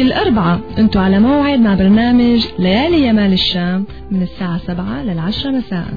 كل أربعة انتوا على موعد مع برنامج ليالي يمال الشام من الساعة 7 لل10 مساء.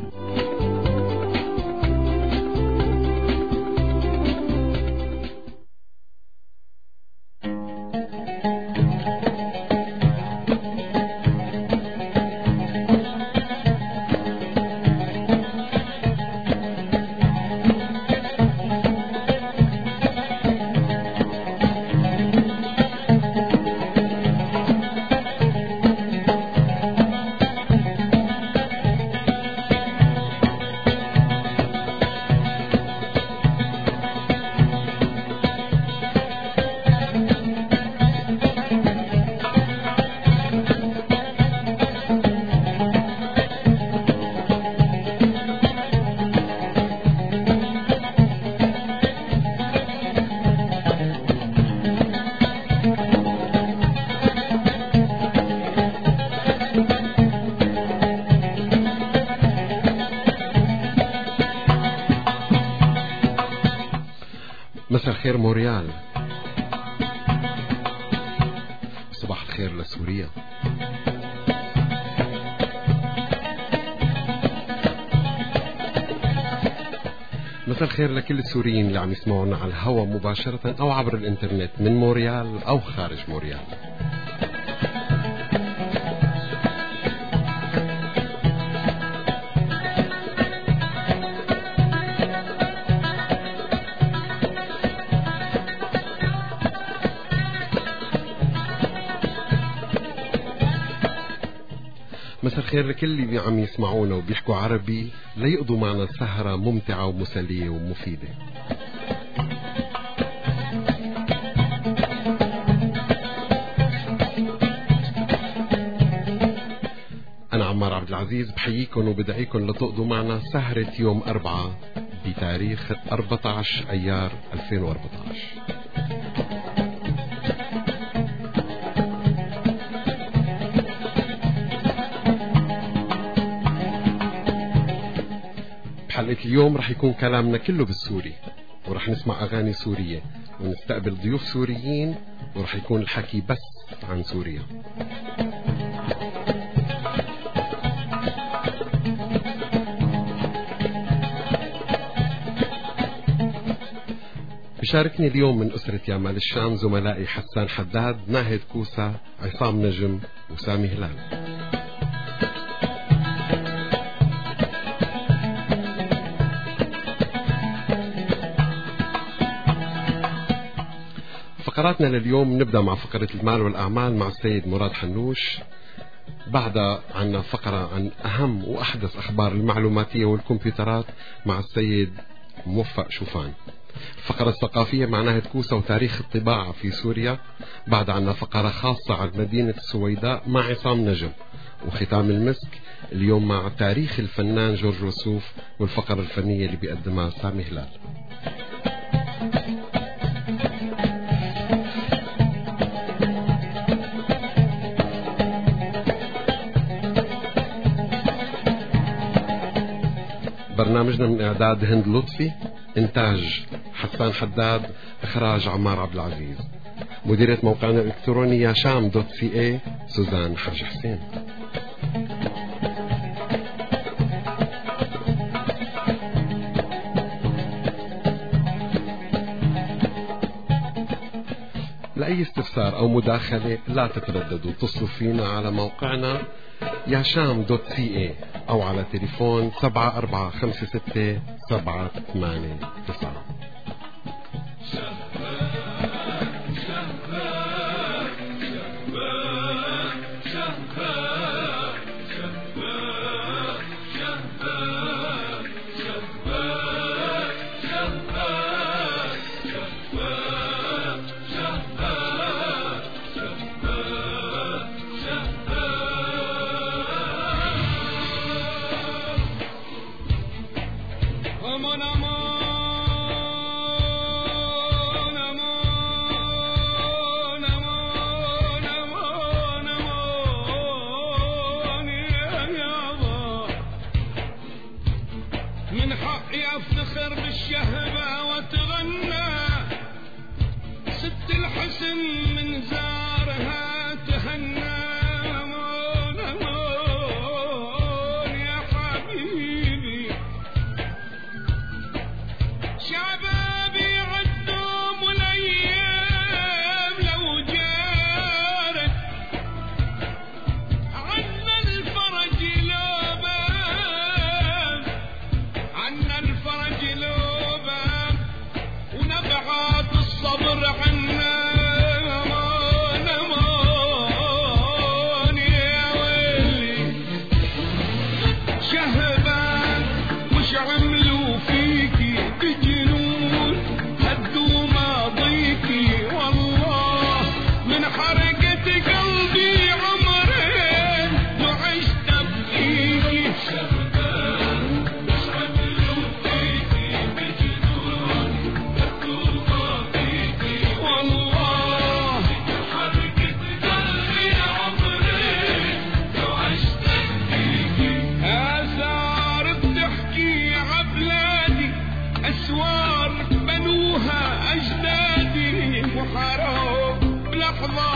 مساء الخير موريال، صباح الخير لسوريا. مساء الخير لكل السوريين اللي عم يسمعونا على الهواء مباشرة أو عبر الإنترنت من موريال أو خارج موريال. مساء الخير لكل اللي عم يسمعونا وبيحكوا عربي ليقضوا معنا سهرة ممتعة ومسلية ومفيدة. أنا عمار عبد العزيز بحييكم وبدعيكم لتقضوا معنا سهرة يوم 4 بتاريخ 14 أيار 2014. حلقة اليوم رح يكون كلامنا كله بالسوري، ورح نسمع أغاني سورية ونستقبل ضيوف سوريين، ورح يكون الحكي بس عن سوريا. بشاركني اليوم من أسرة يمال الشام زملائي حسان حداد، ناهد كوسا، عصام نجم، وسامي هلال. فقراتنا لليوم نبدأ مع فقرة المال والأعمال مع السيد مراد حنوش، بعدها عنا فقرة عن أهم وأحدث أخبار المعلوماتية والكمبيوترات مع السيد موفق شوفان. الفقرة الثقافية مع ناهد كوسا وتاريخ الطباعة في سوريا، بعد عنا فقرة خاصة عن مدينة السويداء مع عصام نجم، وختام المسك اليوم مع تاريخ الفنان جورج وسوف والفقرة الفنية اللي بيقدمها سامي هلال. برنامجنا من إعداد هند لطفي، إنتاج حسان حداد، إخراج عمار عبد العزيز، مديرة موقعنا الإلكتروني ياشام.ca سوزان حاج حسين. لأي استفسار أو مداخلة لا تترددوا، اتصلوا فينا على موقعنا ياشام.ca أو على تليفون 7456-789. Mon amour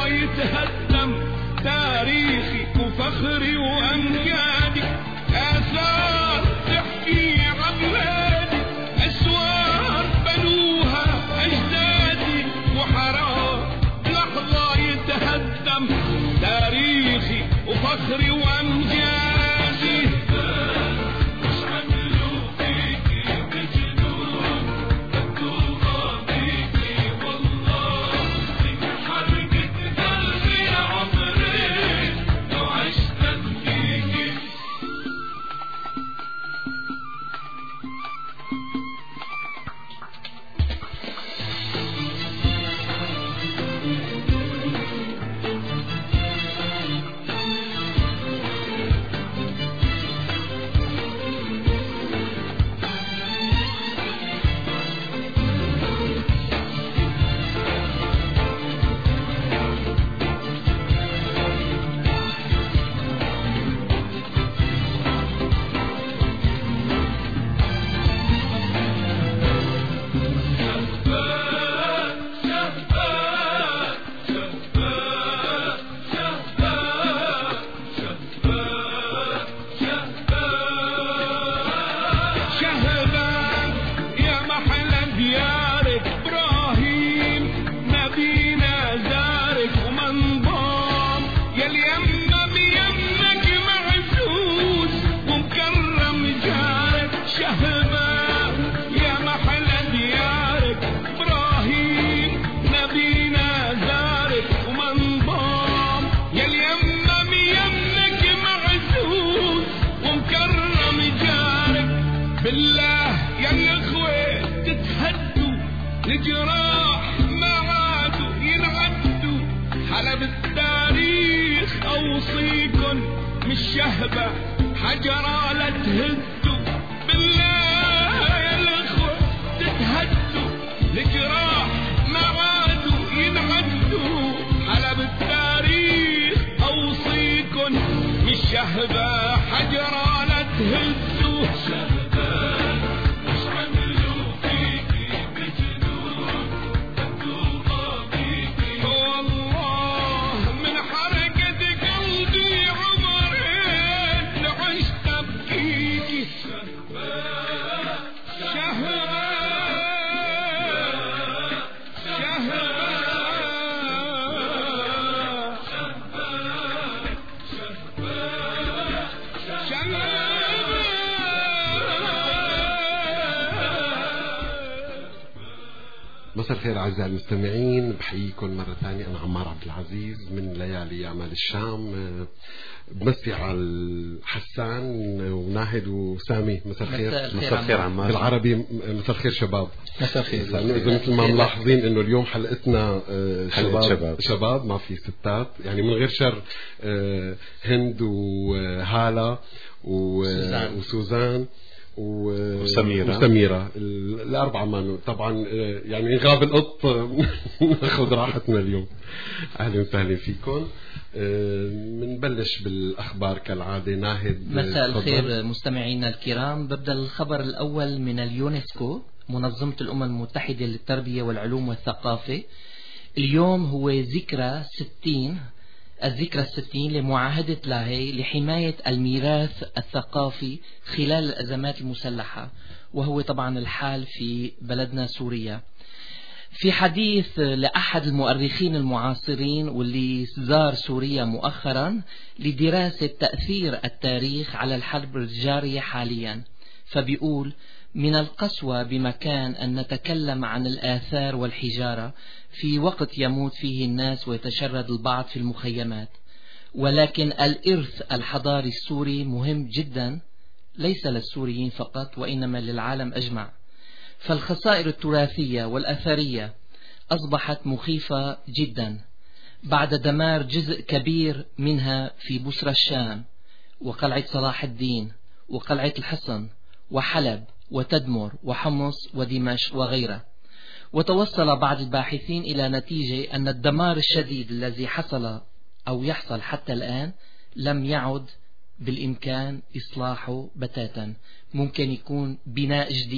يتهدم تاريخي وفخري وأمجادي، آثار تحكي عن بلادي، أسوار بنوها أجدادي، وحرام لحظة يتهدم تاريخي وفخري وأمجادي. الجراح ما عادوا ينعدوا، حلب التاريخ أوصيكن مش شهبة حجرة لا تهدوا، بالله يا الأخوة تتهدوا، الجراح ما عادوا ينعدوا، حلب التاريخ أوصيكن مش شهبة حجرة لا تهدوا. مساء الخير أعزائي المستمعين، بحييكم مرة ثانية. أنا عمار عبد العزيز من ليالي أعمال الشام، بمسي على حسان وناهد وسامي. مساء الخير. مساء الخير عمار. بالعربي مساء الخير شباب. مساء الخير. إذا مثل ما ملاحظين إنه اليوم حلقتنا شباب ما في ستات، يعني من غير شر هند وهالة وسوزان وسميرة الأربعة مانو طبعا، يعني غاب القط ناخذ راحتنا اليوم. أهلا وسهلا فيكم. منبلش بالأخبار كالعادة. ناهد. مساء الخير مستمعينا الكرام. ببدأ الخبر الأول من اليونسكو، منظمة الأمم المتحدة للتربية والعلوم والثقافة. اليوم هو الذكرى 60 لمعاهدة لاهاي لحماية الميراث الثقافي خلال الأزمات المسلحة، وهو طبعا الحال في بلدنا سوريا. في حديث لأحد المؤرخين المعاصرين واللي زار سوريا مؤخرا لدراسة تأثير التاريخ على الحرب الجارية حاليا، فبيقول: من القسوة بمكان أن نتكلم عن الآثار والحجارة في وقت يموت فيه الناس ويتشرد البعض في المخيمات، ولكن الإرث الحضاري السوري مهم جدا، ليس للسوريين فقط وإنما للعالم أجمع. فالخسائر التراثية والأثرية أصبحت مخيفة جدا بعد دمار جزء كبير منها في بصرى الشام وقلعة صلاح الدين وقلعة الحصن وحلب وتدمر وحمص ودمشق وغيرها. وتوصل بعض الباحثين إلى نتيجة أن الدمار الشديد الذي حصل أو يحصل حتى الآن لم يعد بالإمكان إصلاحه بتاتا، ممكن يكون بناء جديد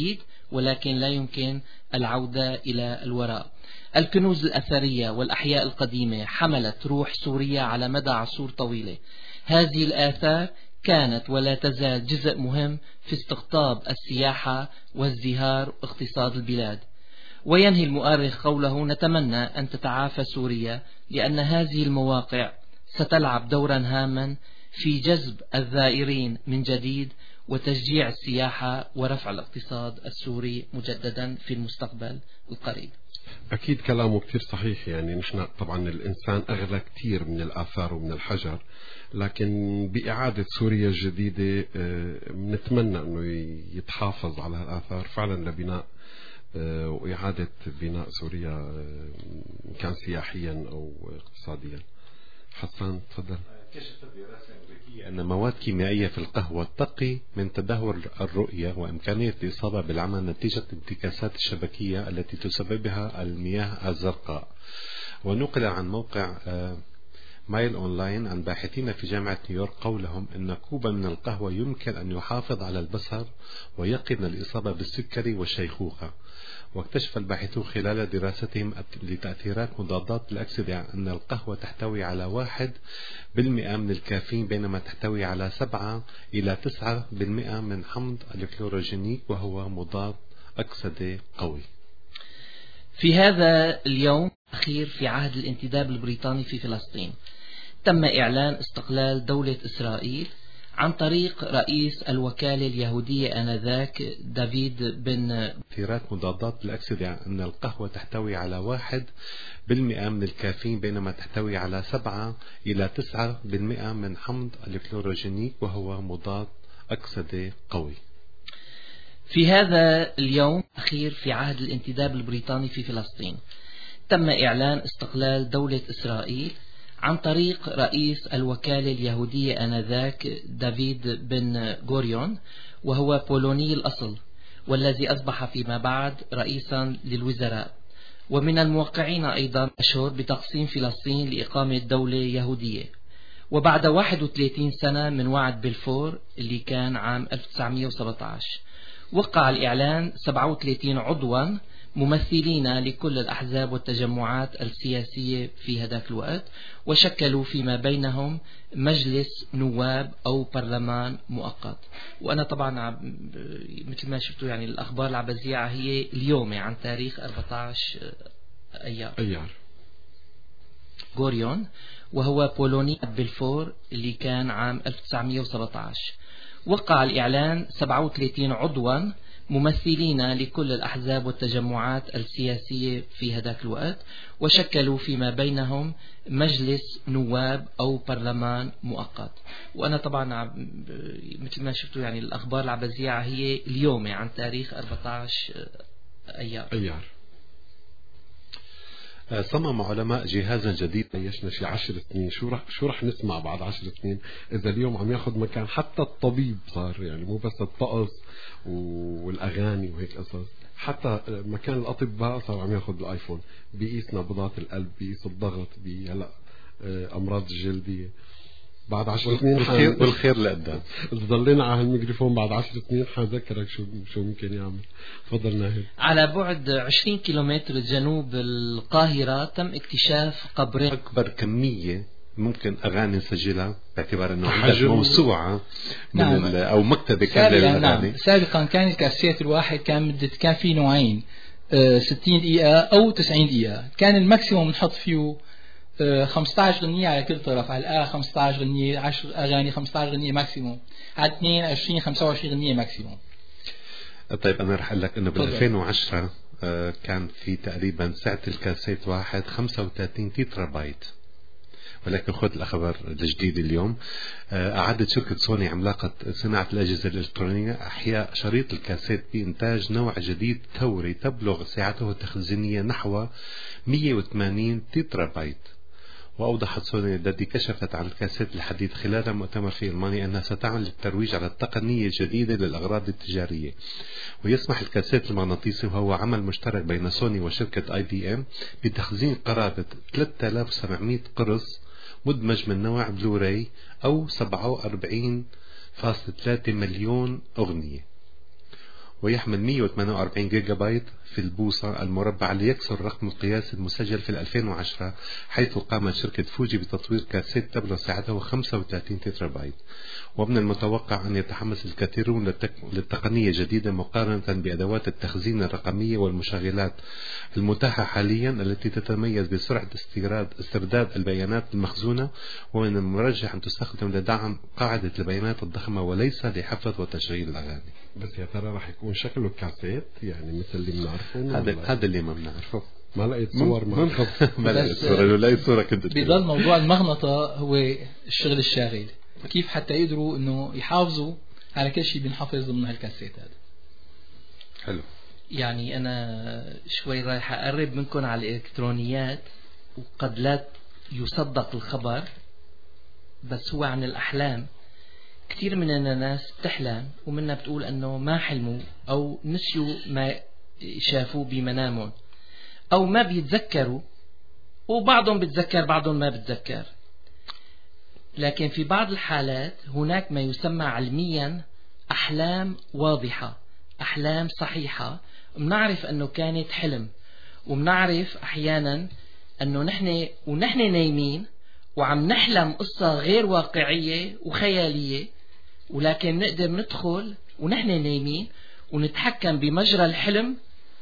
ولكن لا يمكن العودة إلى الوراء. الكنوز الأثرية والأحياء القديمة حملت روح سوريا على مدى عصور طويلة. هذه الآثار كانت ولا تزال جزء مهم في استقطاب السياحة وازدهار اقتصاد البلاد. وينهي المؤرخ قوله: نتمنى أن تتعافى سوريا لأن هذه المواقع ستلعب دورا هاما في جذب الزائرين من جديد وتشجيع السياحة ورفع الاقتصاد السوري مجددا في المستقبل القريب. أكيد كلامه كتير صحيح. يعني نحن طبعا الإنسان أغلى كتير من الآثار ومن الحجر، لكن بإعادة سوريا الجديدة نتمنى أنه يتحافظ على الآثار فعلا لبناء وإعادة بناء سوريا كان سياحيا أو اقتصاديا. حسان تفضل. كشفت دراسة أمريكية أن مواد كيميائية في القهوة تقي من تدهور الرؤية وإمكانية الإصابة بالعمى نتيجة انتكاسات الشبكية التي تسببها المياه الزرقاء. ونقل عن موقع مايل أونلاين عن باحثين في جامعة نيويورك قولهم أن كوبا من القهوة يمكن أن يحافظ على البصر ويقي من الإصابة بالسكري والشيخوخة. واكتشف الباحثون خلال دراستهم لتأثيرات مضادات الأكسدة أن القهوة تحتوي على 1% من الكافيين، بينما تحتوي على 7 إلى 9% من حمض الكلوروجينيك وهو مضاد أكسدة قوي. في هذا اليوم الأخير في عهد الانتداب البريطاني في فلسطين تم إعلان استقلال دولة إسرائيل عن طريق رئيس الوكالة اليهودية آنذاك دافيد بن. تأثيرات مضادات الأكسدة أن القهوة تحتوي على 1% من الكافيين، بينما تحتوي على 7 إلى 9% من حمض الكلوروجينيك وهو مضاد أكسدة قوي. في هذا اليوم الأخير في عهد الانتداب البريطاني في فلسطين تم إعلان استقلال دولة إسرائيل عن طريق رئيس الوكالة اليهودية آنذاك دافيد بن غوريون، وهو بولوني الأصل، والذي أصبح فيما بعد رئيسا للوزراء. ومن الموقعين أيضا أشهر بتقسيم فلسطين لإقامة دولة يهودية. وبعد 31 سنة من وعد بلفور اللي كان عام 1917 وقع الإعلان 37 عضوا ممثلين لكل الأحزاب والتجمعات السياسية في هذاك الوقت، وشكلوا فيما بينهم مجلس نواب أو برلمان مؤقت. وأنا طبعا مثل ما شفتوا يعني الأخبار العبزيعة هي اليوم عن تاريخ 14 أيار. غوريون وهو بولوني بلفور اللي كان عام 1917 وقع الإعلان 37 عضوا ممثلين لكل الأحزاب والتجمعات السياسية في هذاك الوقت، وشكلوا فيما بينهم مجلس نواب أو برلمان مؤقت. وأنا طبعا مثل ما شفتوا يعني الأخبار العبزيعة هي اليوم عن تاريخ 14 أيار. صمم علماء جهازا جديد. عيشنا شي 10 سنين، شو رح نسمع بعد 10 سنين إذا اليوم عم ياخذ مكان حتى الطبيب صار، يعني مو بس الطقس والأغاني وهيك قصص، حتى مكان الأطباء صار عم ياخذ الآيفون، بيقيس نبضات القلب، بيقيس الضغط، هلا أمراض الجلدية. بعد 10 سنين والخير لقدام. إذا ضلينا على هالميكروفون بعد 10 سنين حذكرك شو ممكن يعمل. تفضل ناهد. على بعد 20 كيلومتر جنوب القاهرة تم اكتشاف قبرين. أكبر كمية ممكن أغاني نسجلها باعتبار أنه عندك موسوعة من أو مكتبة كاملة للأغاني. سابقا كان الكاسيت الواحد كان فيه نوعين، 60 دقيقة أو 90 دقيقة. كان الماكسيموم نحط فيه 15 غنية على كل طرف، على الآخر 15 غنية، 10 أغاني، 15 غنية ماكسيموم، على 2 20 25 غنية ماكسيموم. طيب أنا رح أقول لك إنه بال 2010 كان في تقريبا سعة الكاسيت واحد 35 تترا بايت. ولكن خذ الأخبار الجديدة اليوم. أعدت شركة سوني عملاقة صناعة الأجهزة الإلكترونية أحياء شريط الكاسيت بإنتاج نوع جديد ثوري تبلغ سعته التخزينية نحو 180 تترا بايت. وأوضحت سوني التي كشفت عن الكاسيت الحديث خلال مؤتمر في ألمانيا أنها ستعمل للترويج على التقنية الجديدة للأغراض التجارية. ويسمح الكاسيت المغناطيسي، وهو عمل مشترك بين سوني وشركة IBM، بتخزين قرابة 3700 قرص مدمج من نوع بلوراي أو 47.3 مليون أغنية. ويحمل 148 جيجا بايت في البوصة المربعة ليكسر الرقم القياسي المسجل في 2010، حيث قامت شركة فوجي بتطوير كاسيت تبلغ سعته 35 تترا بايت. ومن المتوقع أن يتحمس الكثيرون للتقنية جديدة مقارنة بأدوات التخزين الرقمية والمشغلات المتاحة حاليا، التي تتميز بسرعة استرداد البيانات المخزونة، ومن المرجح أن تستخدم لدعم قاعدة البيانات الضخمة وليس لحفظ وتشغيل الأغاني. بس يا ترى راح يكون شكله كاسيت يعني مثل اللي بنعرفه؟ هذا اللي ما بنعرفه. ما لقيت صور ما لقيت صور، لو لقيت صورة كنت بيضل موضوع المغنطة هو الشغل الشاغل، كيف حتى يقدروا انه يحافظوا على كل شيء بينحفظ ضمن هالكاسيت هذا. حلو. يعني أنا شوي رايح أقرب منكم على الإلكترونيات، وقد لا يصدق الخبر بس هو عن الأحلام. كثير من الناس بتحلم ومنها بتقول أنه ما حلموا أو نسيوا ما شافوا بمنامهم أو ما بيتذكروا، وبعضهم بيتذكر بعضهم ما بيتذكر. لكن في بعض الحالات هناك ما يسمى علميا أحلام واضحة، أحلام صحيحة، بنعرف أنه كانت حلم، وبنعرف أحيانا أنه نحن نايمين وعم نحلم قصة غير واقعية وخيالية، ولكن نقدر ندخل ونحن نايمين ونتحكم بمجرى الحلم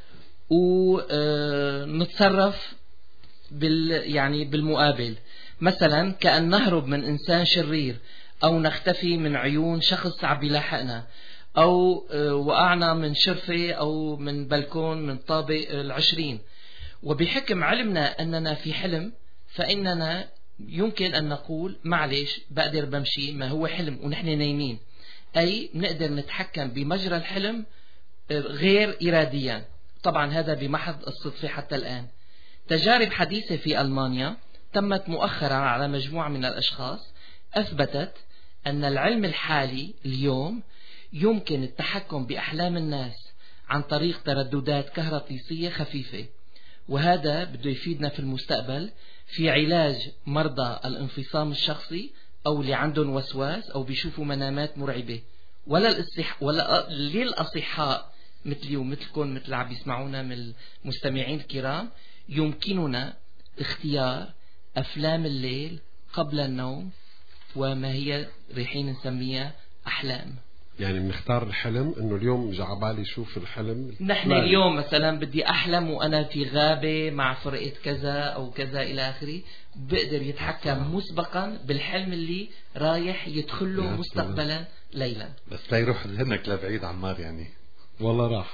ونتصرف يعني بالمقابل. مثلا كأن نهرب من إنسان شرير، أو نختفي من عيون شخص عم يلاحقنا، أو وقعنا من شرفة أو من بلكون من طابق 20. وبحكم علمنا أننا في حلم، فإننا يمكن أن نقول معلش بقدر بمشي، ما هو حلم ونحن نايمين، أي نقدر نتحكم بمجرى الحلم غير إراديا. طبعا هذا بمحض الصدفة حتى الآن. تجارب حديثة في ألمانيا تمت مؤخرا على مجموعة من الأشخاص أثبتت أن العلم الحالي اليوم يمكن التحكم بأحلام الناس عن طريق ترددات كهربائية خفيفة، وهذا بده يفيدنا في المستقبل في علاج مرضى الانفصام الشخصي أو اللي عندهم وسواس أو بيشوفوا منامات مرعبة. ولا للأصحاء مثلي ومثلكم مثل عم يسمعونا من المستمعين الكرام، يمكننا اختيار أفلام الليل قبل النوم، وما هي ريحين نسميها أحلام. يعني بنختار الحلم، انه اليوم جا عبالي شوف الحلم. نحن اليوم مثلا بدي احلم وانا في غابة مع فرقة كذا او كذا الى اخره، بقدر يتحكم مسبقا بالحلم اللي رايح يدخله مستقبلا ليلا. بس لا يروح هنك لبعيد عمار يعني. والله راح.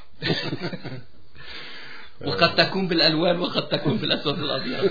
وقد تكون بالالوان وقد تكون بالاسود الابيض.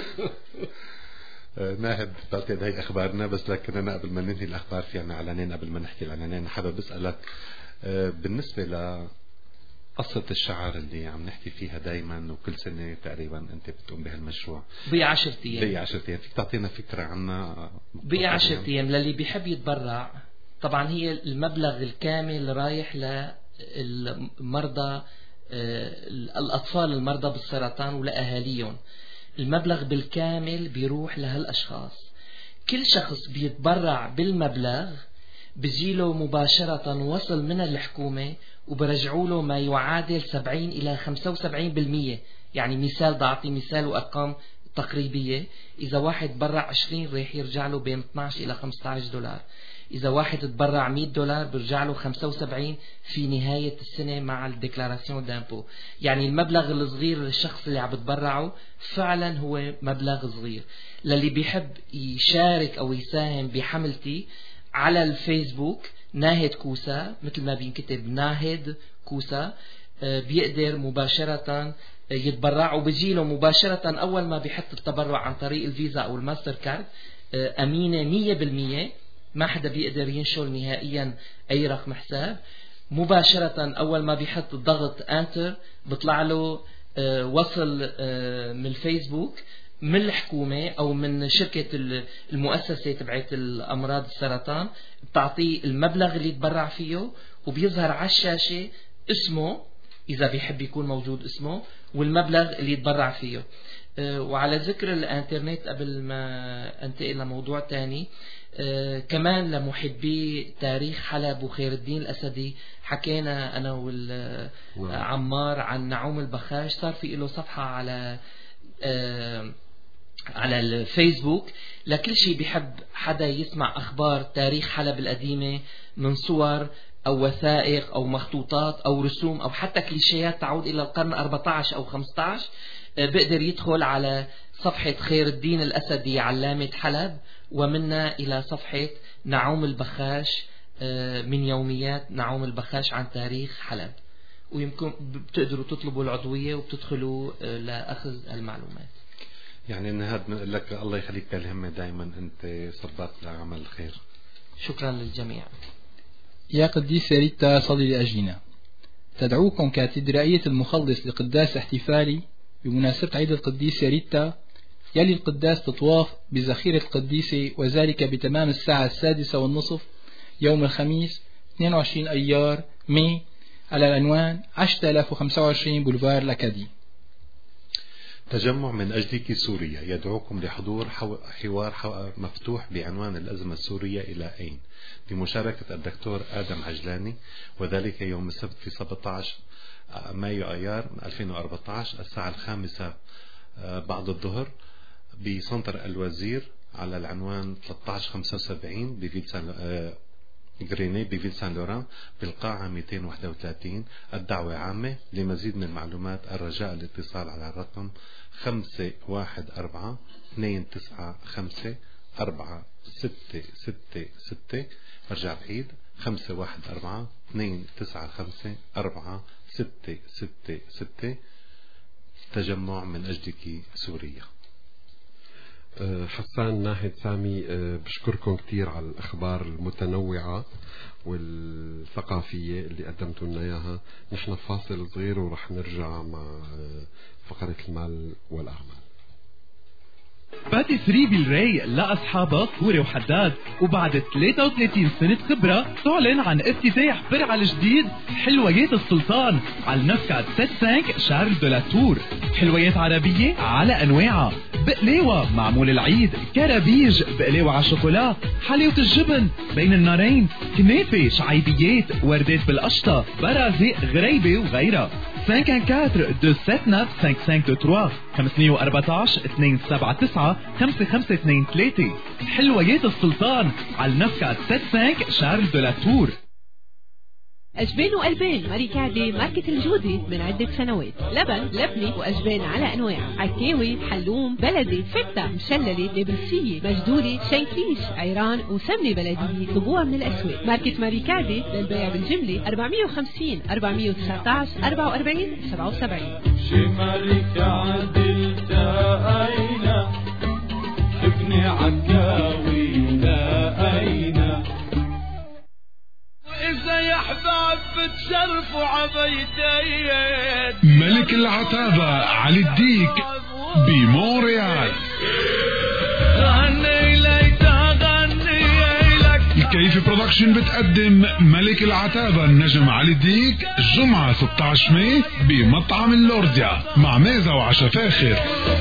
ناهد بعتقد هي اخبارنا، بس لكن انا قبل ما ننهي الاخبار في عنا اعلانين. قبل ما نحكي الاعلانين حابب اسالك بالنسبه لقصه الشعر اللي عم نحكي فيها دائما وكل سنه تقريبا انت بتقوم بهالمشروع ب10 ايام. فيك تعطينا فكره عنها؟ ب10 ايام للي بيحب يتبرع. طبعا هي المبلغ الكامل رايح للمرضى، الاطفال المرضى بالسرطان ولاهاليهم. المبلغ بالكامل بيروح لهالأشخاص. كل شخص بيتبرع بالمبلغ بيجيله مباشرة وصل من الحكومة وبرجعوا له ما يعادل 70 إلى 75%. يعني مثال، ضعطي مثال وأرقام تقريبية. إذا واحد تبرع 20 رح يرجع له بين 12 إلى 15 دولار. إذا واحد تبرع 100 دولار برجع له 75 في نهاية السنة مع الديكلاراسيون دامبو. يعني المبلغ الصغير للشخص اللي عم بتبرعه فعلا هو مبلغ صغير. للي بيحب يشارك أو يساهم بحملتي على الفيسبوك ناهد كوسا، مثل ما بينكتب ناهد كوسا، بيقدر مباشرة يتبرع وبيجيله مباشرة أول ما بيحط التبرع عن طريق الفيزا أو الماستر كارد أمينة 100%. ما حدا بيقدر ينشل نهائيا أي رقم حساب. مباشرة أول ما بيحط الضغط أنتر بيطلع له وصل من الفيسبوك من الحكومة أو من شركة المؤسسة تبعت الأمراض السرطان، بتعطيه المبلغ اللي يتبرع فيه وبيظهر على الشاشة اسمه إذا بيحب يكون موجود اسمه والمبلغ اللي يتبرع فيه. وعلى ذكر الانترنت قبل ما انتقل لموضوع تاني، كمان لمحبي تاريخ حلب وخير الدين الأسدي، حكينا أنا والعمار عن نعوم البخاش. صار في له صفحة على الفيسبوك لكل شيء بيحب حدا يسمع أخبار تاريخ حلب القديمة من صور أو وثائق أو مخطوطات أو رسوم أو حتى كليشيات تعود إلى القرن 14 أو 15. بقدر يدخل على صفحة خير الدين الأسدي علامة حلب، ومنا إلى صفحة نعوم البخاش من يوميات نعوم البخاش عن تاريخ حلب، ويمكن بتقدروا تطلبوا العضوية وبتدخلوا لأخذ المعلومات. يعني نهاد بنقول لك الله يخليك الهمة دائما، أنت صبات لعمل الخير. شكرا للجميع. يا قديسة ريتا صلي لأجلنا. تدعوكم كاتدرائية المخلص لقداس احتفالي بمناسبة عيد القديسة ريتا، يلي القداس تطواف بذخيرة القديسة، وذلك بتمام الساعة 6:30 يوم الخميس 22 أيار مي على العنوان 10025 بولفار لكادي. تجمع من أجلك سوريا يدعوكم لحضور حوار مفتوح بعنوان الأزمة السورية إلى أين، بمشاركة الدكتور آدم عجلاني، وذلك يوم السبت في 17 مايو أيار 2014 الساعة 5 بعد الظهر بسنتر الوزير على العنوان 1375 بفيل سان لوران بالقاعة 231. الدعوة عامة. لمزيد من المعلومات الرجاء الاتصال على الرقم 514-295-4666. برجع بعيد 514-295-4666. تجمع من أجلك سوريا. حسان ناهد سامي، بشكركم كتير على الأخبار المتنوعة والثقافية اللي قدمتوا لنا إياها. نحن فاصل صغير ورح نرجع مع فقرة المال والأعمال. باتيسري بالراي لأصحابها فوري وحداد، وبعد 33 سنة خبرة تعلن عن افتتاح فرع الجديد حلويات السلطان على النفكات 75 شارل دو لا تور. حلويات عربية على أنواعها، بقلاوة معمول العيد، كرابيج، بقلاوة على شوكولا، حلاوة الجبن بين النارين، كنافة، شعيبيات، وردات بالقشطة، برازق، غريبة وغيرها. 514-279-5523 514-279-5523. حلويات السلطان على النفكات 75 شارل دو لا تور. أجبان وقلبان ماريكادي ماركة الجودة من عدة سنوات. لبن، لبنة وأجبان على أنواع، عكاوي، حلوم، بلدي، فتة، مشللة، نابلسية، مجدولة، شنكيش، عيران وسمنة بلدية. طلبوها من الأسواق. ماركة ماريكادي للبيع بالجملة 450 419 44 77. شي ماريكادي التقينا، ابني عكاوي لقينا، إذا يا أحباب بتشرفوا عبيتين. ملك العتابة علي الديك بمونريال. غني لي تغني لك. الكيف برودكشن بتقدم ملك العتابة النجم علي الديك الجمعة 16 ماي بمطعم اللورديا مع ميزة وعشاء فاخر.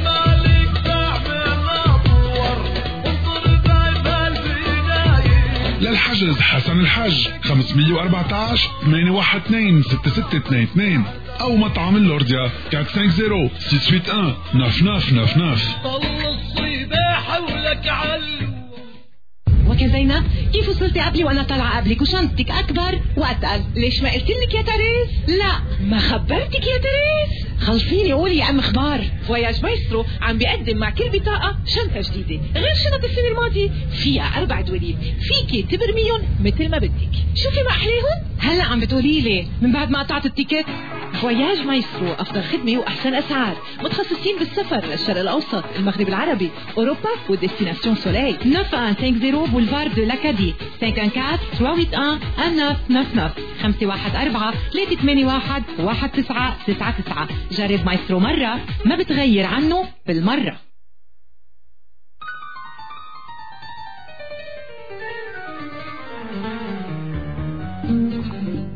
للحجز حسن الحج 514 812 6622 أو مطعم اللورديا 450 681 9999. طل الصباح ولك علو. وكزينب كيف وصلتي قبلي وانا طالعه قبلك وشنطتك اكبر واتقل؟ ليش ما قلت لك يا تريز؟ لا ما خبرتك يا تريز. خلصيني قولي يا ام اخبار. فواياج مايسترو عم بيقدم مع كل بطاقه شنطه جديده غير شنط السنه الماضيه، فيها 4 دواليب فيكي تبرميهم مثل ما بدك. شوفي ما احلاهم. هلا عم بتقولي لي من بعد ما قطعت التيكت؟ فواياج مايسترو أفضل خدمة وأحسن أسعار، متخصصين بالسفر للشرق الأوسط، المغرب العربي، أوروبا وديستيناسيون سولي. 9150 بولفار دو لاكادي 514-381-1999 514-381-1999. جرب مايسترو مرة ما بتغير عنه بالمرة.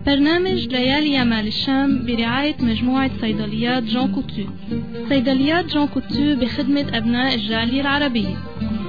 برنامج ليالي يمال الشام برعاية مجموعة صيدليات جون كوتو. صيدليات جون كوتو بخدمة أبناء الجالية العربية.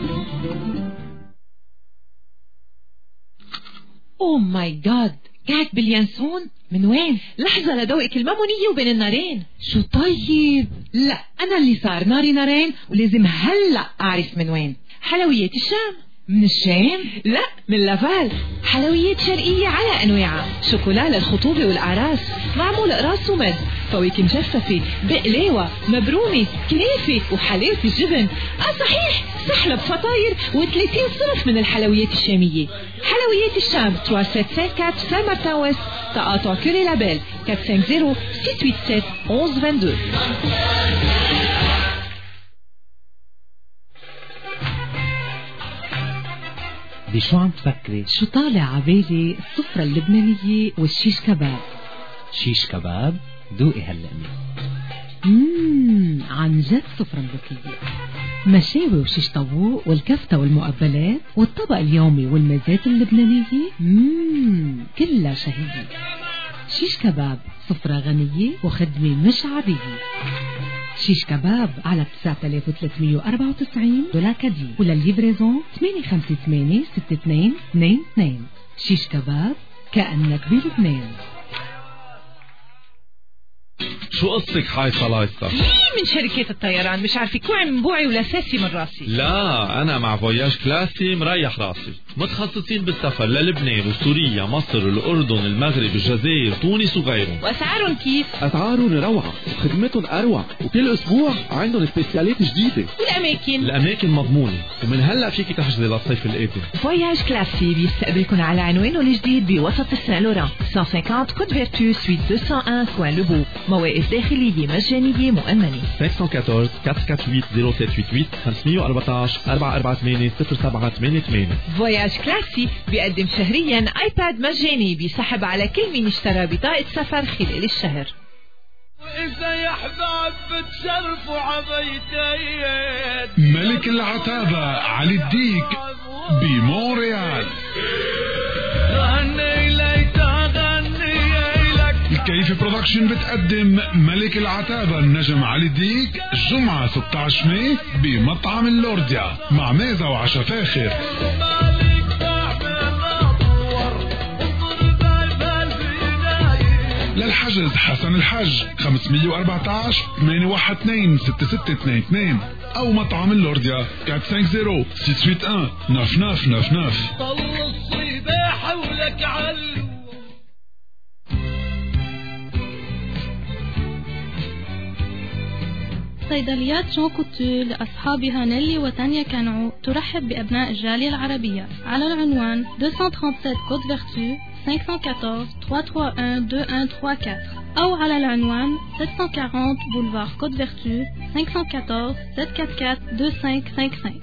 أوه ماي جاد، قاعد باليانسون؟ من وين؟ لحظة لدوقك المامونية وبين النارين. شو طيب؟ لا أنا اللي صار ناري نارين ولازم هلأ أعرف من وين. حلويات الشام. من الشام؟ لا من لافال. حلويات شرقية على أنواعها، شوكولا للخطوبة والأعراس، معمول قراص ومد، فواكه مجففة، بقلاوة، مبرومة، كنافة وحلات الجبن. صحيح، سحلب، فطاير و30 صنف من الحلويات الشامية. حلويات الشام 3754 سان-مارتن ويست، تقاطع كوري لابيل 450 687 1122. بشو عم تفكري؟ شو طالع عبالي؟ السفرة اللبنانية والشيش كباب. شيش كباب؟ دوقي هاللقمة. عن جد سفرة مذكية، مشاوي وشيش طاووق والكفتة والمقبلات والطبق اليومي والمزات اللبنانية. كلها شهية. شيش كباب سفرة غنية وخدمة مش عادية. شيش كباب على 9394 دولار وللليفريزون 858-6222. شيش كباب كأنك بلبنان. شو قصتك حاي صلايصة؟ من شركة الطيران مش عارفة كوعي من بوعي ولا ساسي من راسي. لا أنا مع فواياج كلاسي مريح راسي، متخصصين بالسفر للبنان وسوريا مصر الأردن المغرب الجزائر تونس وغيرهم. وأسعارهم كيف؟ أسعارهم روعة وخدمتهم أروع، وكل أسبوع عندهم سبيسيالات جديدة. الأماكن مضمونة، ومن هلأ فيكي تحجزي للصيف القادم. فواياج كلاسي بيستقبلكم على عنوانه الجديد بوسط السان لوران 150 كود فيرتو سويت 201 كوان لوبو. مواقف داخلية مجانية مؤمنة. 514 448 0788 514 448 0788. فواياج كلاسي بيقدم شهريا ايباد مجاني بيسحب على كل من اشترى بطاقة سفر خلال الشهر. وإذا يا حباب بتشرفوا عبيتين ملك العتابة علي الديك بمونريال. غني لي تغني لك. الكيف برودكشن بتقدم ملك العتابة النجم علي الديك الجمعة 16 ماي بمطعم اللورديا مع ميزة وعشا فاخر. للحجز حسن الحج 514 812 6622 أو مطعم اللورديا 450 681 9999. طل الصباح ولك علو. صيدليات جون كوتو لأصحابها نيلي وتانيا كانعو ترحب بأبناء الجالية العربية على العنوان 237 كود فيرتو 514 331 2134 أو على العنوان 740 بولفار كود فيرتو 514 744 2555.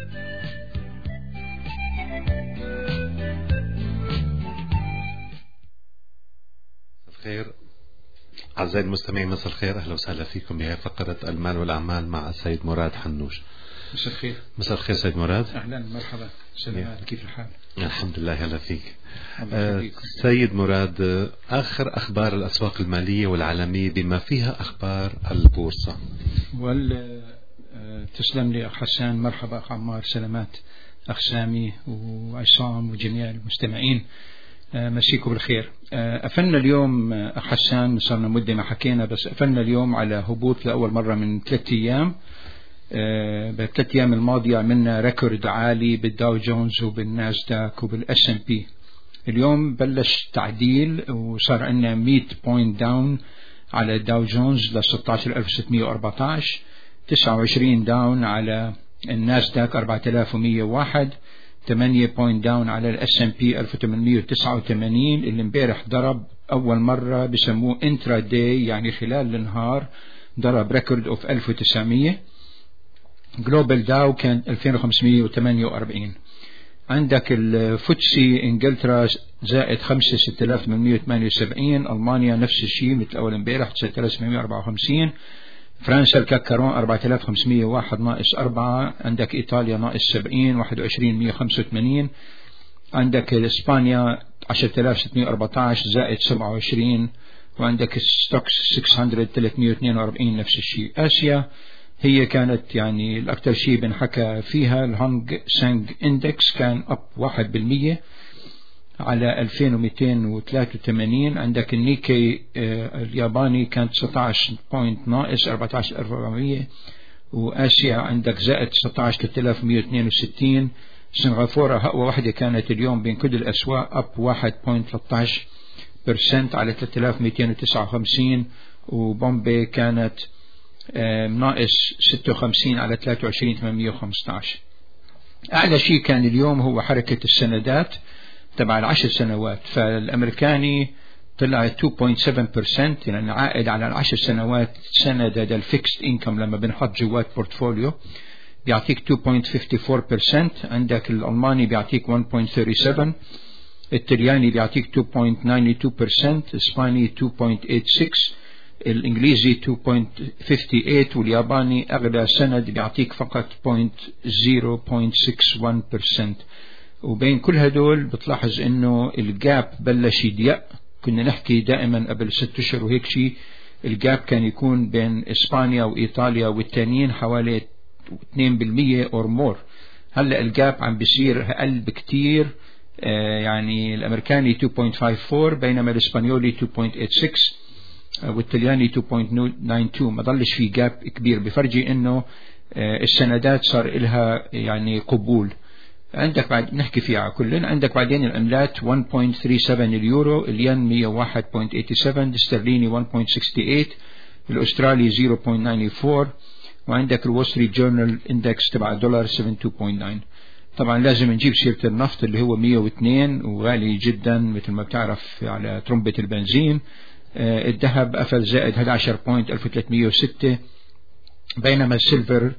الخير أعزائي المستمعين، مساء الخير، أهلا وسهلا فيكم بهذه فقرة المال والأعمال مع السيد مراد حنوش. مساء الخير. مساء الخير سيد مراد. أهلا مرحبا، سلامات، كيف الحال؟ الحمد لله، هلا فيك. سيد مراد، آخر أخبار الأسواق المالية والعالمية بما فيها أخبار البورصة. تسلم لي أخ حسان، مرحبا أخ عمار، سلامات أخ سامي وعصام وجميع المستمعين، مسيكم بالخير. أفلنا اليوم أخ حسان، صارنا مدة ما حكينا، بس أفلنا اليوم على هبوط لأول مرة من 3 أيام. بالثلاث أيام الماضية عملنا ريكورد عالي بالداو جونز وبالناسداك وبالS&P. اليوم بلش تعديل وصار عندنا 100 بوينت داون على الداو جونز ل 16614، 29 داون على الناسداك 4101، 8 بوينت داون على الS&P 1889 اللي امبارح ضرب أول مرة بسموه انترا داي، يعني خلال النهار ضرب ريكورد اوف 1900. جلوبال داو كان 2548. عندك الفوتسي انجلترا زائد 6878، المانيا نفس الشيء مثل اول امبارح 9754، فرنسا الكاكارون 4501 ناقص 4، عندك ايطاليا ناقص 70 21185، عندك اسبانيا 10614 زائد 27، وعندك ستوكس 600 342 نفس الشيء. آسيا هي كانت يعني الأكثر شيء بنحكى فيها. الهونغ سانغ إندكس كان أب 1% على 2283. عندك النيكي الياباني كان 19 بوينت ناقص 14400. وآسيا عندك زائد 19 3162. سنغافورة أقوى واحدة كانت اليوم بين كل الأسواق أب 1.13% على 3259. وبومبي كانت ناقص 56 على 23815. أعلى شيء كان اليوم هو حركة السندات تبع 10 سنوات. فالأمريكاني طلع 2.7%، يعني عائد على 10 سنوات سند الفيكست إنكم لما بنحط جوات بورتفوليو بيعطيك 2.54%. عندك الألماني بيعطيك 1.37%، الترياني بيعطيك 2.92%، الإسباني 2.86%، الإنجليزي 2.58%، والياباني أغلى سند بيعطيك فقط 0.61%. وبين كل هدول بتلاحظ إنه الجاب بلش يضيق. كنا نحكي دائما قبل 6 أشهر وهيك شيء الجاب كان يكون بين إسبانيا وإيطاليا والتانيين حوالي 2% or more. هلأ الجاب عم بيصير أقل بكتير. يعني الأمريكاني 2.54 بينما الإسبانيولي 2.86 والتلياني 2.92. ما ضلش في جاب كبير، بفرجي إنه السندات صار إلها يعني قبول. عندك بعد نحكي فيها كلنا. عندك بعدين العملات 1.37 اليورو، الين 101.87، الاسترليني 1.68، الأسترالي 0.94، وعندك الول ستريت جورنال اندكس تبع الدولار 72.9. طبعا لازم نجيب سيرة النفط اللي هو 102 وغالي جدا مثل ما بتعرف على ترمبة البنزين. الذهب قفل زائد 11.1306 بينما السيلفر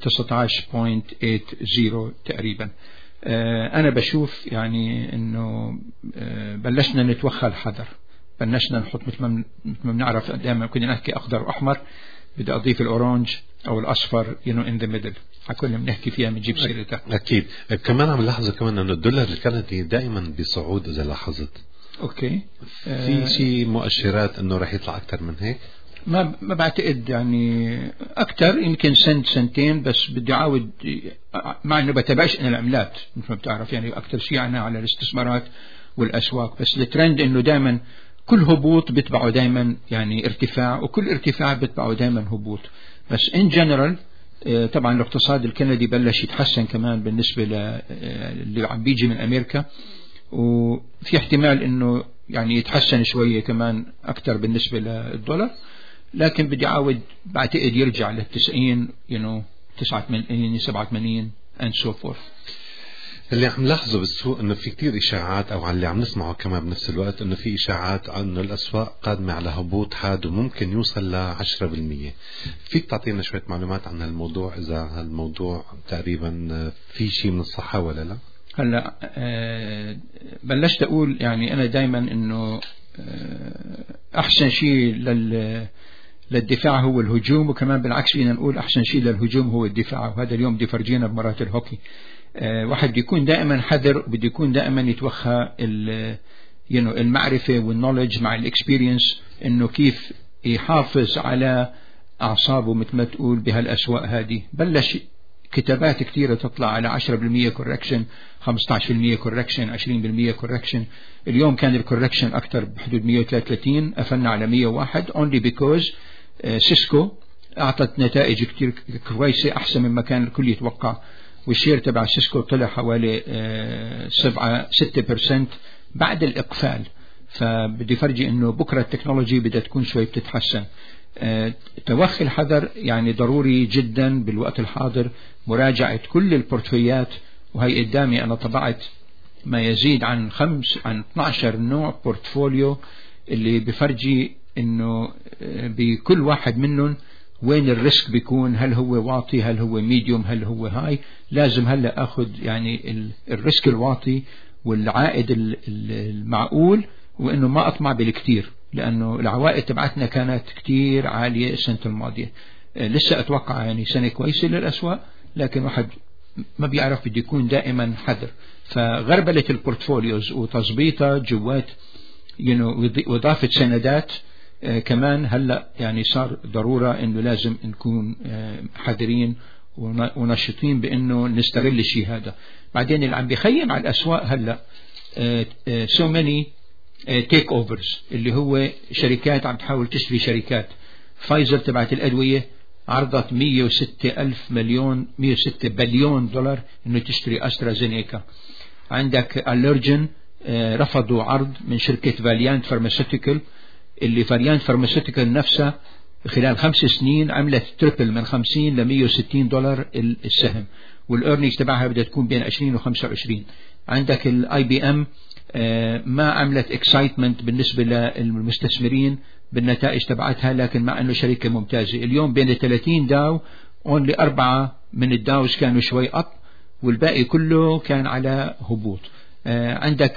19.80 تقريبا. أنا بشوف يعني إنه بلشنا نتوخى الحذر، بلشنا نحط مثل ما بنعرف دائما كنا نحكي أخضر وأحمر، بدي أضيف الأورانج أو الأصفر in the middle. حكولنا بنحكي فيها بنجيب سيرتها. أكيد. كمان عم لاحظ كمان إنه الدولار الكندي دائما بصعود إذا لاحظت. أوكي. في شيء مؤشرات إنه رح يطلع أكتر من هيك؟ ما بعتقد يعني أكتر، يمكن سنتين بس. بدي أعود مع إنه بتابعش أنا العملات مثل ما بتعرف، يعني أكتر شيء أنا على الاستثمارات والأسواق. بس الترند إنه دائما كل هبوط بتبعه دائما يعني ارتفاع، وكل ارتفاع بتبعه دائما هبوط. بس in general طبعا الاقتصاد الكندي بلش يتحسن كمان بالنسبة اللي عم بيجي من أمريكا، وفي احتمال إنه يعني يتحسن شوية كمان أكتر بالنسبة للدولار. لكن بدي أعود بعتقد يرجع لل90 89 87 and so forth. اللي عم لاحظه بالسوق انه في كتير اشاعات، او على اللي عم نسمعه كمان بنفس الوقت، انه في اشاعات انه الاسواق قادمة على هبوط حاد وممكن يوصل ل 10%. فيك تعطينا شوية معلومات عن هالموضوع، اذا هالموضوع تقريبا في شيء من الصحة ولا لا؟ هلا بلشت اقول يعني انا دايما انه احسن شيء للدفاع هو الهجوم، وكمان بالعكس فينا نقول احسن شيء للهجوم هو الدفاع. وهذا اليوم بدي فرجينا بمباراة الهوكي. واحد بده يكون دائما حذر، وبده يكون دائما يتوخى المعرفة والنولج مع الاكسبيرينس، انه كيف يحافظ على اعصابه مثل ما تقول بهالاسواق هذه. بلش كتابات كثيرة تطلع على 10% كوركشن، 15% كوركشن، 20% كوركشن. اليوم كان الكوركشن أكثر بحدود 133، قفلنا على 101 only because سيسكو أعطت نتائج كثير كويسة أحسن مما كان الكل يتوقع، والشير تبع سيسكو طلع حوالي 6% بعد الإقفال. فبدي فرجي إنه بكرة التكنولوجي بدها تكون شوي بتتحسن. توخي الحذر يعني ضروري جدا بالوقت الحاضر، مراجعة كل البورتفوليات. وهي قدامي أنا طبعت ما يزيد عن 12 نوع بورتفوليو اللي بفرجي إنه بكل واحد منهم وين الريسك بيكون، هل هو واطي، هل هو ميديوم، هل هو هاي. لازم هلأ أخذ يعني الريسك الواطي والعائد المعقول، وإنه ما أطمع بالكتير، لأنه العوائد تبعتنا كانت كتير عالية السنة الماضية. لسه أتوقع يعني سنة كويسة للأسواق، لكن واحد ما بيعرف بده يكون دائما حذر. فغربلة البورتفوليوز وتظبيطها جوات وإضافة سندات كمان هلأ يعني صار ضرورة إنه لازم نكون حذرين ونشطين بإنه نستغل الشيء هذا. بعدين اللي عم بيخيم على الأسواق هلأ so many take overs اللي هو شركات عم تحاول تشتري شركات. فايزر تبعت الأدوية عرضت 106 بليون دولار إنه تشتري أسترازينيكا. عندك ألرجن رفضوا عرض من شركة فاليانت فارماسيوتيكال اللي فاليانت فارماسيوتيكال نفسها خلال 5 سنين عملت تريبل من 50 ل 160 دولار السهم، والأرنينجز تبعها بدها تكون بين 20 و 25. عندك الاي بي ام ما عملت اكسايتمنت بالنسبة للمستثمرين بالنتائج تبعتها، لكن مع انه شركة ممتازة. اليوم بين 30 داو اونلي 4 من الداوز كانوا شوي اب والباقي كله كان على هبوط. عندك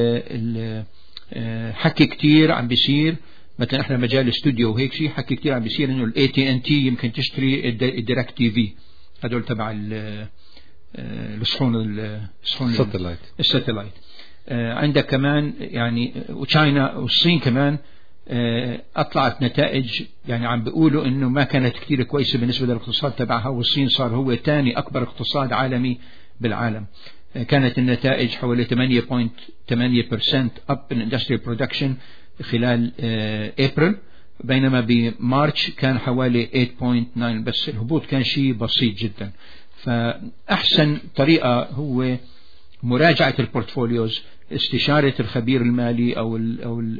حكي كتير عم بيصير، مثلا احنا مجال استوديو وهيك شيء، حكي كتير عم بيصير انه الاي تي ان تي يمكن تشتري الديركت تي في، هدول تبع الصحون الساتلايت. عندك كمان يعني وتشاينا والصين كمان أطلعت نتائج يعني عم بيقولوا إنه ما كانت كتير كويسة بالنسبة للاقتصاد تبعها، والصين صار هو ثاني أكبر اقتصاد عالمي بالعالم. كانت النتائج حوالي 8.8% up in industrial production خلال أبريل، بينما بمارش كان حوالي 8.9، بس الهبوط كان شيء بسيط جدا. فأحسن طريقة هو مراجعة البورتفوليوز، استشارة الخبير المالي أو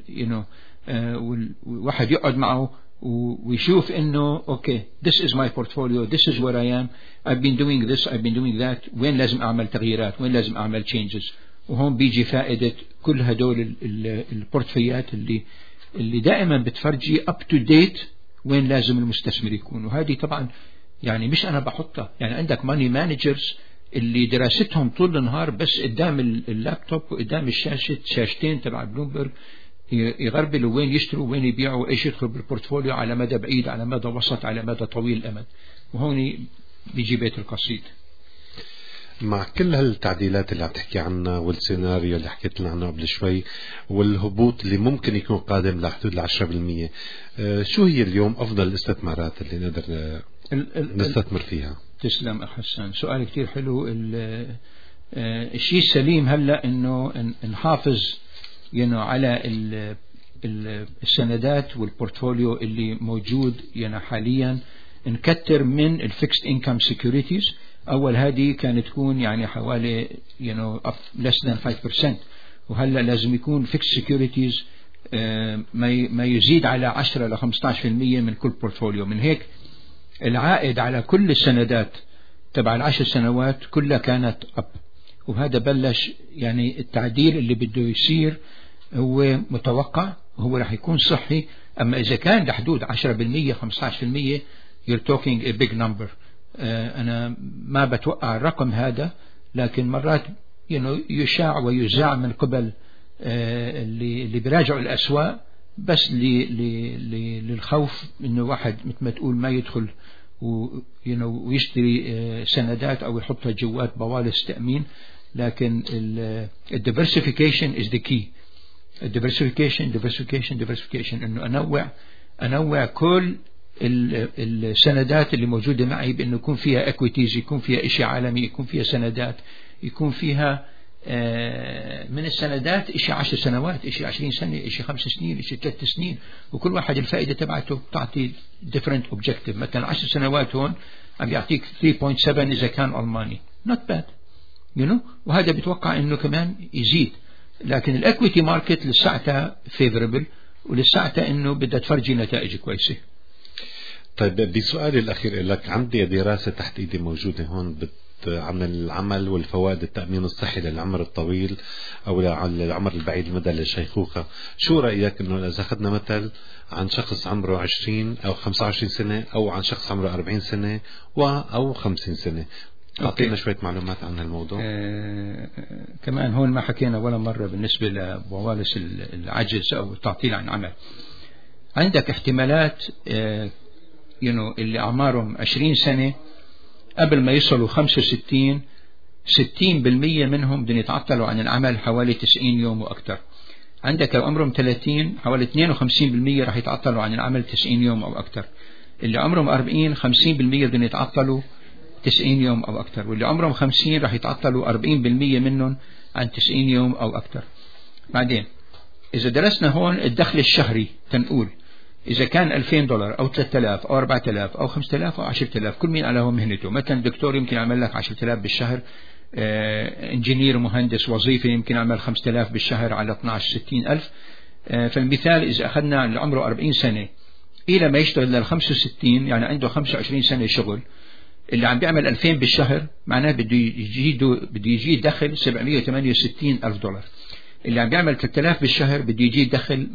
واحد يقعد معه ويشوف إنه أوكي this is my portfolio, this is where I am, I've been doing this, I've been doing that، وين لازم أعمل تغييرات، وين لازم أعمل changes. وهون بيجي فائدة كل هدول البورتفوليات اللي دائما بتفرجي up to date وين لازم المستثمر يكون. وهذه طبعا يعني مش أنا بحطها، يعني عندك ماني مانجرز اللي دراستهم طول النهار بس قدام اللابتوب وقدام شاشتين تبع بلومبرج يغربلوا وين يشتروا وين يبيعوا ايش يدخل بالبورتفوليو على مدى بعيد على مدى وسط على مدى طويل الأمد. وهون بيجي بيت القصيد. مع كل هالتعديلات اللي عم تحكي عنها والسيناريو اللي حكيت لنا عنه قبل شوي والهبوط اللي ممكن يكون قادم لحدود 10%، شو هي اليوم أفضل الاستثمارات اللي نقدر نستثمر فيها؟ تسلم أخ حسان، سؤال كتير حلو. الشيء السليم هلأ إنه نحافظ على السندات والبورتفوليو اللي موجود حاليا، نكتر من الفيكست انكم سيكوريتيز. أول هذه كانت تكون يعني حوالي less than 5%، وهلأ لازم يكون فيكست سيكوريتيز ما يزيد على 10 ل 15% من كل بورتفوليو. من هيك العائد على كل السندات تبع ال10 سنوات كلها كانت أب، وهذا بلش يعني التعديل اللي بده يصير هو متوقع، هو رح يكون صحي. أما إذا كان لحدود 10% 15% you're talking a big number. أنا ما بتوقع الرقم هذا، لكن مرات يشاع ويزاع من قبل اللي بيراجعوا الأسواق بس للخوف إنه واحد مثل ما تقول ما يدخل ويشتري سندات أو يحطها جوات بوالص تأمين. لكن diversification is the key. diversification إنه أنوع كل السندات اللي موجودة معي، بأنه يكون فيها equities، يكون فيها إشي عالمي، يكون فيها سندات، يكون فيها من السندات إشي 10 سنوات، إشي 20 سنة، إشي 5 سنين، إشي 3 سنين، وكل واحد الفائدة تبعته تعطي different objective. مثلا 10 سنوات هون عم يعطيك 3.7 إذا كان ألماني not bad وهذا بتوقع إنه كمان يزيد. لكن الإكويتي ماركت لساعتها favorable، ولساعتها إنه بدها تفرجي نتائج كويسة. طيب بسؤالي الأخير لك، عندي دراسة تحت إيدي موجودة هون عن العمل والفوائد التأمين الصحي للعمر الطويل أو للعمر البعيد المدى للشيخوخة. شو رأيك إنه إذا أخذنا مثل عن شخص عمره 20 أو 25 سنة أو عن شخص عمره 40 سنة أو 50 سنة؟ أعطينا شوية معلومات عن الموضوع. كمان هون ما حكينا ولا مرة بالنسبة لبوالص العجز أو التعطيل عن عمل. عندك احتمالات اللي أعمارهم 20 سنة قبل ما يصلوا 65 60% منهم بدهم يتعطلوا عن العمل حوالي 90 يوم وأكثر. عندك لو عمرهم 30 حوالي 52% راح يتعطلوا عن العمل 90 يوم أو أكثر. اللي عمرهم 40 50% بدهم يتعطلوا 90 يوم أو أكثر. واللي عمرهم 50 راح يتعطلوا 40% منهم عن 90 يوم أو أكثر. بعدين إذا درسنا هون الدخل الشهري تنقول إذا كان $2000 أو 3000 أو 4000 أو 5000 أو 10000 كل مين على هو مهنته. مثلا دكتور يمكن يعمل لك 10000 بالشهر، انجينير مهندس وظيفة يمكن يعمل 5000 بالشهر على 12 60,000. فالمثال إذا أخذنا اللي عمره 40 سنة إلى ما يشتغل لل 65 يعني عنده 25 سنة شغل، اللي عم بيعمل 2000 بالشهر معناه بده يجي دخل $768,000. اللي عم بيعمل 3000 بالشهر بده يجي دخل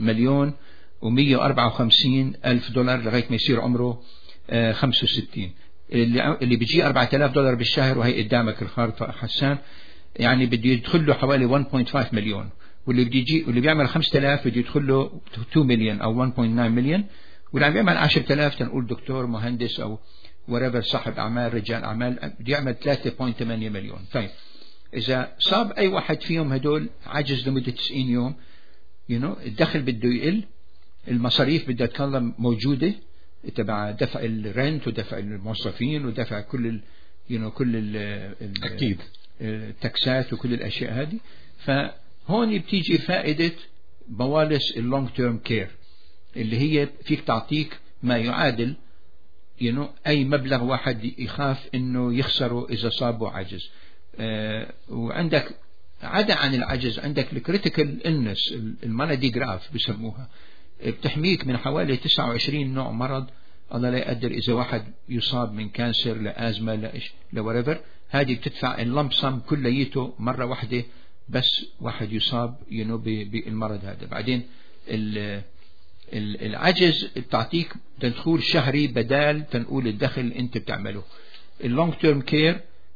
$1,154,000 لغاية ما يصير عمره 65. اللي بيجي $4,000 بالشهر وهي قدامك الخارطة حسان يعني بده يدخل له حوالي 1.5 مليون. واللي بيعمل 5000 بده يدخل له 2 مليون أو 1.9 مليون. واللي عم بيعمل 10,000 تنقول دكتور مهندس أو ورابر صاحب أعمال رجال أعمال بده يعمل 3.8 مليون. طيب إذا صاب أي واحد فيهم هدول عجز لمدة 90 يوم الدخل بده يقل، المصاريف بدها تكون موجودة تبع دفع الرنت ودفع الموظفين ودفع كل كل أكيد التاكسات وكل الأشياء هذه. فهون بتيجي فائدة بوالس اللونج تيرم كير اللي هي فيك تعطيك ما يعادل أي مبلغ واحد يخاف إنه يخسره إذا صابه عجز. وعندك عدا عن العجز عندك الكريتيكال إلنس المالادي جراف بسموها، بتحميك من حوالي 29 نوع مرض الله لا يقدر. إذا واحد يصاب من كانسر لأزمة لوريفر هذه بتدفع اللمب سم كليته مرة واحدة بس واحد يصاب بالمرض هذا. بعدين العجز بتعطيك تدخل شهري بدال تنقول الدخل انت بتعمله. اللونج تيرم كير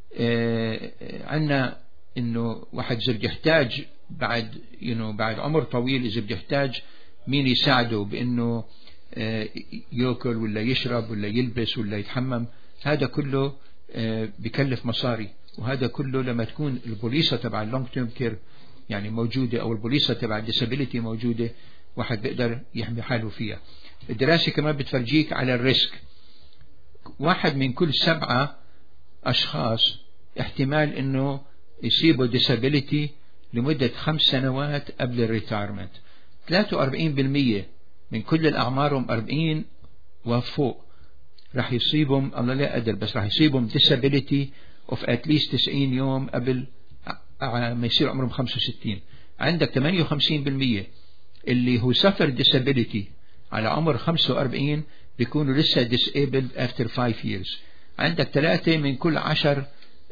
عنا انه واحد إذا بده يحتاج بعد بعد عمر طويل إذا بده يحتاج مين يساعده بأنه يأكل ولا يشرب ولا يلبس ولا يتحمم، هذا كله بكلف مصاري. وهذا كله لما تكون البوليصة تبع اللونج تيرم كير يعني موجودة أو البوليصة تبع الديسابيليتي موجودة واحد بيقدر يحمي حاله فيها. الدراسة كمان بتفرجيك على الريسك. 1 من كل 7 أشخاص احتمال انه يصيبوا disability لمدة 5 سنوات قبل الريتايرمنت. 43% من كل الأعمارهم 40 وفوق راح يصيبهم الله لا قدر بس راح يصيبهم disability of at least 90 يوم قبل ما يصير عمرهم 65. عندك 58% اللي هو suffer disability على عمر 45 بيكونوا لسه disabled after 5 years. عندك 3 من كل 10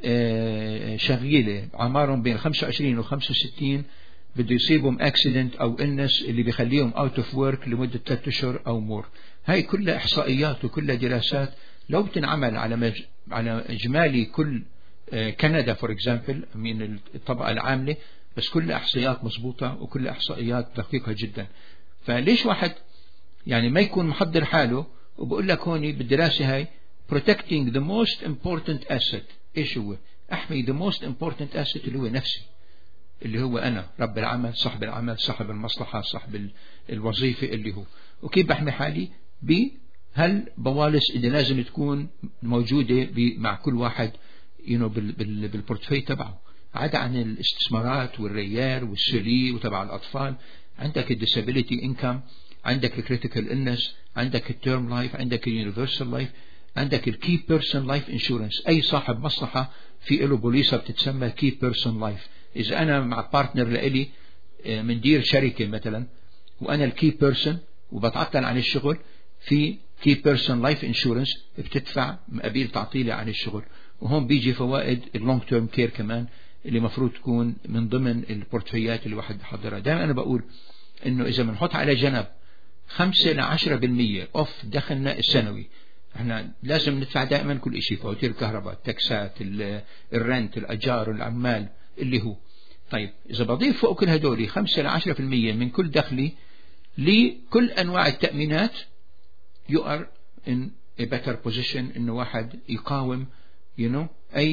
شغيلة عمارهم بين 25 و 65 بده يصيبهم accident أو illness اللي بيخليهم out of work لمدة 3 أشهر أو مور. هاي كلها إحصائيات وكلها دراسات لو بتنعمل على إجمالي كل كندا for example من الطبقة العاملة، بس كل إحصائيات مضبوطة وكل إحصائيات دقيقة جدا. فليش واحد يعني ما يكون محضر حاله وبقول لك هوني بالدراسة هاي protecting the most important asset. إيش هو؟ أحمي the most important asset اللي هو نفسي، اللي هو أنا رب العمل صاحب العمل صاحب المصلحة صاحب الوظيفة اللي هو. وكيف بحمي حالي؟ بهالبوالس اللي لازم تكون موجودة مع كل واحد بالبورتفي تبعه. عدا عن الاستثمارات والريار والسلي وتبع الأطفال عندك الديسابيليتي انكم، عندك الكريتيكال إلنس، عندك التيرم لايف، عندك اليونيفرسال لايف، عندك الكي بيرسون لايف انشورنس. أي صاحب مصلحة في له بوليصة بتتسمى كي بيرسون لايف. إذا أنا مع بارتنر لإلي مندير شركة مثلا وأنا الكي بيرسون وبتعطل عن الشغل، في كي بيرسون لايف انشورنس بتدفع مقابل تعطيلي عن الشغل. وهون بيجي فوائد اللونج تيرم كير كمان اللي مفروض تكون من ضمن البورتفيات اللي واحد بحضرها. دائما أنا بقول إنه إذا بنحط على جنب 5 ل 10% أوف دخلنا السنوي، احنا لازم ندفع دائما كل شيء، فواتير الكهرباء، التاكسات، الرنت، الأجار، العمال اللي هو. طيب إذا بضيف فوق كل هدولي 5 ل 10% من كل دخلي لكل أنواع التأمينات you are in a better position إنه واحد يقاوم أي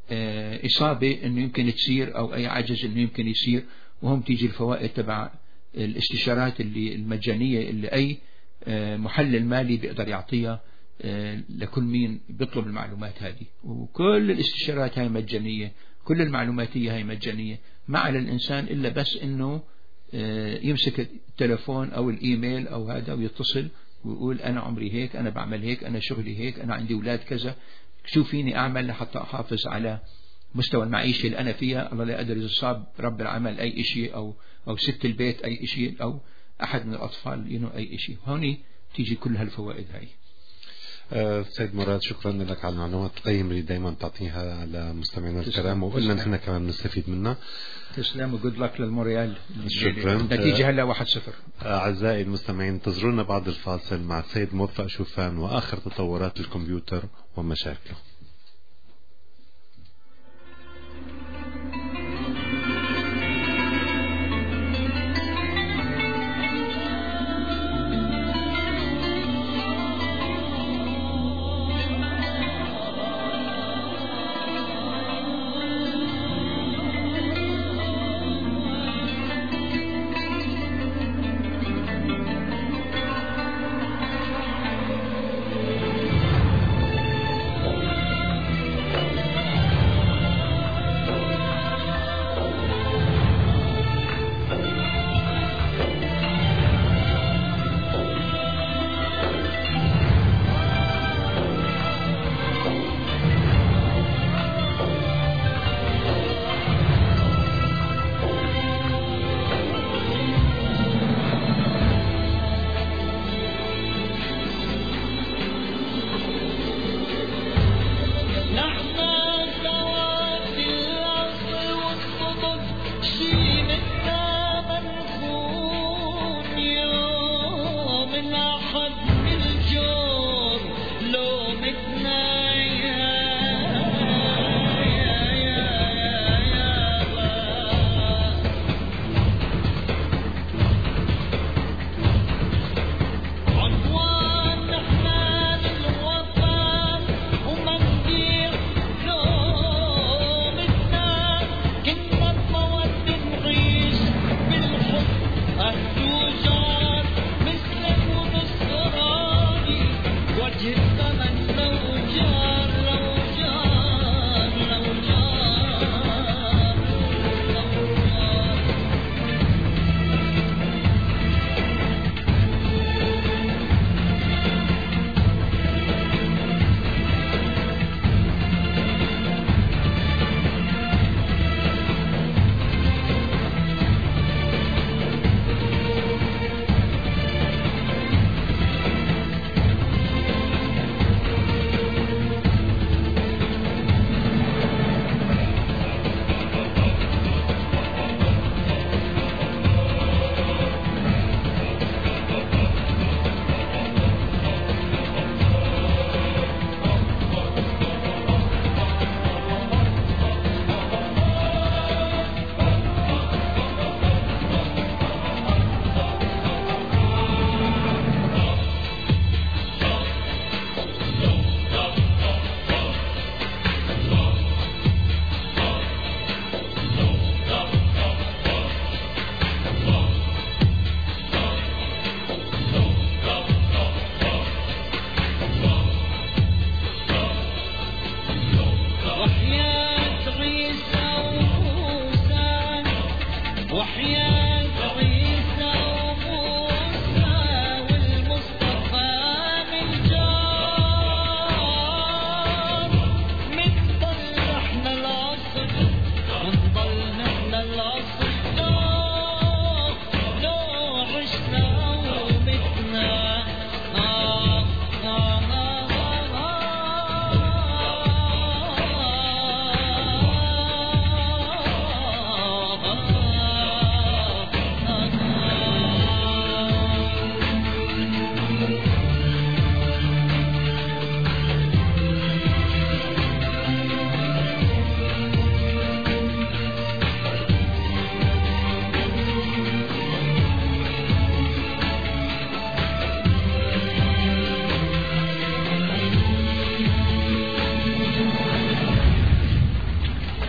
إصابة إنه يمكن تصير أو أي عجز إنه يمكن يصير، وهم تيجي الفوائد تبع الاستشارات اللي المجانية اللي أي محلل مالي بيقدر يعطيها لكل مين بيطلب المعلومات هذه. وكل الاستشارات هاي مجانية، كل المعلوماتية هاي مجانية، ما على الإنسان إلا بس إنه يمسك التلفون أو الإيميل أو هذا ويتصل ويقول أنا عمري هيك، أنا بعمل هيك، أنا شغلي هيك، أنا عندي أولاد كذا، شو فيني أعمل لحتى أحافظ على مستوى المعيشة اللي أنا فيها. الله لا يقدر إذا صاب رب العمل أي إشي أو ست البيت أي إشي أو أحد من الأطفال أي إشي، هوني تيجي كل هالفوائد هاي. سيد مراد، شكرا لك على المعلومات القيمة اللي دايما تعطيها لمستمعينا الكرام، وقلنا نحن كمان نستفيد منها. تسلم وجود لك للموريال. شكرا. النتيجة هلا 1-0. أعزائي المستمعين، انتظرونا بعد الفاصل مع السيد موفق شوفان وآخر تطورات الكمبيوتر ومشاكله.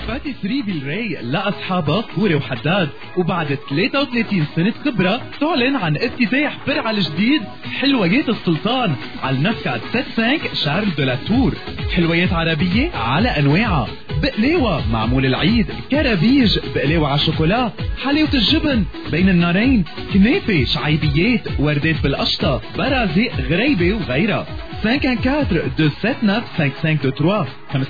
باتيسري بالراي لأصحابها كوري وحداد، وبعد 33 سنة خبرة تعلن عن افتتاح فرع الجديد حلويات السلطان على النفكة 75 شارل دو لا تور. حلويات عربية على أنواعها، بقلاوة معمول العيد، كرابيج، بقلاوة على شوكولا، حلاوة الجبن بين النارين، كنافة، شعيبيات، وردات بالقشطة، برازق، غريبة وغيرها. 514-279-5523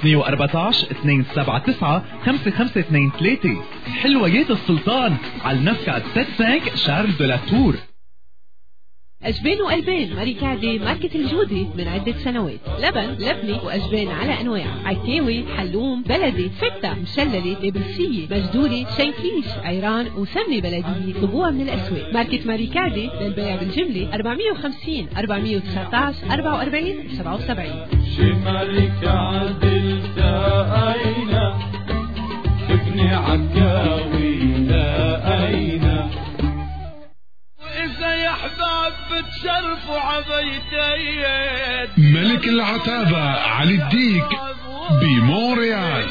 514-279-5523. حلويات السلطان على النفكة 75 شارل دو لا تور. أجبان وألبان ماريكادي ماركة الجودة من عدة سنوات. لبن، لبنة وأجبان على أنواع، عكاوي، حلوم، بلدي، فتة، مشللة، نابلسية، مجدولة، شينكيش، عيران وسمنة بلدية. طلبوها من الأسواق. ماركة ماريكادي للبيع بالجملة 450 419 44 77. شمالك عدل تأينا ابني عكاوي لأينا، وإذا يا أحباب بتشرفوا عبيتين. ملك العتابة علي الديك بمونريال.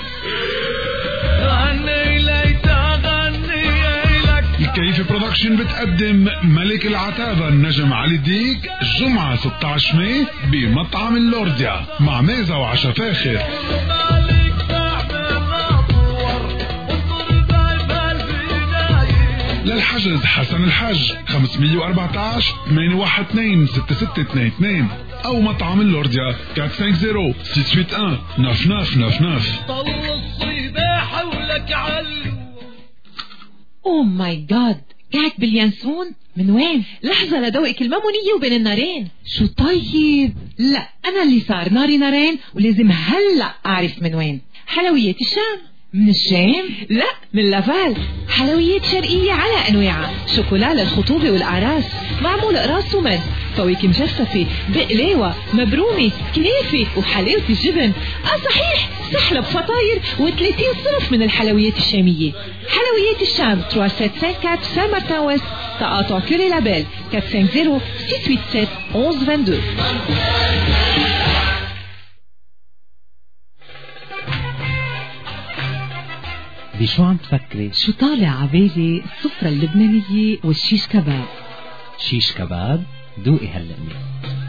غني ليت أغني لك. الكيف برودكشن بتقدم ملك العتابة النجم علي الديك الجمعة 16 ماي بمطعم اللورديا مع ميزة وعشا فاخر. للحجز حسن الحج 514 812 6622 أو مطعم اللورديا 450 681 9999. طل الصيبة حولك علو. أوه ماي جاد، قاعد باليانسون؟ من وين؟ لحظة لدوقك المامونية وبين النارين. شو طيب؟ لا أنا اللي صار ناري نارين ولازم هلأ أعرف من وين. حلويات الشام. من الشام؟ لا من لافال. حلويات شرقية على أنواعها، شوكولا للخطوبة والأعراس، معمول قراص ومد، فواكه مجففة، بقلاوة، مبرومة، كنافة وحلاوة الجبن. صحيح سحلب، فطاير و30 صنف من الحلويات الشامية. حلويات الشام 3754 سان مارتن ويست، تقاطع كوري لابيل 450 687 1122. بشو عم تفكري؟ شو طالع عبالي؟ السفرة اللبنانية والشيش كباب. شيش كباب؟ دوقي هاللقمة.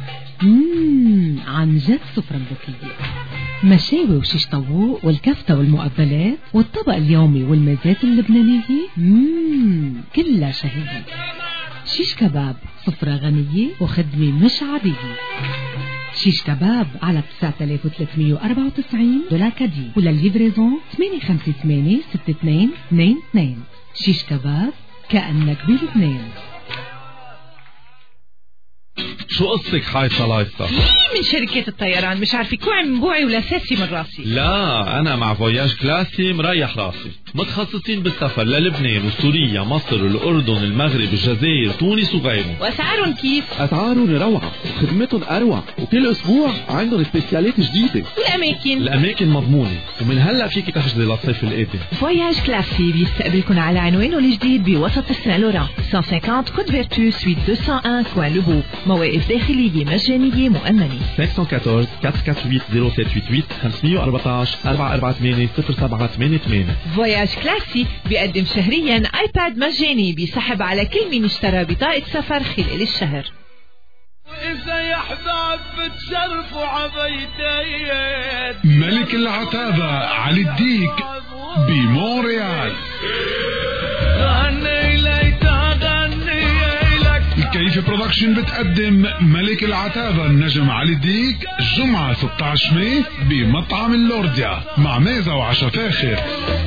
عن جد سفرة مذكية. مشاوي وشيش طاووق والكفتة والمقبلات والطبق اليومي والمزات اللبنانية. كلها شهية. شيش كباب سفرة غنية وخدمة مش عادية. شيش كباب على 9394 دولار كادي، وللليفريزون 858 6222. شيش كباب كأنك بلبنان. شو قصتك حايصة لايصة؟ من شركة الطيران مش عارفة كوعي من بوعي ولا ساسي من راسي. لا أنا مع فواياج كلاسي مريح راسي، متخصصين بالسفر للبنان وسوريا مصر الأردن المغرب الجزائر تونس وغيرهم. وأسعارهم كيف؟ أسعارهم روعة وخدمتهم أروع، وكل أسبوع عندهم سبيسيالات جديدة. الأماكن مضمونة، ومن هلأ فيك تحجزي للصيف القادم. فواياج كلاسي بيستقبلكم على عنوانه الجديد بوسط السان لوران 150 كود فيرتو سويت 201 كوان لوبو. مواقف داخلية مجانية مؤمنة. 514 448 0788 514 448 0788. فواياج كلاسي بيقدم شهريا ايباد مجاني بيسحب على كل من اشترى بطاقة سفر خلال الشهر. وإذا يا أحباب بتشرفوا عبيتين. ملك العتابة علي الديك بمونريال. غني ليت أغني لك. الكيف برودكشن بتقدم ملك العتابة النجم علي الديك الجمعة 16 ماي بمطعم اللورديا مع ميزة وعشا فاخر.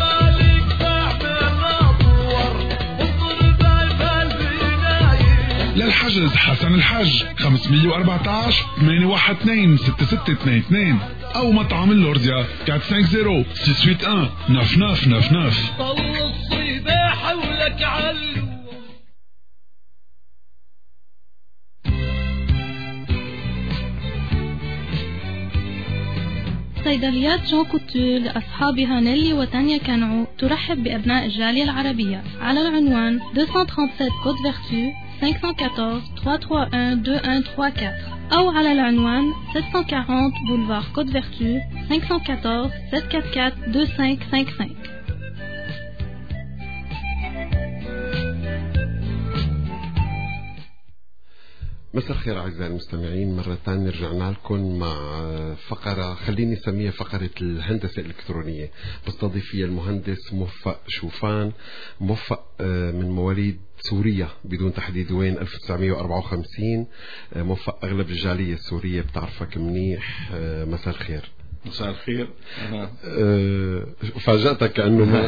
للحجز حسن الحج 514 812 6622 أو مطعم اللورديا 450 681 9999. طل الصيبة حولك علو. صيدليات جون كوتور لأصحابها نيلي وتانيا كانعو ترحب بأبناء الجالية العربية على العنوان 237 كود فيرتو 514 331 2134 أو على العنوان 740 بولفار كوت فيرتو 514 744 2555. مساء الخير أعزائي المستمعين، مرة ثانية رجعنا لكم مع فقرة خليني أسميها فقرة الهندسة الإلكترونية. بستضيف فيها المهندس موفق شوفان. موفق من مواليد سوريا بدون تحديد وين، 1954. موفق أغلب الجالية السورية بتعرفك منيح. مساء الخير. مساء الخير. أنا فاجأتك كأنه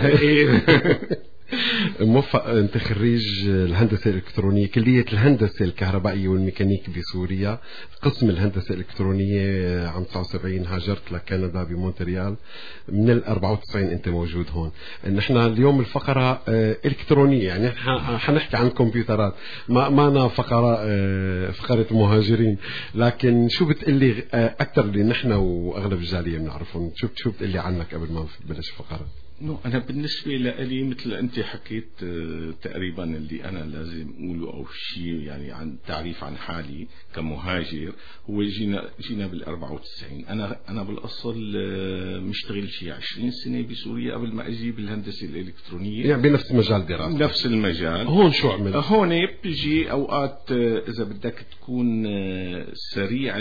موفق، أنت خريج الهندسة الإلكترونية، كلية الهندسة الكهربائية والميكانيك بسوريا، قسم الهندسة الإلكترونية. عام 79 هاجرت لكندا بمونتريال، من 94 أنت موجود هون. نحن اليوم الفقرة إلكترونية، يعني حنحكي عن كمبيوترات، ما أنا فقرة مهاجرين. لكن شو بتقلي أكثر اللي نحن وأغلب الجالية بنعرفهم؟ شو بتقلي عنك قبل ما نبلش الفقرة؟ أنا بالنسبة لي مثل أنت حكيت تقريبا اللي أنا لازم أقوله أو شيء يعني عن تعريف عن حالي كمهاجر. هو جينا بال94. أنا بالأصل مشتغل شيء 20 سنة بسوريا قبل ما أجي بالهندسة الإلكترونية، يعني بنفس مجال دراسة. نفس المجال. هون شو عمل؟ هون بتجي أوقات إذا بدك تكون سريع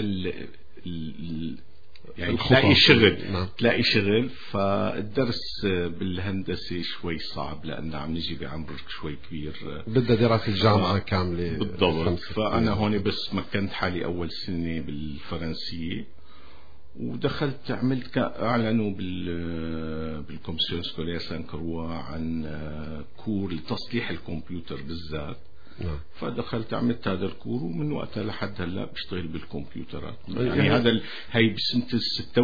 يعني تلاقي شغل فالدرس بالهندسة شوي صعب، لأن عم نجي بعمر شوي كبير، بدها دراسة الجامعة كاملة بالضبط. فأنا هون بس مكنت حالي أول سنة بالفرنسية، ودخلت عملت أعلنوا بالكومسيون سكولير سانكروا عن كور لتصليح الكمبيوتر بالذات. فدخلت عملت هذا الكور، ومن وقتها لحد هلا بشتغل بالكمبيوترات. يعني هي بسنة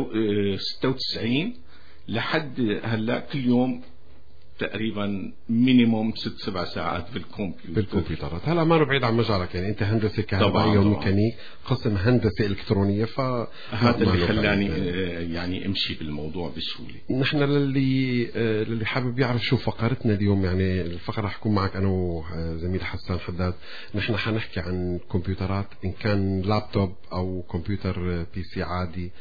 96 لحد هلا كل يوم تقريبا مينيموم 6-7 ساعات بالكمبيوترات. هلا ما بعيد عن مجالك، يعني انت هندسة كهربائية وميكانيك، قسم هندسة إلكترونية، هذا اللي خلاني يعني امشي بالموضوع بسهولة. نحن للي حابب يعرف شو فقرتنا اليوم، يعني الفقرة حكون معك انا وزميل حسان حداد. نحن حنحكي عن كمبيوترات، ان كان لابتوب او كمبيوتر بي سي عادي،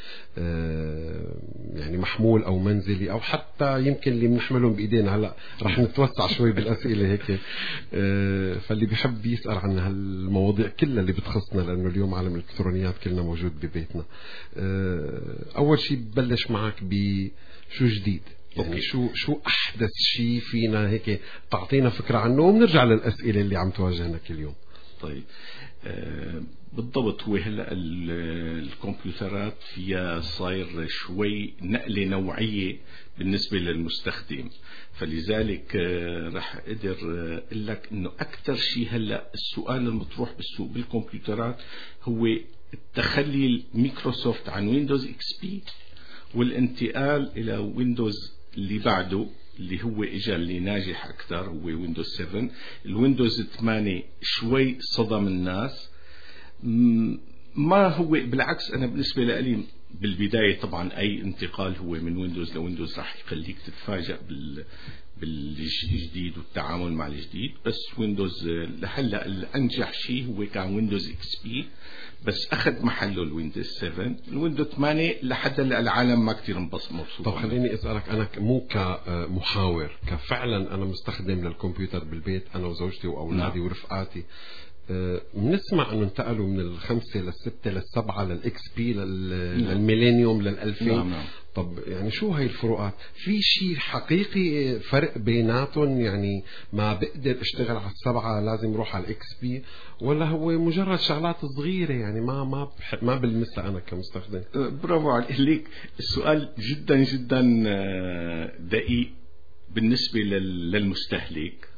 يعني محمول او منزلي، او حتى يمكن اللي بنحملهم بايدينا. هلا رح نتوسع شوي بالاسئله هيك، فاللي بيحب يسال عن هالمواضيع كلها اللي بتخصنا، لانه اليوم عالم الالكترونيات كلنا موجود ببيتنا. اول شيء ببلش معك بشو جديد، يعني شو احدث شيء فينا هيك تعطينا فكره عنه، وبنرجع للاسئله اللي عم تواجهنا كل يوم. طيب بالضبط. هو هلا الكمبيوترات فيها صاير شوي نقلة نوعية بالنسبة للمستخدم، فلذلك رح أقدر أقول لك إنه أكثر شيء هلا السؤال المطروح بالسوق بالكمبيوترات هو التخلي مايكروسوفت عن ويندوز اكس بي والانتقال إلى ويندوز اللي بعده، اللي هو إجا اللي ناجح أكثر هو ويندوز 7. الويندوز 8 شوي صدم الناس، ما هو بالعكس. أنا بالنسبة لي بالبداية طبعا أي انتقال هو من ويندوز لويندوز راح يخليك تتفاجأ بالجديد والتعامل مع الجديد. بس ويندوز لهلا الأنجح شيء هو كان ويندوز اكس بي، بس أخذ محله الويندوز 7. الويندوز 8 لحد العالم ما كتير مبسوط. طب خليني أسألك أنا مو كمحاور، كفعلا أنا مستخدم للكمبيوتر بالبيت أنا وزوجتي وأولادي ورفقاتي. بنسمع انه انتقلوا من 5 لل6 لل7 للاكس بي للميلينيوم لل2000. نعم. طب يعني شو هاي الفروقات؟ في شيء حقيقي فرق بيناتهم؟ يعني ما بقدر اشتغل على 7 لازم اروح على الاكس بي، ولا هو مجرد شغلات صغيرة يعني ما بلمسها انا كمستخدم؟ برافو عليك. السؤال جدا جدا دقيق بالنسبة للمستهلك.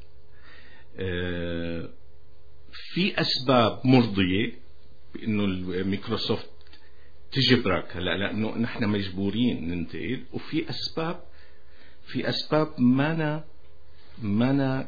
في أسباب مرضية بأنه الميكروسوفت تجبرك هلا لأنه نحن مجبورين ننتقل، وفي أسباب مانا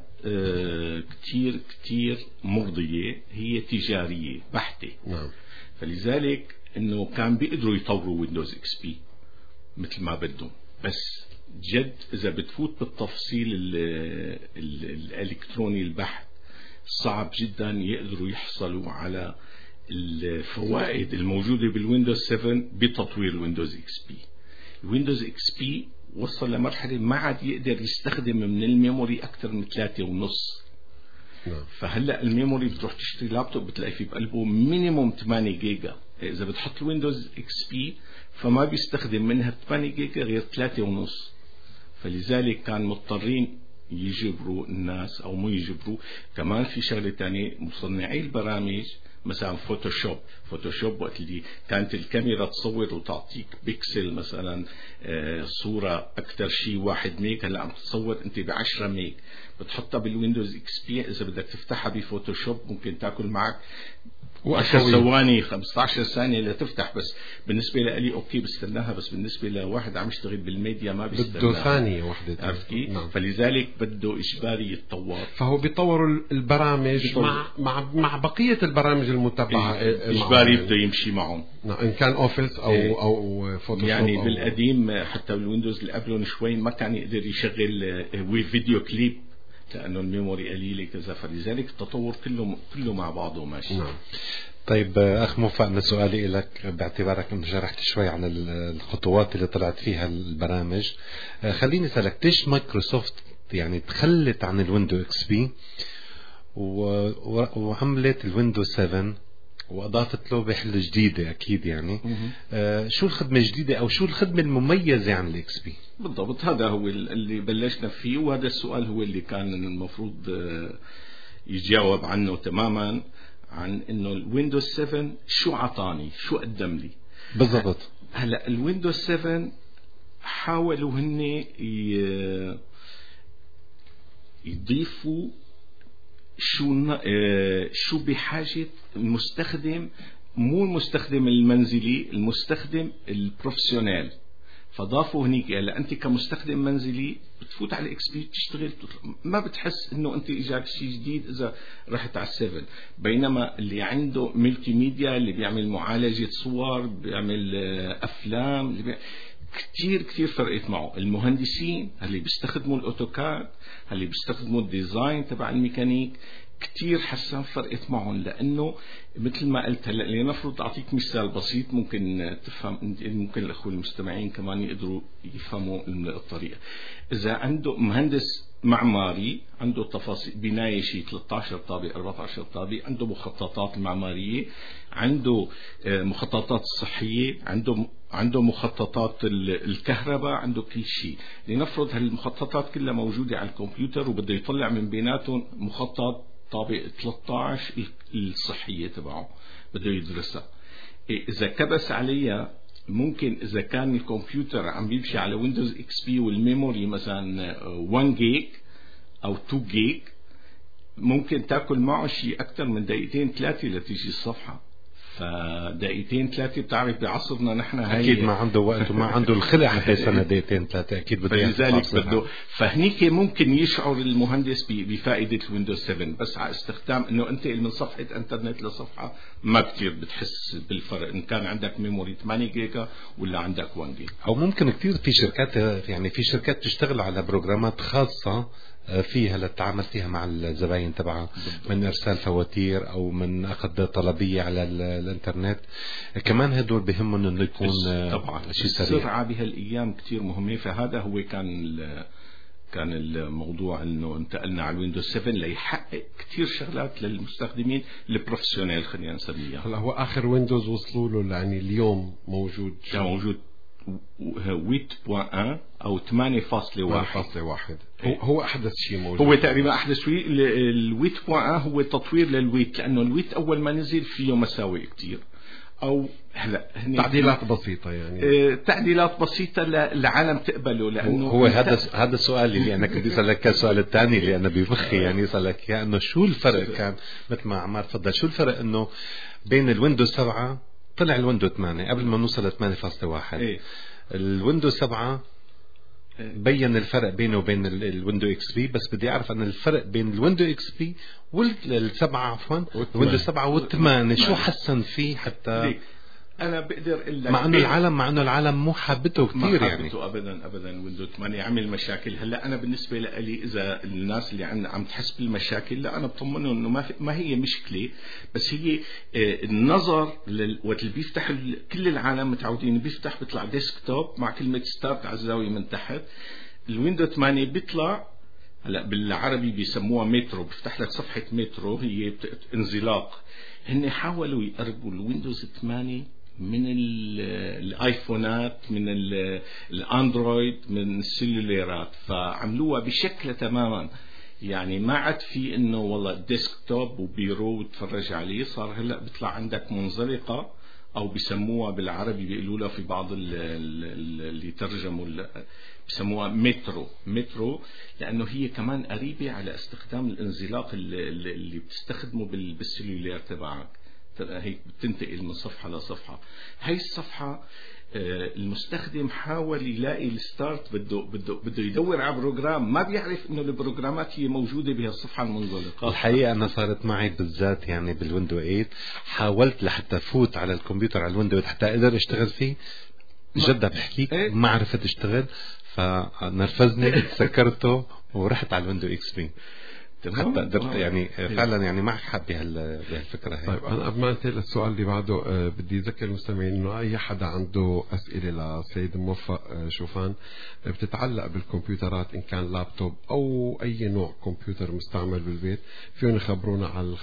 كتير مرضية، هي تجارية بحتة. نعم. فلذلك إنه كان بيقدروا يطوروا ويندوز اكس بي مثل ما بدهم، بس جد إذا بتفوت بالتفصيل الإلكتروني البحت صعب جدا يقدروا يحصلوا على الفوائد الموجودة بالويندوز 7 بتطوير الويندوز اكس بي. الويندوز اكس بي وصل لمرحلة ما عاد يقدر يستخدم من الميموري أكثر من 3.5. فهلا الميموري بتروح تشتري لابتوب بتلاقي فيه بقلبه مينيموم 8 جيجا. إذا بتحط الويندوز اكس بي فما بيستخدم منها 8 جيجا غير 3.5. فلذلك كان مضطرين يجبروا الناس أو مو يجبروا. كمان في شغلة تانية، مصنعي البرامج مثلا فوتوشوب وقت اللي كانت الكاميرا تصور وتعطيك بيكسل مثلا صورة أكثر شيء 1 ميج، هلا عم تصور أنت ب10 ميج، بتحطها بالويندوز اكس بي. إذا بدك تفتحها بفوتوشوب ممكن تاكل معك 10 ثواني 15 ثانية لتفتح. بس بالنسبة لي أوكي بستناها، بس بالنسبة لواحد عم يشتغل بالميديا ما بيستناها، بده ثانية واحدة. نعم. فلذلك بده إجباري يتطور. فهو بيطور البرامج مع بقية البرامج المتبعة إجباري بده يمشي معهم. نعم. إن كان أوفيس أو فوتوشوب يعني أو بالقديم حتى بالويندوز اللي قبلهم شوي ما كان يقدر يشغل فيديو كليب لأنه الميموري قليلة كذا. فلذلك التطور كله مع بعضه ماشي. نعم. طيب أخ موفق، أنا سؤالي لك باعتبارك أنه شرحت شوي عن الخطوات اللي طلعت فيها البرامج، خليني أسألك ليش مايكروسوفت يعني تخلت عن الويندو اكس بي وعملت الويندو 7 وأضافت له بحل جديدة أكيد يعني شو الخدمة الجديدة أو شو الخدمة المميزة عن الإكس بي؟ بالضبط هذا هو اللي بلشنا فيه، وهذا السؤال هو اللي كان المفروض يجاوب عنه تماما، عن إنه الويندوز 7 شو عطاني، شو قدم لي بالضبط. هلا الويندوز 7 حاولوا هن يضيفوا شو بحاجة المستخدم، مو المستخدم المنزلي، المستخدم البروفيشنال. فضافوا هنيك هلا انت كمستخدم منزلي بتفوت على الاكس بي تشتغل، ما بتحس انه انت اجاك شيء جديد اذا رحت على السيفن. بينما اللي عنده ملتي ميديا، اللي بيعمل معالجة صور، بيعمل افلام، اللي كتير فرقت معه. المهندسين اللي بيستخدموا الاوتوكاد، اللي بيستخدموا الديزاين تبع الميكانيك، كتير حسن فرقت معهم. لانه مثل ما قلت هلا لنفرض اعطيك مثال بسيط ممكن تفهم، ممكن الاخوه المستمعين كمان يقدروا يفهموا الطريقه. اذا عنده مهندس معماري عنده تفاصيل بنايه شيء 13 طابق 14 طابق، عنده مخططات المعماريه، عنده مخططات الصحيه، عنده مخططات الكهرباء، عنده كل شيء. لنفرض هالمخططات كلها موجوده على الكمبيوتر وبده يطلع من بيناتهم مخطط طابق 13 الصحيه تبعه بده يدرسها. اذا كبس عليها ممكن اذا كان الكمبيوتر عم بيمشي على ويندوز اكس بي والميموري مثلا 1 جيج او 2 جيج، ممكن تاكل معه شيء اكثر من دقيقتين 3 لتيجي الصفحه. فدقيقتين 3 بتعرف بعصرنا نحن اكيد ما عنده وقت وما عنده الخلق حتى يستنى دقيقتين 3 اكيد بده. لذلك بده، فهنيك ممكن يشعر المهندس بفائده الويندوز 7 بس على استخدام انه انت من صفحه انترنت لصفحه ما كثير بتحس بالفرق ان كان عندك ميموري 8 جيجا ولا عندك 1 جيجا. او ممكن كثير في شركات، يعني في شركات تشتغل على بروجرامات خاصه فيها للتعامل فيها مع الزباين تبعها، من ارسال فواتير او من اخذ طلبيه على الانترنت. كمان هدول بهمهم انه يكون طبعا شيء سريع. السرعه بهالايام كثير مهمه. فهذا هو كان الموضوع انه انتقلنا على الويندوز 7 ليحقق كثير شغلات للمستخدمين البروفيشنال خلينا نسميها. هلا هو اخر ويندوز وصلوا له يعني اليوم موجود 8.1 او 8.1 هو احدث شيء موجود. هو تقريبا احدث شيء. الويت 8.1 هو تطوير للويت، لانه الويت اول ما نزل فيه مساوئ كتير، او هلا تعديلات بسيطه، يعني تعديلات بسيطه العالم تقبله. لانه هو هذا السؤال اللي انا كنت اسالك السؤال الثاني اللي انا ببخي يعني اسالك اياه، انه شو الفرق كان مثل ما عمار تفضل، شو الفرق انه بين الويندوز 7 طلع الويندوز 8 قبل ما نوصل ل 8.1 الويندوز 7 بين الفرق بينه وبين الويندو اكس بي. بس بدي اعرف ان الفرق بين الويندو اكس بي والسبعة عفوا الويندو 7 والثمانية شو حسن فيه حتى انا بقدر اقول لك مع انه العالم مو حابته كثير، يعني حابته ابدا ويندوز 8 عمل مشاكل. هلا انا بالنسبه لي اذا الناس اللي عم تحس بالمشاكل، لا انا بطمنهم انه ما هي مشكله، بس هي النظر وقت اللي بيفتح كل العالم متعودين بيفتح بيطلع ديسكتوب مع كلمه ستارت على الزاويه من تحت. الويندوز 8 بيطلع هلا بالعربي بيسموها مترو، بيفتح لك صفحه مترو، هي انزلاق. هن حاولوا يقربوا الويندوز 8 من الايفونات، من الاندرويد، من السيلوليرات، فعملوها بشكل تماما. يعني ما عاد في انه والله ديسكتوب وبيرو وتفرج عليه، صار هلا بيطلع عندك منزلقه، او بيسموها بالعربي بيقولوا لها في بعض اللي ترجموا بيسموها مترو، لانه هي كمان قريبه على استخدام الانزلاق اللي بتستخدمه بالسيلولير تبعك، هيك بتنتقل من صفحه لصفحه. هاي الصفحه المستخدم حاول يلاقي الستارت، بده يدور على بروجرام، ما بيعرف انه البروجرامات هي موجوده بهالصفحه المنزلقه. الحقيقه انا صارت معي بالذات، يعني بالويندو 8 حاولت لحتى فوت على الكمبيوتر على الويندو حتى اقدر اشتغل فيه، جدا بحكيك ما عرفت اشتغل، فنرفزني سكرته ورحت على الويندو اكس بي حتى قدرت. يعني فعلا يعني معك حق بهالفكره هي. طيب انا قبل ما انتقل للسؤال اللي بعده بدي اذكر المستمعين انه اي حدا عنده اسئله لسيد موفق شوفان بتتعلق بالكمبيوترات، ان كان لابتوب او اي نوع كمبيوتر مستعمل بالبيت، فيهم يخبرونا على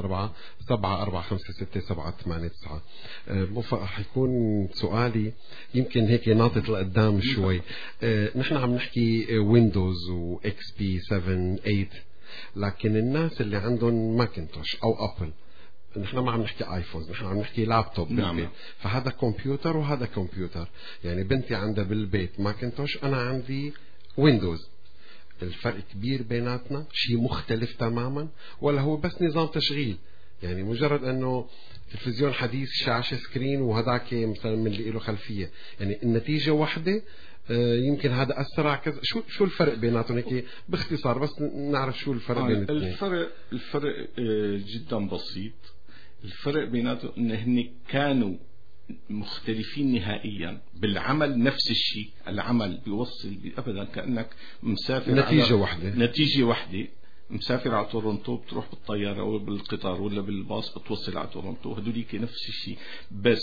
514-745-6789. موفق حيكون سؤالي يمكن هيك ناطط لقدام شوي. نحن عم نحكي ويندوز واكس بي 7 8، لكن الناس اللي عندهم ماكنتوش او ابل، نحن ما عم نحكي ايفونز، نحن عم نحكي لابتوب بالبيت. فهذا كمبيوتر وهذا كمبيوتر. يعني بنتي عندها بالبيت ماكنتوش، انا عندي ويندوز. الفرق كبير بيناتنا، شيء مختلف تماما، ولا هو بس نظام تشغيل؟ يعني مجرد انه تلفزيون حديث، شاشة سكرين، وهذاك مثلا من اللي له خلفية، يعني النتيجة واحدة. يمكن هذا أسرع كذا. شو الفرق بيناتهم هيك باختصار، بس نعرف شو الفرق بين الاثنين. الفرق جدا بسيط. الفرق بيناتهم ان هن كانوا مختلفين نهائيا بالعمل، نفس الشيء. العمل بيوصل ابدا كأنك مسافر، نتيجة واحدة مسافر على تورونتو، بتروح بالطيارة أو بالقطار ولا بالباص بتوصل على تورونتو، هدوليك نفس الشيء. بس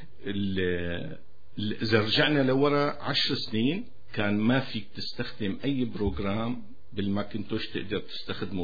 إذا رجعنا لورا 10 سنين كان ما فيك تستخدم أي بروجرام بالماكنتوش تقدر تستخدمه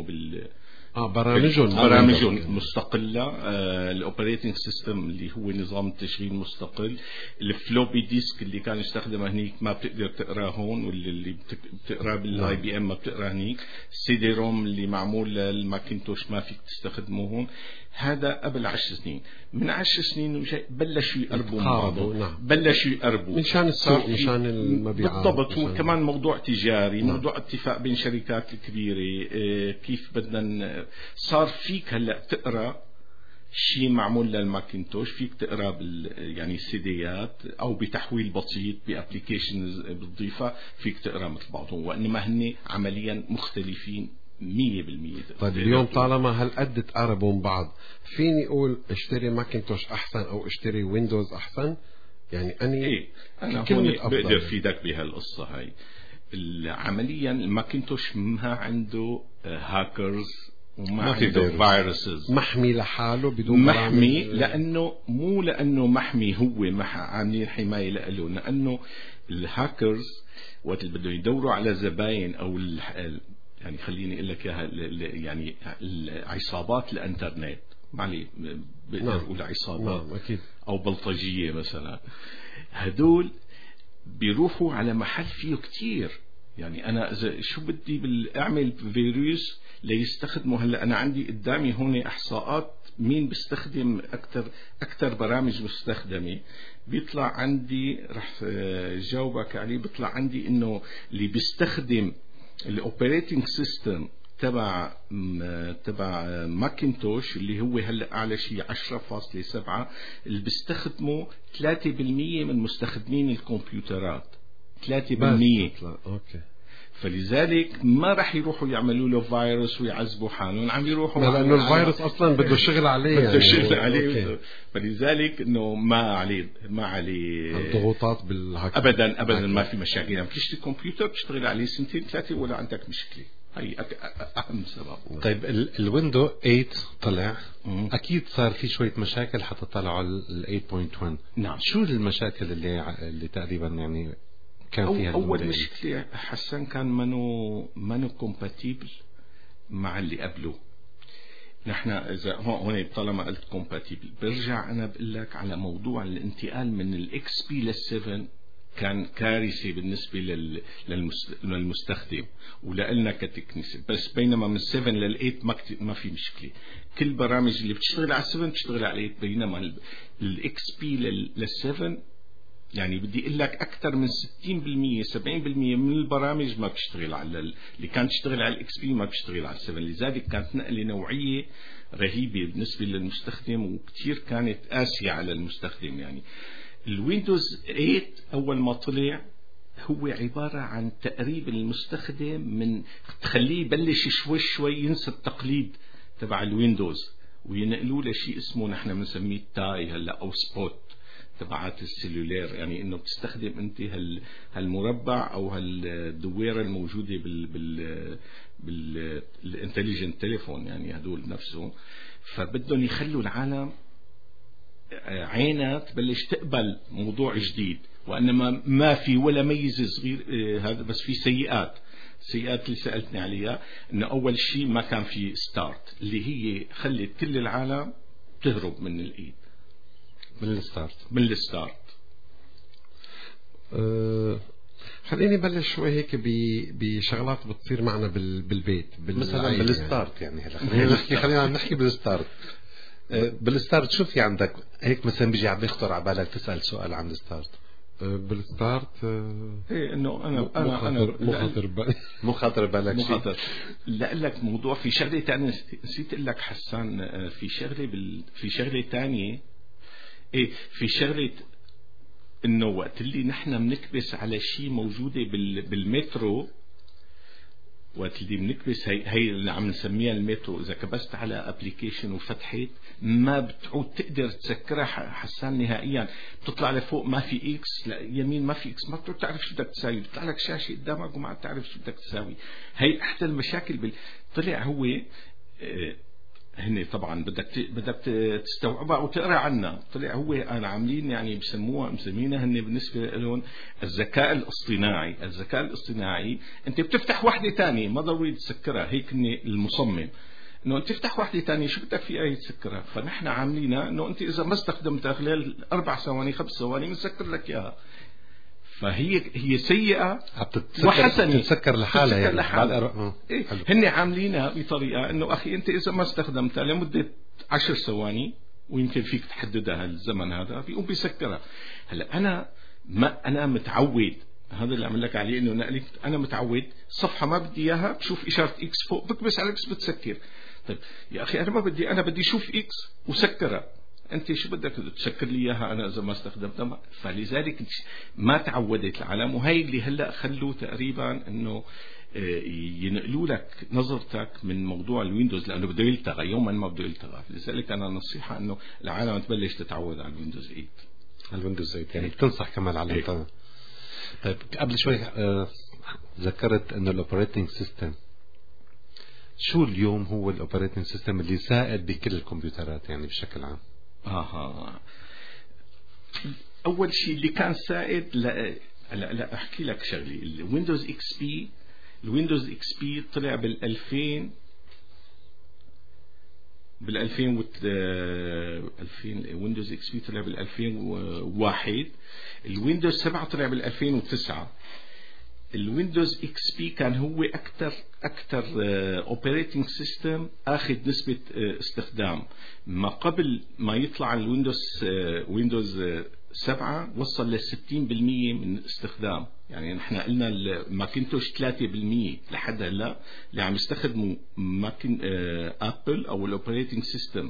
برامجهم مستقلة. الاوبريتنج سيستم اللي هو نظام التشغيل مستقل. الفلوبي ديسك اللي كان يستخدمه هنيك ما بتقدر تقراه هون، واللي بتقراه بالاي بي ام ما بتقراه هنيك. السي دي روم اللي معمول للماكنتوش ما فيك تستخدمه هون. هذا قبل 10 سنين. من 10 سنين بلشوا يقربوا مع بعض، بلشوا يقربوا من شان السوق، من شان المبيعات. بالضبط. هو كمان موضوع تجاري، موضوع اتفاق بين شركات كبيرة. كيف بدنا صار فيك هلا تقرا شيء معمول للماكنتوش، فيك تقرا يعني سيديات او بتحويل بسيط بابليكيشنز بتضيفها، فيك تقرا مثل بعضهم، وانما هن عمليا مختلفين 100%. طيب اليوم طالما هالقد تقاربوا من بعض، فيني اقول اشتري ماكنتوش احسن او اشتري ويندوز احسن؟ يعني انا هون بقدر فيدك بهالقصه هاي. عمليا الماكنتوش ما عنده هاكرز وما عنده فيروسز، محمي لحاله بدون محمي. لانه مو لانه محمي هو عاملين حمايه له، لانه الهاكرز وقت اللي بدهم يدوروا على زباين او يعني خليني اقول لك اياها، يعني عصابات الانترنت، معلي بقدر اقول عصابات أكيد. او بلطجيه مثلا، هدول بيروحوا على محل فيه كتير. يعني انا اذا شو بدي اعمل فيروس ليستخدموا. هلا انا عندي قدامي هون احصاءات مين بيستخدم اكثر برامج مستخدمه. بيطلع عندي، رح جاوبك عليه، بيطلع عندي انه اللي بيستخدم الاوبريتنج سيستم تبع ماكنتوش اللي هو هلا اعلى شيء 10.7، اللي بيستخدموا 3% من مستخدمين الكمبيوترات. 3%. اوكي. فلذلك ما راح يروحوا يعملوا له فيروس ويعذبوا حالهم، عم يروحوا لأنه الفيروس أصلا بده شغل عليه، بده شغل عليه. فلذلك إنه ما عليه الضغوطات بالهاكر أبدا ما في مشاكل. يعني بتشتري كمبيوتر بتشتغل عليه سنتين ثلاثة ولا عندك مشكلة. هي أهم سبب. طيب الويندو 8 طلع، أكيد صار في شوية مشاكل حتى طلعوا ال 8.1. نعم. شو المشاكل اللي تقريبا يعني كان فيها؟ أول مشكلة حسن كان منو كومباتيبل مع اللي قبله. نحن إذا هون طالما قلت كومباتيبل برجع أنا بقول لك على موضوع الانتقال من الإكس بي لل7 كان كارثة بالنسبة للمستخدم ولنا كتكنيسي. بس بينما من 7 لل8 ما في مشكلة، كل برامج اللي بتشتغل على 7 بتشتغل على 8. بينما الإكس بي لل7 يعني بدي اقول لك اكثر من 60% 70% من البرامج ما بتشتغل على اللي كانت تشتغل على الاكس بي ما بتشتغل على 7. لذلك كانت نقله نوعيه رهيبه بالنسبه للمستخدم وكثير كانت قاسيه على المستخدم. يعني الويندوز 8 اول ما طلع هو عباره عن تقريب المستخدم من تخليه يبلش شوي ينسى التقليد تبع الويندوز وينقلوا له شيء اسمه نحن بنسميه تاي هلا او سبوت تبعات السلولير. يعني انه بتستخدم انت هالمربع او هالدويره الموجوده بالانتليجنت تليفون، يعني هدول نفسه. فبدهم يخلوا العالم عينها تبلش تقبل موضوع جديد، وانما ما في ولا ميزه صغير هذا. بس في سيئات اللي سألتني عليها، انه اول شيء ما كان في ستارت اللي هي خلت كل العالم تهرب من الايد من الستارت. خليني بلش شوي هيك بشغلات بتصير معنا بالبيت مثلا بالستارت. يعني هلا خلينا نحكي بالستارت. بالستارت شو في عندك هيك مثلا بيجي عم يخطر على بالك تسأل سؤال عن الستارت؟ بالستارت ايه انه انا مو خاطر بالك شيء. لا لك موضوع في شغله ثانيه نسيت اقول لك حسان. في شغله ثانيه. ايه في شغله انه وقت اللي نحن بنكبس على شيء موجوده بالمترو، وقت اللي بنكبس هي اللي عم نسميها المترو، اذا كبست على ابليكيشن وفتحت ما بتعود تقدر تسكرها حسان نهائيا. بتطلع لفوق ما في اكس، لا يمين ما في اكس، ما بتعرف تعرف شو بدك تساوي. بيطلع لك شاشه قدامك وما بتعرف شو بدك تساوي. هي احدى المشاكل طلع هو هن طبعا بدك تستوعبها وتقرا عنها. طلع هو انا عاملين يعني مسمينها هن بالنسبه لهم الذكاء الاصطناعي. انت بتفتح وحده ثانيه ما ضروري تسكرها، هيك المصمم انه انت تفتح وحده ثانيه شو بدك فيها تسكرها. فنحن عاملينها انه انت اذا ما استخدمتها خلال 4 ثواني 5 ثواني بنسكر لك اياها. فهي سيئة وحسنة تتسكر لحالها يعني. إيه؟ هن عاملينها بطريقة انه اخي انت اذا ما استخدمتها لمدة 10 ثواني ويمكن فيك تحددها الزمن هذا بيقوم بيسكرها. هلا انا متعود، هذا اللي عمل لك عليه انه نقلت. انا متعود صفحة ما بدي اياها بشوف اشارة اكس فوق بكبس على اكس بتسكر. طيب يا اخي انا ما بدي، انا بدي اشوف اكس وسكرها. انت شو بدك تسكر لي اياها انا اذا ما استخدمتها؟ فلذلك ما تعودت العالم. وهي اللي هلا خلوا تقريبا انه ينقلوا لك نظرتك من موضوع الويندوز، لانه بده يلتغى يوما ما بده يلتغى. لذلك انا نصيحه انه العالم تبلش تتعود على الويندوز 8. الويندوز 8 يعني بتنصح كمان على الانترنت. طيب قبل شوي ذكرت انه الاوبريتنج سيستم، شو اليوم هو الاوبريتنج سيستم اللي سائد بكل الكمبيوترات يعني بشكل عام؟ اول شيء اللي كان سائد لا احكي لك شغله. الويندوز اكس بي طلع بال2000 ويندوز اكس بي طلع بال2001. الويندوز 7 طلع بال2009. الويندوز اكس بي كان هو اكثر اوبريتنج سيستم اخذ نسبه استخدام. ما قبل ما يطلع ويندوز 7 وصل ل 60% من استخدام. يعني نحن قلنا ماكنتوش 3% لحد هلا اللي عم يستخدموا ابل او الاوبريتنج سيستم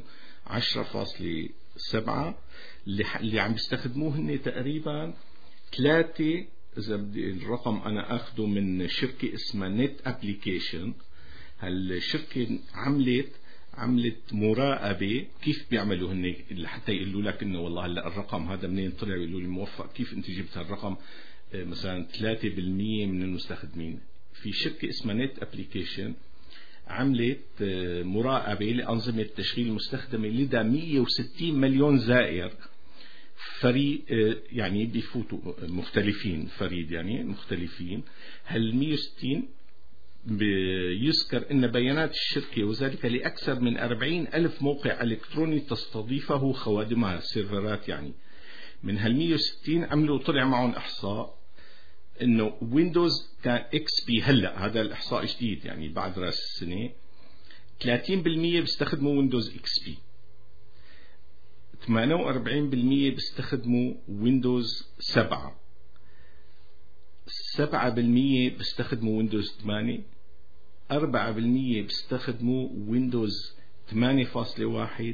10.7 اللي عم يستخدموه هن تقريبا 3 إذا بدي الرقم أنا أخده من شركة اسمها نت أبليكيشن. هالشركة عملت مراقبة كيف بيعملوا هن حتى يقولوا لك إنه والله هلا الرقم هذا منين طلع، يقولوا لي موفق كيف أنت جبت هالرقم مثلا 3% من المستخدمين. في شركة اسمها نت أبليكيشن عملت مراقبة لأنظمة التشغيل المستخدمة لدى 160 مليون زائر فريد، يعني بيفوتوا مختلفين، فريد يعني مختلفين. هال 160 بيذكر أن بيانات الشركة وذلك لأكثر من 40 ألف موقع إلكتروني تستضيفه خوادمها السيرفرات. يعني من هال 160 عملوا طلع معهم إحصاء إنه ويندوز كان إكس بي هلأ، هذا الإحصاء جديد يعني بعد رأس السنة، 30% بيستخدموا ويندوز إكس بي، 48% بيستخدموا ويندوز 7، 7% بيستخدموا ويندوز 8، 4% بيستخدموا ويندوز 8.1،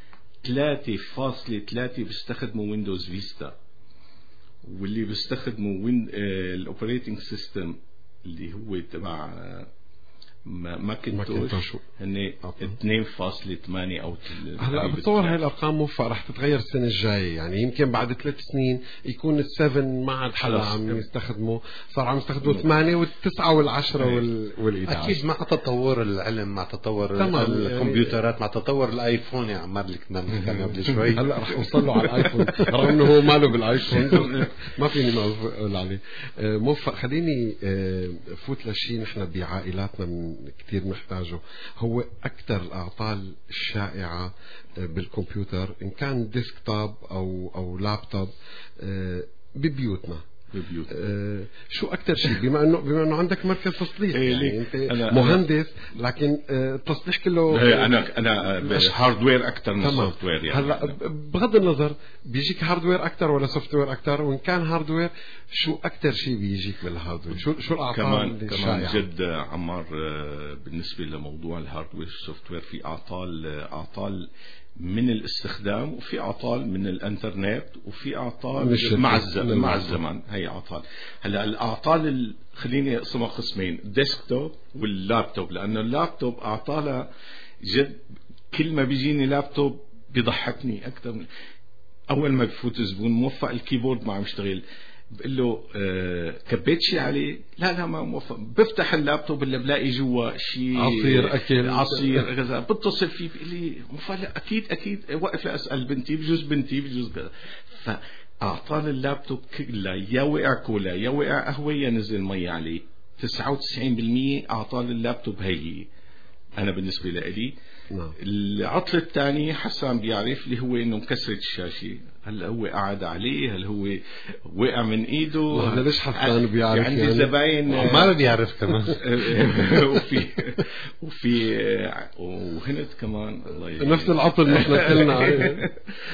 3.3 بيستخدموا ويندوز فيستا، واللي بيستخدموا الاوبريتنج سيستم اللي هو تبع ماكنتوش هن 2.8 او هلا بتصور هاي الارقام موفق رح تتغير السنه الجايه، يعني يمكن بعد 3 سنين يكون ال7 ما عاد حدا عم يستخدمه، صار عم يستخدموا 8 وال9 وال10 وال11. اكيد مع تطور العلم، مع تطور الكمبيوترات، مع تطور الايفون يا عمار اللي كنا بنحكي قبل شوي. هلا رح اوصل له على الايفون رغم انه هو ماله بالايفون ما فيني ما اقول عليه. موفق خليني فوت لشيء نحن بعائلاتنا من كتير محتاجه، هو أكثر الأعطال الشائعة بالكمبيوتر إن كان ديسكتوب أو لابتوب ببيوتنا. شو أكتر شيء بما إنه عندك مركز تصليح، يعني أنت مهندس لكن التصليح كله أنا هاردوير أكتر من سوفت وير. يعني هلا بغض النظر بيجيك هاردوير أكتر ولا سوفت وير أكتر، وإن كان هاردوير شو أكتر شيء بيجيك بالهاردوير؟ شو الأعطال كمان جد عمار بالنسبة لموضوع الهاردوير والسوفت وير في أعطال من الاستخدام، وفي أعطال من الانترنت، وفي أعطال مع الزمن. هي أعطال. هلا الأعطال خليني أقسمها قسمين، الديسكتوب واللابتوب، لأنه اللابتوب أعطالها جد كل ما بيجيني لابتوب بيضحكني أكثر من أول ما بفوت زبون موفق الكيبورد ما عم يشتغل، بقول له كبيت شيء عليه، لا ما موفق، بفتح اللابتوب اللي بلاقي جوا شيء عصير كذا، بتصل فيه بيقول لي موفق اكيد وقف لاسال بنتي بجوز كذا. فاعطاني اللابتوب كله يا وقع كولا يا وقع قهوه يا نزل مي عليه. 99% اعطاني اللابتوب هي. انا بالنسبه لي العطل الثاني حسان بيعرف اللي هو انه مكسرة الشاشة، هل هو قاعد عليه، هل هو وقع من ايده، هذا ليش حسان بيعرف؟ عندي زباين ما بيعرف كمان وهند كمان الله نفس العطل نحن كلنا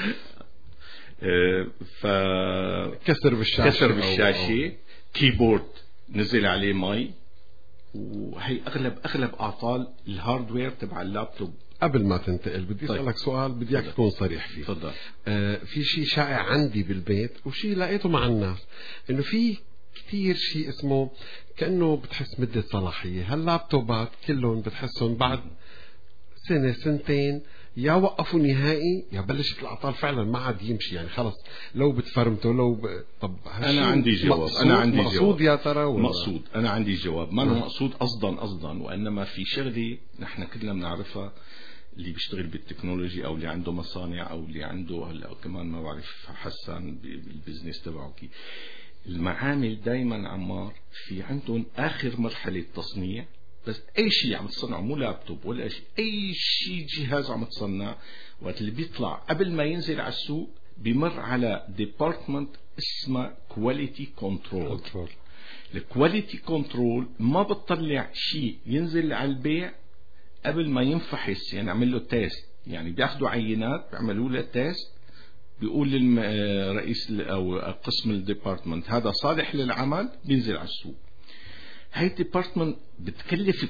كسر بالشاشة كيبورد نزل عليه مي، وهي اغلب اعطال الهاردوير تبع اللابتوب. قبل ما تنتقل بدي اسالك سؤال بدي اياك تكون صريح فيه. تفضل. في شيء شائع عندي بالبيت وشيء لقيته مع الناس، انه في كتير شيء اسمه كانه بتحس مده صلاحيه. هاللابتوبات كلهم بتحسهم بعد سنه سنتين يا وقفوا نهائي يا بلشت الاعطال فعلا ما عاد يمشي، يعني خلص لو بتفرمته طب انا عندي جواب. مقصود يا ترى ولا مقصود؟ انا عندي جواب. ما هو مقصود قصدا وانما في شغله نحن كلنا بنعرفها، اللي بيشتغل بالتكنولوجي او اللي عنده مصانع او اللي عنده هلا كمان ما بعرف حسان بالبزنس تبعه كي المعامل دايما عمار في عندهم اخر مرحله تصنيع. بس اي شيء عم تصنعه مو لابتوب ولا شيء، اي شيء جهاز عم تصنع وقت اللي بيطلع قبل ما ينزل على السوق بيمر على ديبارتمنت اسمه كواليتي كنترول. الكواليتي كنترول ما بتطلع شيء ينزل على البيع قبل ما ينفحص، يعني عمل له تيست، يعني بياخدوا عينات بيعملوا له تيست، بيقول للرئيس او قسم الديبارتمنت هذا صالح للعمل، بينزل على السوق. هاي ديبارتمنت بتكلف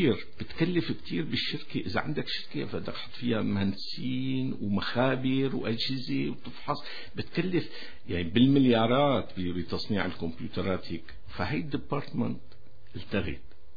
كتير بالشركة. إذا عندك شركة بدك تحط فيها مهندسين ومخابر وأجهزة وتفحص، بتكلف يعني بالمليارات بتصنيع الكمبيوترات هيك. فهي ديبارتمنت التغت.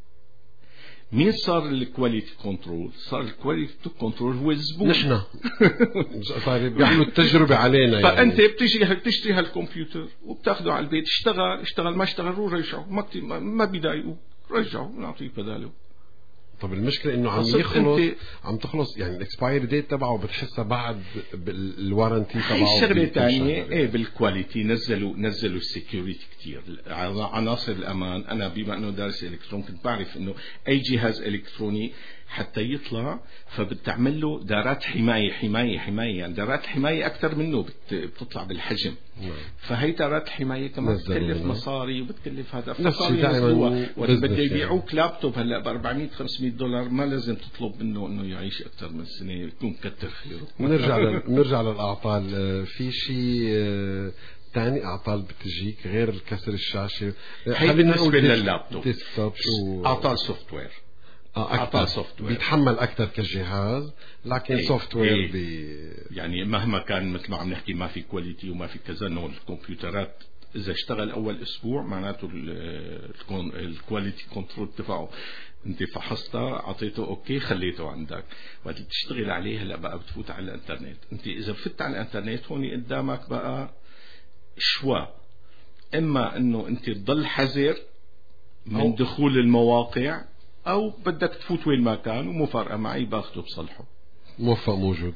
مين صار الكواليتي كنترول؟ صار الكواليتي كنترول هو الزبون. نحن صار بيعملوا التجربة علينا. فأنت بتشتري هالكمبيوتر وبتاخده على البيت، اشتغل ما اشتغل ورجعه، ما بيضايقوه، رجعه ونعطيه بداله. طب المشكلة انه عم تخلص يعني الاكسباير ديت تبعه بتحسها بعد بالوارنتي تبعه. هي شغلة تانية بالكواليتي نزلوا السكيورتي كتير، عناصر الأمان. أنا بما أنه دارس إلكترون كنت بعرف أنه أي جهاز إلكتروني حتى يطلع فبتعمل له دارات حماية يعني دارات حماية أكثر منه بتطلع بالحجم. فهي دارات الحماية كمان بتكلف مصاري وبتكلف هذا. فصار ينزلوها وبده يبيعوك لابتوب هلا ب $400-500 ما لازم تطلب منه انه يعيش اكثر من سنة، يكون كتر خيره. نرجع للأعطال. في شيء تاني أعطال بتجيك غير كسر الشاشة؟ هي بالنسبة لللابتوب ديسكتوب أعطال سوفت وير. أعطال سوفت وير بيتحمل أكثر كجهاز، لكن سوفت وير يعني مهما كان مثل ما عم نحكي ما في كواليتي وما في كذا، إنه الكمبيوترات إذا اشتغل أول أسبوع معناته الكواليتي كنترول تبعه أنت فحصتها أعطيته أوكي خليته عندك، وقت تشتغل عليه هلا بقى بتفوت على الإنترنت. أنت إذا فتت على الإنترنت هون قدامك بقى شواء، إما إنه أنت تضل حذر من دخول المواقع، أو بدك تفوت وين ما كان ومو فارقة معي باخده بصلحه. موفق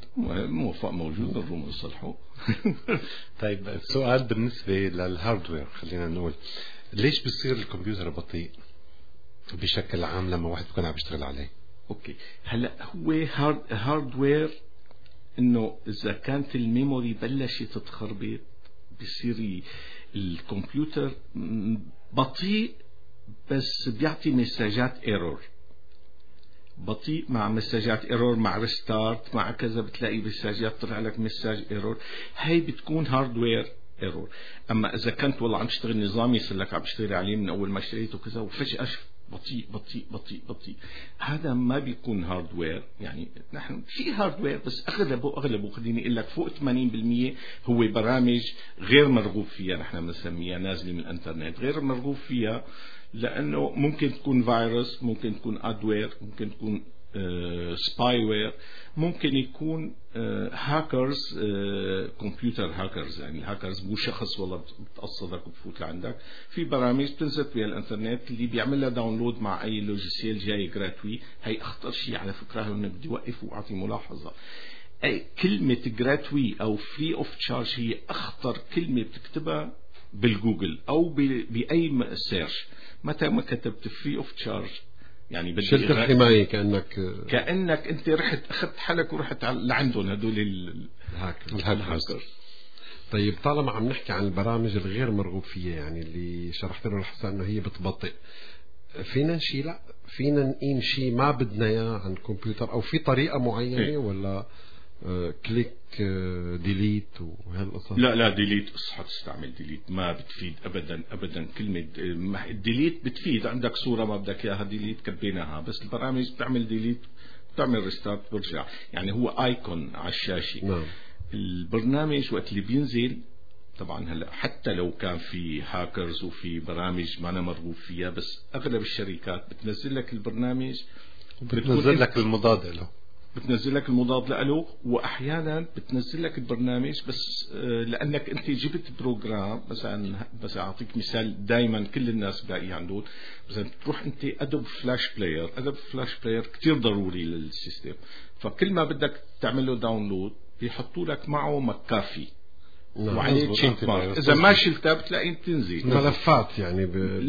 موجود الروم يصلحه. طيب السؤال بالنسبة للهاردوير، خلينا نقول ليش بصير الكمبيوتر بطيء بشكل عام لما واحد بيكون عم يشتغل عليه؟ اوكي هلا هو هاردوير انه اذا كانت الميموري بلشت تتخربط بصير الكمبيوتر بطيء، بس بيعطي مساجات ايرور، بطيء مع مساجات ايرور، مع ريستارت مع كذا بتلاقي مساجات طلع لك مساج ايرور. هي بتكون هاردوير ايرور. اما اذا كنت والله عم تشتغل نظامي صار لك عم تشتغل عليه من اول ما اشتريته كذا وفجأة بطيء، هذا ما بيكون هاردوير. يعني نحن في هاردوير بس اغلبه خليني اقول لك فوق 80% هو برامج غير مرغوب فيها، نحن بنسميها نازله من الانترنت، غير مرغوب فيها لانه ممكن تكون فيروس، ممكن تكون ادوير، ممكن تكون سباي وير، ممكن يكون هاكرز، كمبيوتر هاكرز. يعني الهاكرز مو شخص والله بتقصدك وبتفوت لعندك، في برامج بتنزل بها الانترنت اللي بيعمل لها داونلود مع اي لوجيسيال جاي جراتوي. هي اخطر شيء على فكره، انه بدي اوقف واعطي ملاحظه. اي كلمه جراتوي او فري اوف تشارج هي اخطر كلمه بتكتبها بالجوجل او باي سيرش. متى ما كتبت فري اوف تشارج يعني بدي شلت الحماية، كأنك انت رحت اخذت حالك ورحت لعندهم هدول الهاكرز. طيب طالما عم نحكي عن البرامج الغير مرغوب فيها، يعني اللي شرحت له الحسن انه هي بتبطئ، فينا نقيم شيء ما بدنا اياه عن الكمبيوتر، او في طريقة معينة ولا كليك ديليت وهالقصص؟ لا ديليت اصحى تستعمل ديليت، ما بتفيد ابدا كلمة ديليت بتفيد. عندك صورة ما بدك اياها ديليت كبيناها، بس البرامج بتعمل ديليت بتعمل ريستارت برجع، يعني هو ايكون على الشاشة. نعم. البرنامج وقت اللي بينزل طبعا هلا حتى لو كان في هاكرز وفي برامج ما أنا مرغوب فيها، بس اغلب الشركات بتنزل لك البرنامج بتنزل لك المضاد له، بتنزل لك المضاد له، واحيانا بتنزل لك البرنامج بس لانك انت جبت بروجرام. مثلا بس اعطيك مثال دائما كل الناس بلاقيه عندهم، مثلا تروح انت ادوب فلاش بلاير كتير ضروري للسيستم، فكل ما بدك تعمل له داونلود بيحطوا لك معه مكافي وعليه تشيك مارك، اذا ما شلتها بتلاقي بتنزل ملفات. يعني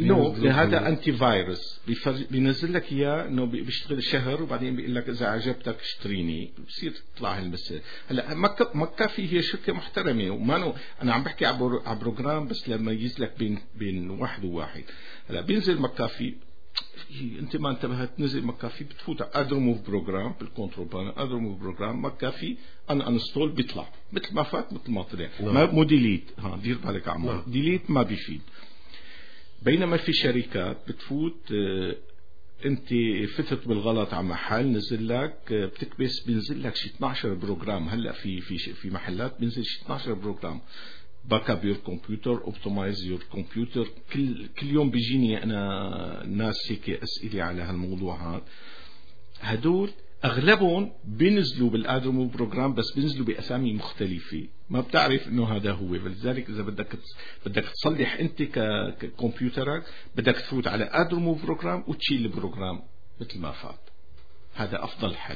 هذا انتي فيروس بينزل لك اياه انه بيشتغل شهر، وبعدين بيقول لك اذا عجبتك اشتريني، بصير تطلع هالمسألة. هلا مكافي هي شركه محترمه، وما انا عم بحكي على بروجرام بس لما يجيز لك بين واحد وواحد. هلا بينزل مكافي، انت ما انتبهت نزل مكافي، بتفوت ادر موف بروجرام بالكنترول بانل، ادر موف بروجرام مكافي انا انستول، بيطلع مثل ما فات مثل ما طلع. مو ديليت، دير بالك عمو، ديليت ما بيفيد. بينما في شركات بتفوت انت فتت بالغلط على محل نزل لك بتكبس بينزل لك شي 12 بروجرام. هلا في محلات بينزل شي 12 بروجرام. باك اب يور كمبيوتر، اوبتمايز يور كمبيوتر. كل يوم بيجيني انا ناس هيك اسئله على هالموضوع هدول اغلبهم بينزلوا بالادرمو بروجرام بس بينزلوا باسامي مختلفه، ما بتعرف انه هذا هو. فلذلك اذا بدك تصلح انت ككمبيوترك بدك تفوت على ادرمو بروجرام وتشيل البروجرام مثل ما فات. هذا افضل حل.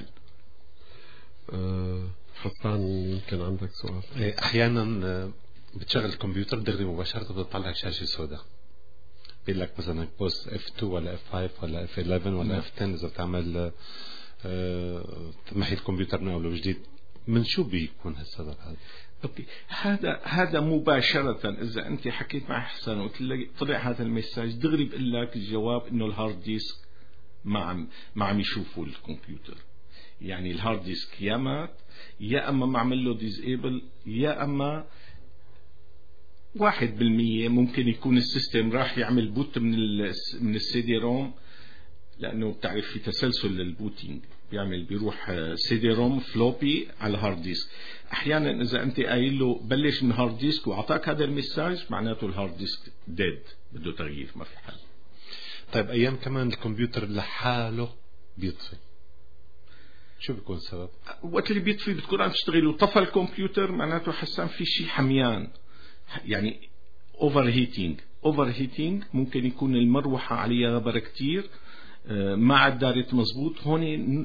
حسان يمكن عندك سؤال؟ احيانا بتشغل الكمبيوتر دغري مباشره بتطلع شاشه سوداء، بيقول لك مثلا بوست F2 ولا F5 ولا F11 ولا F10 اذا بتعمل تمحي الكمبيوتر من اول وجديد. من شو بيكون هالسبب هذا؟ اوكي، هذا مباشرة اذا انت حكيت مع حسن وطلع هذا الميساج دغري بقول لك الجواب انه الهارد ديسك ما عم يشوفوا الكمبيوتر. يعني الهارد ديسك يا مات يا اما معمل له ديزيبل يا اما 1% ممكن يكون السيستم راح يعمل بوت من السي دي روم، لانه بتعرف في تسلسل للبوتينج بيروح سي دي روم فلوبي على هارد ديسك. احيانا اذا انت قايل له بلش من هارد ديسك واعطاك هذا المساج معناته الهارد ديسك ديد بده تغيير ما في حل. طيب ايام كمان الكمبيوتر لحاله بيطفي، شو بيكون السبب؟ وقت اللي بيطفي بتكون عم تشتغل وطفى الكمبيوتر معناته حسان في شيء حميان، يعني اوفر هيتينج. ممكن يكون المروحة عليها غبرة كتير ما عاد دارت مزبوط. هون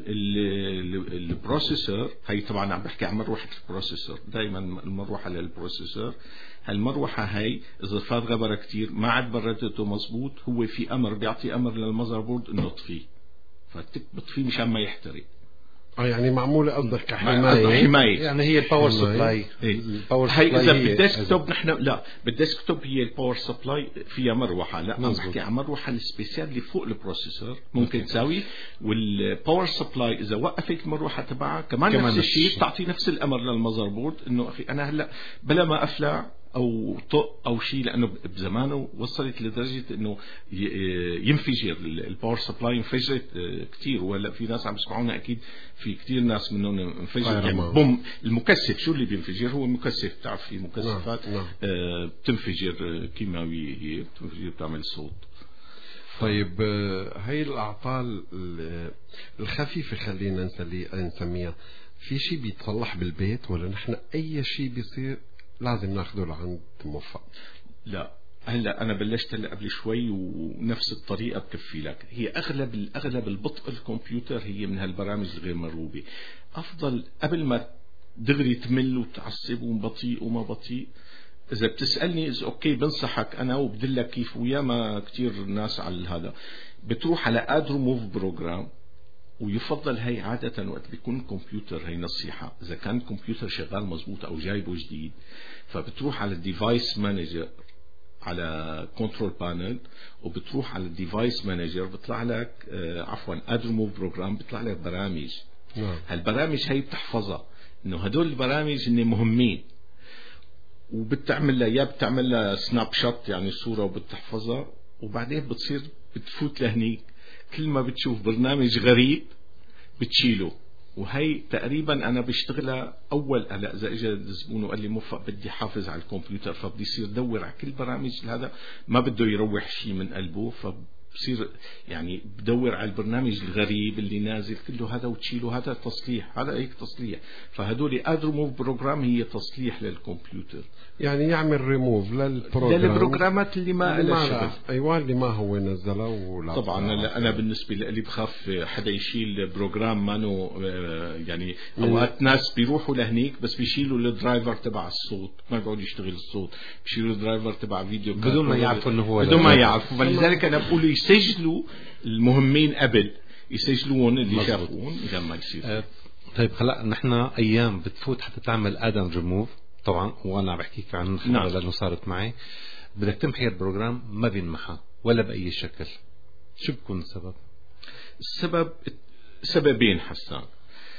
البروسيسور، هي طبعا عم بحكي عن مروحة البروسيسور، دايما المروحة للبروسيسور. هالمروحة هي إذا فات غبرة كتير ما عاد بردته مزبوط، هو في أمر بيعطي أمر للمذر بورد إنه طفيه، بطفيه مشان ما يحترق. يعني معمولة قصدك كحماية، يعني هي الباور سبلاي. هي إذا بالديسكتوب نحن لا، بالديسكتوب هي الباور سبلاي فيها مروحة، لا عم بحكي عن مروحة السبيسيال اللي فوق البروسيسور ممكن تساوي. والباور سبلاي إذا وقفت المروحة تبعها كمان نفس الشيء تعطي نفس الأمر للمذر بورد إنه أخي أنا هلا بلا ما أفلع أو طق أو شيء، لأنه بزمانه وصلت لدرجة إنه ينفجر الباور سبلاي، انفجرت كتير. ولا في ناس عم يسمعونا أكيد في كتير ناس منهم انفجر يعني بوم. المكثف شو اللي بينفجر؟ هو المكثف، تعرف في مكثفات بتنفجر كيماوية، هي بتنفجر بتعمل صوت. طيب هاي الأعطال الخفيفة خلينا نسميها، في شيء بيتصلح بالبيت ولا نحن أي شيء بيصير لازم ناخده لعند موفق؟ لا، هلا انا بلشت قبل شوي ونفس الطريقه بكفي لك. هي اغلب البطء الكمبيوتر هي من هالبرامج الغير مرغوبه. افضل قبل ما دغري تمل وتعصب وبطيء وما بطيء، اذا بتسالني اذا اوكي بنصحك انا وبدلك كيف، وياما كتير ناس على هذا، بتروح على اد ريموف بروجرام. ويفضل هي عادة وقت بيكون الكمبيوتر، هي نصيحة، إذا كان الكمبيوتر شغال مزبوط أو جايبه جديد، فبتروح على الديفايس مانجر على كنترول بانل، وبتروح على الديفايس مانجر بيطلع لك اد ريموف بروجرام، بيطلع لك برامج. هالبرامج هي بتحفظها إنه هدول البرامج إنه مهمين، وبتعمل لها يا بتعمل لها سناب شوت يعني صورة وبتحفظها، وبعدين بتصير بتفوت لهنيك كل ما بتشوف برنامج غريب بتشيله. وهي تقريبا انا بشتغلها اول. هلا اذا اجى الزبون وقال لي موفق بدي حافظ على الكمبيوتر، فبدي يصير دور على كل برامج هذا، ما بده يروح شيء من قلبه، فبصير يعني بدور على البرنامج الغريب اللي نازل كله هذا وتشيله. هذا تصليح، هذا هيك تصليح. فهدول اد ريموف بروجرام هي تصليح للكمبيوتر، يعني يعمل ريموف للبروجرامات اللي ما لها شغل. ايوه، اللي ما هو نزله ولا طبعا. انا بالنسبه لي بخاف حدا يشيل بروجرام مانو، يعني اوقات ناس بيروحوا لهنيك بس بيشيلوا الدرايفر تبع الصوت، ما بيقعد يشتغل الصوت، بيشيلوا الدرايفر تبع فيديو بدون ما يعرفوا انه هو، بدون ما يعرفوا. فلذلك انا بقول يسجلوا المهمين قبل، يسجلون اللي شافوهم عشان ما يصير. طيب هلا نحن ايام بتفوت حتى تعمل ادم ريموف طبعا، وانا بحكيك عن خبره لانه صارت معي، بدك تمحي البروجرام ما بينمحى ولا باي شكل. شو بكون السبب؟ السبب سببين حسان.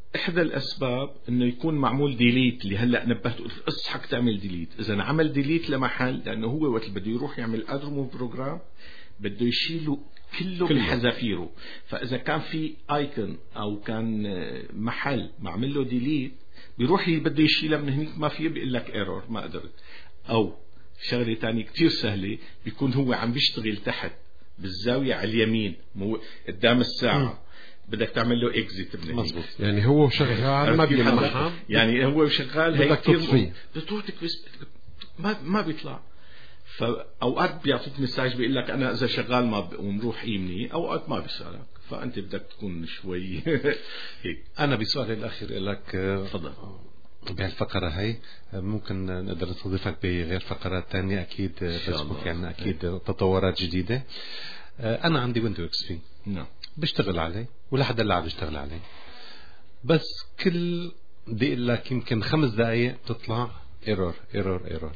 إحدى الأسباب إنه يكون معمول ديليت، اللي هلأ نبهت قلت اصحك تعمل ديليت. إذا عمل ديليت لمحل، لأنه هو وقت بده يروح يعمل اد ريموف بروجرام بده يشيله كله بحذافيره. فإذا كان في ايكون أو كان محل معمل له ديليت، بيروح بده يشيله من هنيك ما فيه، بيقول لك ايرور ما قدرت. أو شغلة تانية كتير سهلة، بيكون هو عم بيشتغل تحت بالزاوية على اليمين قدام الساعة، بدك تعمل له اكزيت من هنيك. يعني هو شغال ما بيلمحها، يعني هو شغال هي بدك تطفي بتروح تكبس ما بيطلع. فأوقات بيعطيك مساج بيقول لك أنا إذا شغال ما بقوم روح قيمني، أوقات ما بيسألك، فأنت بدك تكون شوي هيك. أنا بسؤالي الأخير لك تفضل. بهالفقرة هاي ممكن نقدر نستضيفك بغير فقرات تانية أكيد، فيسبوك يعني أكيد تطورات جديدة. أنا عندي ويندو اكس بي، نعم، بشتغل عليه ولحد اللي عم بشتغل عليه، بس كل بدي اقول لك يمكن 5 دقائق تطلع ايرور ايرور ايرور.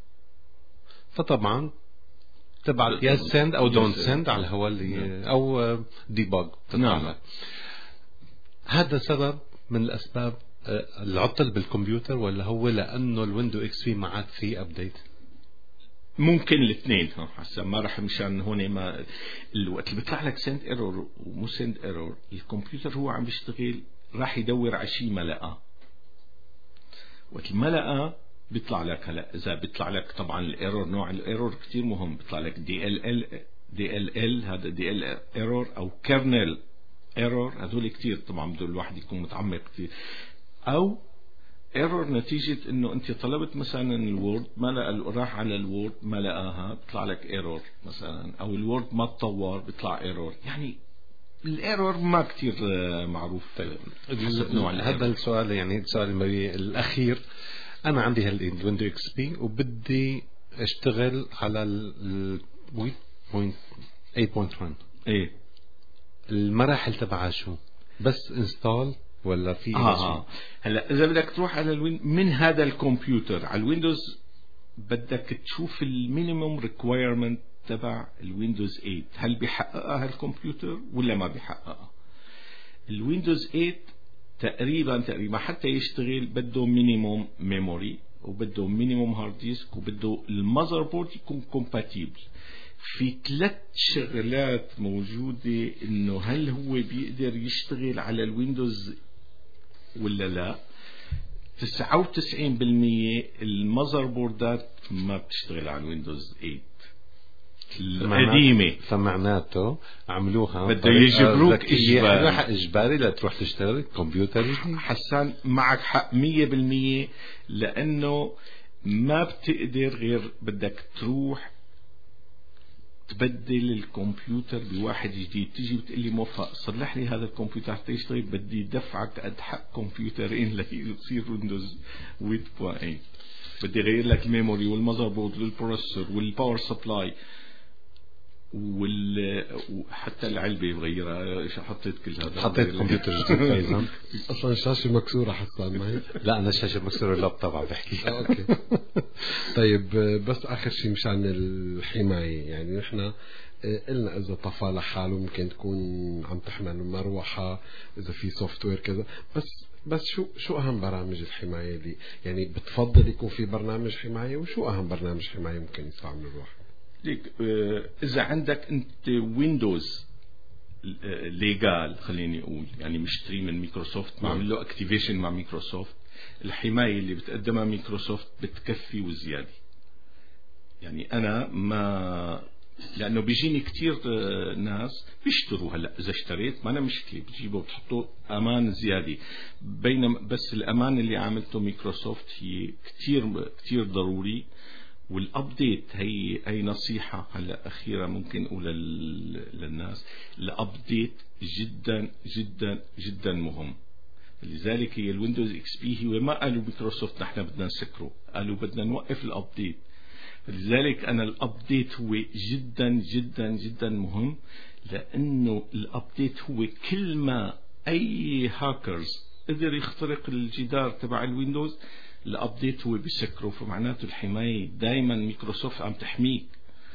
فطبعا تبعت يا سند او دونت سند على الهواء اللي او ديباج. نعم، هذا سبب من الاسباب العطل بالكمبيوتر، ولا هو لانه الويندو اكس بي ما عاد فيه ابديت؟ ممكن الاثنين. هسه ما راح مشان هون ما الوقت اللي بيطلع لك سند ايرور ومو سند ايرور، الكمبيوتر هو عم بيشتغل راح يدور على شيء ما لقى. وقت ما لقى بيطلع لك هلا، اذا بيطلع لك طبعا الايرور، نوع الايرور كتير مهم، بيطلع لك دي ال ال هذا دي ال ايرور او كيرنل ايرور، هذول كتير طبعا بده الواحد يكون متعمق كتير. او ايرور نتيجة انه انت طلبت مثلا الوورد ما لقى، راح على الوورد ما لقاها بيطلع لك ايرور مثلا، او الوورد ما تطور بيطلع ايرور. يعني الايرور ما كتير معروف. هذا السؤال يعني السؤال الاخير، انا عندي هالويندو اكس بي وبدي اشتغل على ال 8.1. ايه المراحل تبعها شو؟ بس انستال ولا في هلا اذا بدك تروح على من هذا الكمبيوتر على الويندوز، بدك تشوف المينيموم ريكوايرمنت تبع الويندوز 8، هل بيحققها الكمبيوتر ولا ما بيحققها. الويندوز 8 تقريبا حتى يشتغل بده مينيموم ميموري، وبده مينيموم هارد ديسك، وبده المذر بورد يكون كومباتيبل. في 3 شغلات موجودة انه هل هو بيقدر يشتغل على الويندوز ولا لا. 99% المذر بوردات ما بتشتغل على الويندوز 8 القديمة، فمعناته عملوها بده يجبروك إجباري لتروح تشتري كمبيوتر. حسان معك حق 100%، لأنه ما بتقدر غير بدك تروح تبدل الكمبيوتر بواحد جديد. تيجي بتقلي موفق صلح لي هذا الكمبيوتر حتى يشتغل، بدي دفعك قد حق كمبيوترين ليصير ويندوز 8.8. بدي غير لك الميموري والمذر بورد والبروسيسور والباور سبلاي وحتى العلبة بغيرها. حطيت كل هذا، حطيت كمبيوتر جديد فايزا. اصلا الشاشة مكسورة حسان معي. لا انا الشاشة مكسورة، اللابتوب عم بحكي. اوكي. طيب بس اخر شيء مشان الحماية، يعني نحن قلنا اذا طفى لحاله ممكن تكون عم تحمل مروحة، اذا في سوفت وير كذا، بس شو اهم برامج الحماية دي؟ يعني بتفضل يكون في برنامج حماية، وشو اهم برنامج حماية ممكن يستعمله الواحد؟ إذا عندك أنت ويندوز ليجال خليني أقول، يعني مشتري من مايكروسوفت، معمل له اكتيفيشن مع مايكروسوفت، الحماية اللي بتقدمها مايكروسوفت بتكفي وزيادة. يعني أنا ما، لأنه بيجيني كتير ناس بيشتروا، هلأ إذا اشتريت ما أنا مشكلة، بتجيبه بتحطه أمان زيادة. بينما بس الأمان اللي عملته مايكروسوفت هي كتير ضروري. والابديت هي نصيحة هلا أخيرة ممكن أقولها للناس، الابديت جدا جدا جدا مهم. لذلك هي الويندوز اكس بي هو ما قالوا مايكروسوفت نحن بدنا نسكره، قالوا بدنا نوقف الابديت. لذلك أنا الابديت هو جدا جدا جدا مهم، لأنه الابديت هو كل ما أي هاكرز قدر يخترق الجدار تبع الويندوز، الابديت هو بيسكره. فمعناته الحماية دايما مايكروسوفت عم تحميك.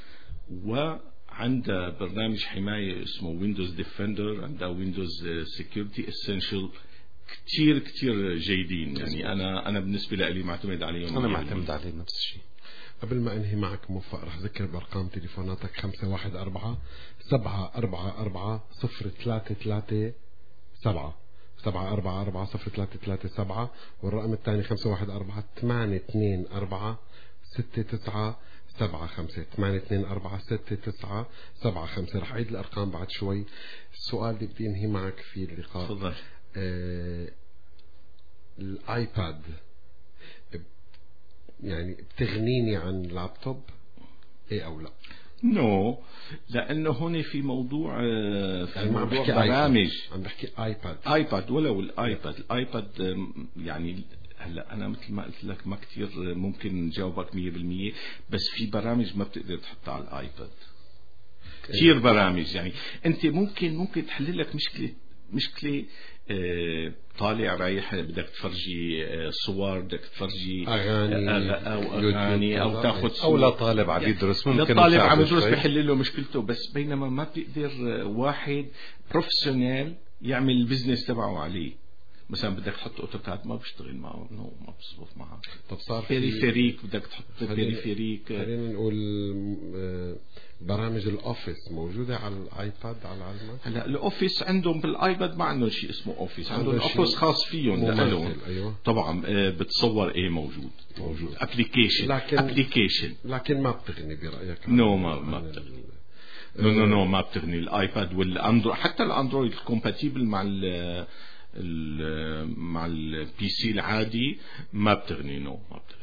وعندها برنامج حماية اسمه ويندوز ديفندر، عندها ويندوز سيكيورتي اسينشال، كتير كتير جيدين. يعني أنا بالنسبة لي معتمد عليهم. أنا معتمد عليه نفس الشيء. قبل ما أنهي معك موفق رح أذكر بأرقام تليفوناتك 514-744-0337 744-0337 والرقم الثاني 514-824-6975 824-6975. رح أعيد الأرقام بعد شوي. السؤال اللي بدي أنهي معك في اللقاء تفضل. الآيباد يعني بتغنيني عن لابتوب إيه أو لا؟ نو لأنه هون في موضوع يعني ما عم بحكي برامج، عم بحكي آيباد ولو الآيباد يعني هلا أنا مثل ما قلت لك ما كتير ممكن جاوبك 100%، بس في برامج ما بتقدر تحطها على الآيباد كتير برامج. يعني أنت ممكن تحل لك مشكلة طالع رايح بدك تفرجي صور، بدك تفرجي أغاني أو تاخذ أو لا طالب عم يدرس، ممكن طالب عم يدرس بيحل له مشكلته. بس بينما ما بيقدر واحد بروفيشنال يعمل البزنس تبعه عليه. مثلا بدك تحط اوتوكاد ما بيشتغل معه، ما بيصرف معه. طب صار بيريفيريك بدك تحط بيريفيريك. خلينا نقول برامج الاوفيس موجوده على الايباد على العلمات. هلا الاوفيس عندهم بالايباد ما عندهم شيء اسمه اوفيس، عندهم اوفيس خاص فيهم لهم. أيوة. طبعا بتصور ايه موجود ابلكيشن لكن ما بتغني برايك؟ ما بتغني. نو ما بتغني الايباد والاندرويد. حتى الاندرويد الكومباتيبل مع البي سي العادي ما بتغني. ما بتغني.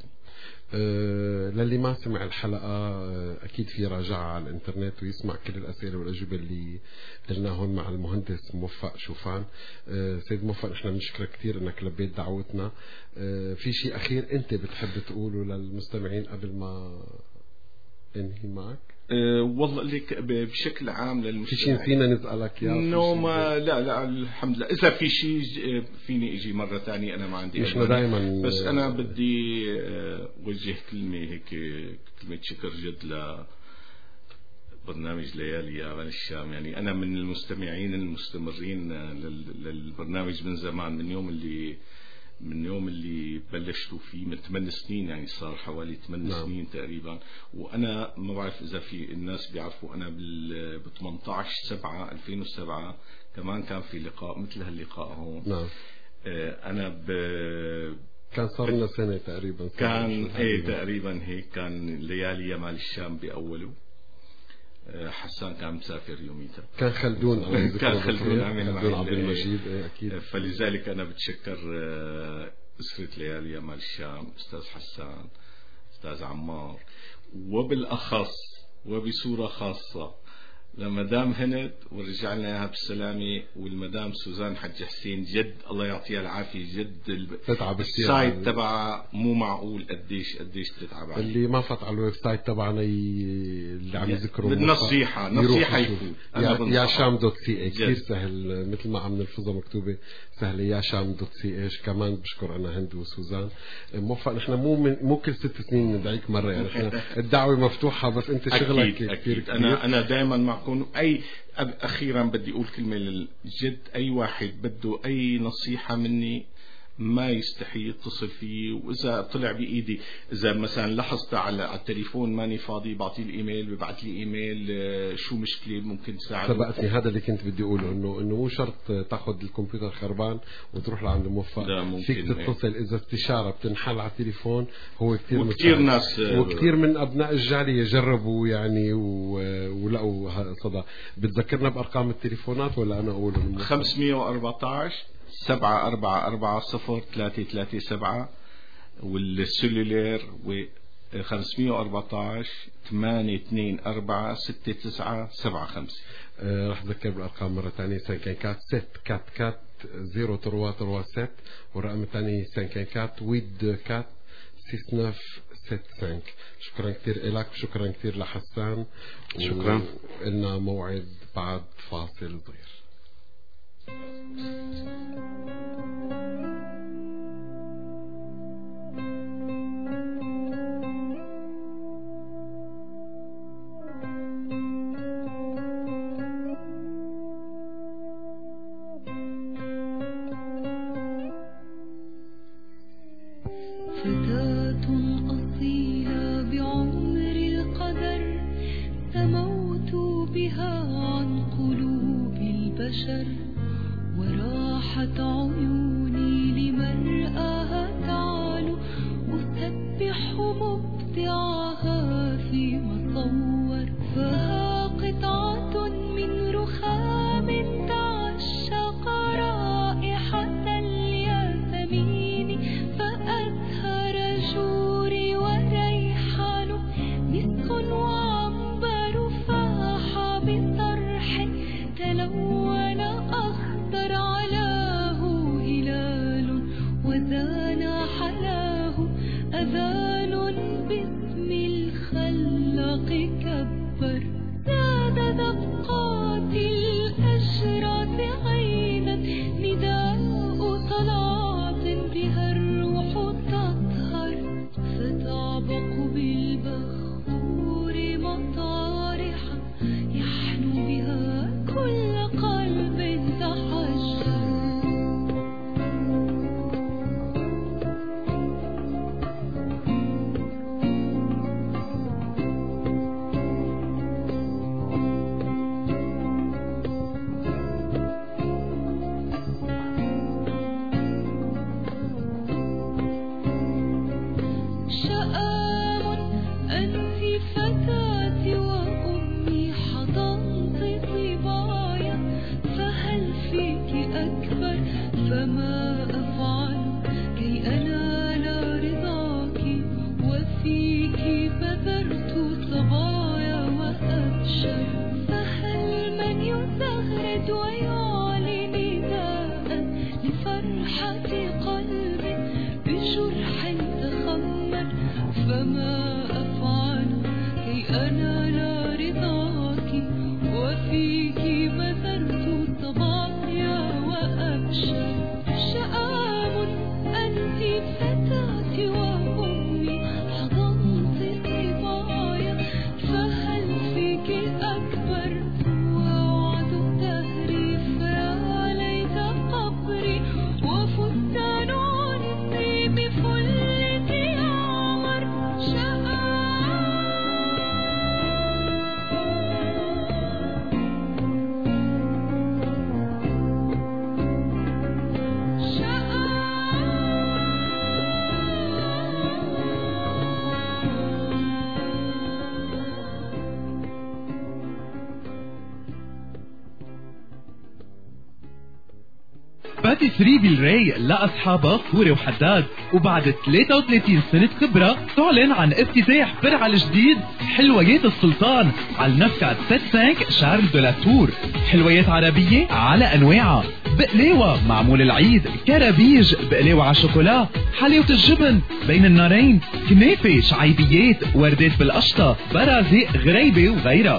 للي ما سمع الحلقة أكيد في راجعة على الإنترنت ويسمع كل الأسئلة والأجوبة اللي قلنا هون مع المهندس موفق شوفان. سيد موفق نحن بنشكرك كثير أنك لبيت دعوتنا. في شيء أخير أنت بتحب تقوله للمستمعين قبل ما انهي معك؟ والله لك بشكل عام للمستمعين. في شيء نسينا نسألك يا لا الحمد لله. إذا في شيء فيني إجي مرة ثانية أنا ما عندي مش دائما. بس أنا بدي وجه كلمة شكر جد لبرنامج ليالي يا أمل الشام. يعني أنا من المستمعين المستمرين للبرنامج من زمان، من يوم اللي بلشتوا فيه من 8 سنين. يعني صار حوالي 8 سنين تقريبا. وأنا ما بعرف إذا في الناس بيعرفوا أنا ب 18/7/2007 كمان كان في لقاء مثل هاللقاء هون. نعم. أنا كان صار لنا سنة تقريبا. كان تقريبا هيك. كان ليالي يا مال الشام بأوله. حسان كان مسافر يوميتها. كان خلدون خلدون عبد المجيد. أكيد. فلذلك أنا بتشكر أسرة ليالي يا مال الشام، أستاذ حسان، أستاذ عمار، وبالأخص وبصورة خاصة لمدام هند ورجعنا اياها بالسلامه، والمدام سوزان حج حسين. جد الله يعطيها العافيه. جد السايت تبعها مو معقول قديش تتعب عليه. اللي ما فات على الويب سايت تبعنا اللي عم يذكروا نصيحه يفوت يا شام دوت سي. كثير سهل مثل ما عم نلفظها مكتوبه سهله يا شام دوت سي. كمان بشكر انا هند وسوزان موفق. نحن مو كل 6 سنين ندعيك مره. يعني الدعوه مفتوحه بس انت شغلك كثير. انا دائما معكم. أي أخيرا بدي أقول كلمة جد. أي واحد بده أي نصيحة مني ما يستحي يتصل فيه. وإذا طلع بإيدي، إذا مثلا لاحظت على التليفون ماني فاضي بعطيه الإيميل، ببعث لي إيميل شو مشكلة ممكن تساعده. سبقتني هذا اللي كنت بدي أقوله، إنه مو شرط تاخذ الكمبيوتر خربان وتروح لعند موفق. فيك تتصل إذا استشارة بتنحل على التليفون. هو كتير وكتير ناس وكتير من أبناء الجالية جربوا يعني ولقوا صدى. بتذكرنا بأرقام التليفونات ولا أنا أقول 514-744-0337 والسلولير 514-824-6975. رح أذكر بالأرقام مرة تانية. 544-744-0337 والرقم الثاني 544-824-6975. شكرا كثير لك. شكرا كثير لحسان. شكرا. لنا موعد بعد فاصل صغير. فتاة أصيلة بعمر القدر سموت بها عن قلوب البشر وراحت عيوني لمرآها تعالو أسبح مبدعها في مصور فها قطعة من رخام تعشق رائحة الياسمين فأزهر جوري وريحان مسك وعنبر فاح بصرح تلون أخضر علاه هلال وزان حلاه أذان باسم الخلاق كبر نادى دقات الأشراط عينا نداء طلعت بها الروح تطهر فتعبق بالبخور مطارحا يحنو بها كل قلب تحجر شآم أنت فتاتي وأمي حضنت طبايا فهل فيك أكبر فما أفعل كي أنال رضاك وفيك بذرت صبايا وأبشر فهل من يزغرد ويعلي نداء لفرحة قلب بجرح تخمر فما أفعل كي أنال رضاك وفيك بذرت صبايا وأبشر شآم أنت فتاتي وأمي حضنت طبايا فهل فيك أكبر ووعد الدهر فيا ليت قبري وفستان عنقي بفلة عمر باتيسري بالراي لأصحابها فوري وحداد، وبعد 33 سنة خبرة تعلن عن افتتاح فرع الجديد حلويات السلطان على النفكة 75 شارل دو لا تور. حلويات عربية على أنواعها، بقلاوة معمول العيد، كرابيج، بقلاوة على شوكولا، حلاوة الجبن بين النارين، كنافة، شعيبيات، وردات بالقشطة، برازق، غريبة وغيرها.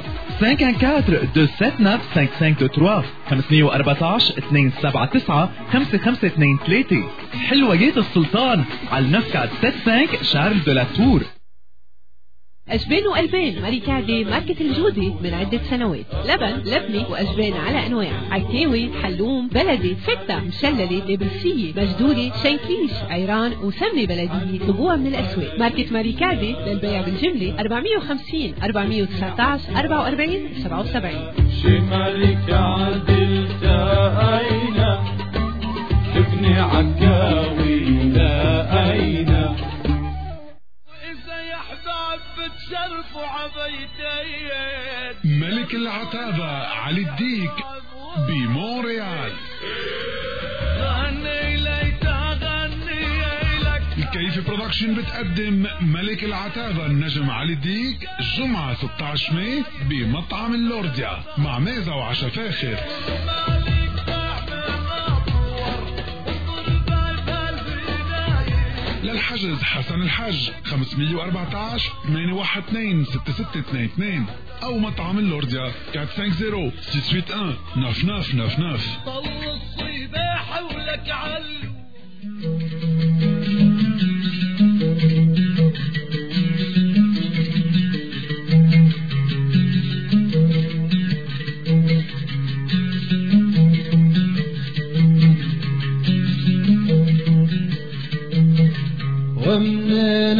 514-279-5523 514-279-5523. حلويات السلطان على النفكة 75 شارل دو لا تور. أجبان وألبان ماريكادي ماركة الجودة من عدة سنوات. لبن، لبنة وأجبان على أنواع، عكاوي، حلوم، بلدي، فتة، مشللة، نابلسية، مجدورة، شنكليش، عيران وسمنة بلدية. طلبوها من الأسواق. ماركة ماريكادي للبيع بالجملة 450 419 44 77. شي ماريكادي التقينا شفني عكاوي لقينا بتشرفوا عبيتين. ملك العتابة علي الديك بمونريال. غني ليت غني لك. الكيف برودكشن بتقدم ملك العتابة النجم علي الديك الجمعة 16 ماي بمطعم اللورديا مع ميزة وعشا فاخر. للحجز حسن الحج 514 812 6622 أو مطعم اللورديا 450 681 9999. طل الصباح ولك علو. ومن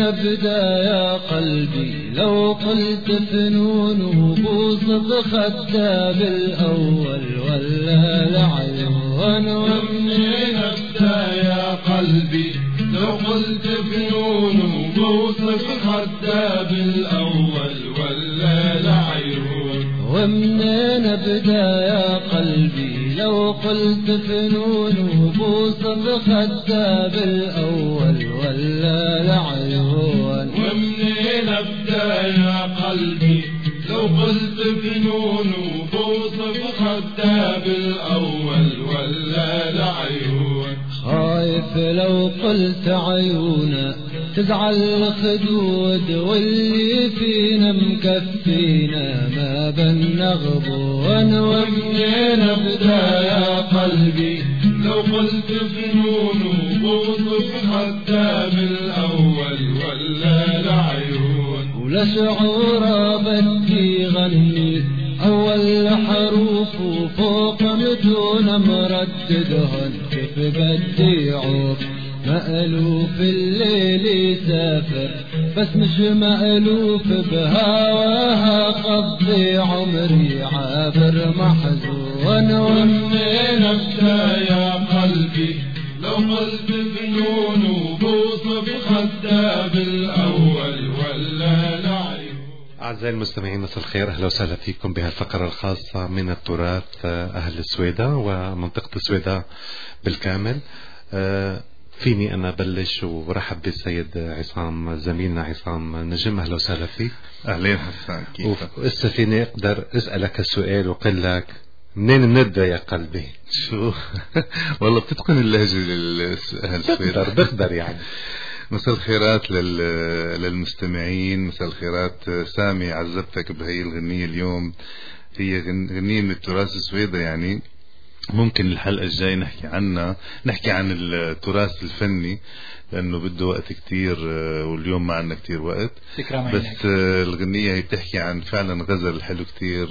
أبدأ يا قلبي لو قلت فنونه بوصف خداب الأول ولا العيون ومنين أبدأ يا قلبي لو قلت فنونه بوصف خداب الأول ولا العيون ومنين أبدأ يا قلبي لو قلت فنونه بوصف خداب الأول ولا العيون ومنين أبدأ يا قلبي لو قلت فنونه بوصف خداب الأول ولا العيون خايف لو قلت عيونا تزعل خدود واللي فينا مكفينا ما بنغبون ومنين أبدأ يا قلبي لو قلت فنونه بوصف خداب الأول ولا العيون ولا شعور بدي غني أول حروف فوق متون مرددهن كيف بدي عوف مألوف الليل يسافر بس مش مألوف بهواها قضي عمري عابر محزون ومنين أبدأ يا قلبي لو قلت فنونه بوصف خداب الأول ولا العيون. أعزائي المستمعين مساء الخير، أهلا وسهلا فيكم بهالفقرة الخاصة من التراث أهل السويداء ومنطقة السويداء بالكامل. فيني أنا بلش ورحب بالسيد عصام زميلنا عصام نجم، أهلا وسهلا فيك. أهلين حسان، كيفك؟ وإسا فيني أقدر أسألك السؤال وقل لك منين بنبدأ يا قلبي؟ شو والله بتتقن اللهجة أهل السويداء؟ بقدر يعني. مساء الخيرات للمستمعين، مساء الخيرات. سامي عزبتك بهي الغنية اليوم، هي غنية من التراث السويداء. يعني ممكن الحلقة الجاي نحكي عن التراث الفني لأنه بده وقت كتير واليوم ما عنا كتير وقت، بس الغنية هي بتحكي عن فعلا غزل حلو كتير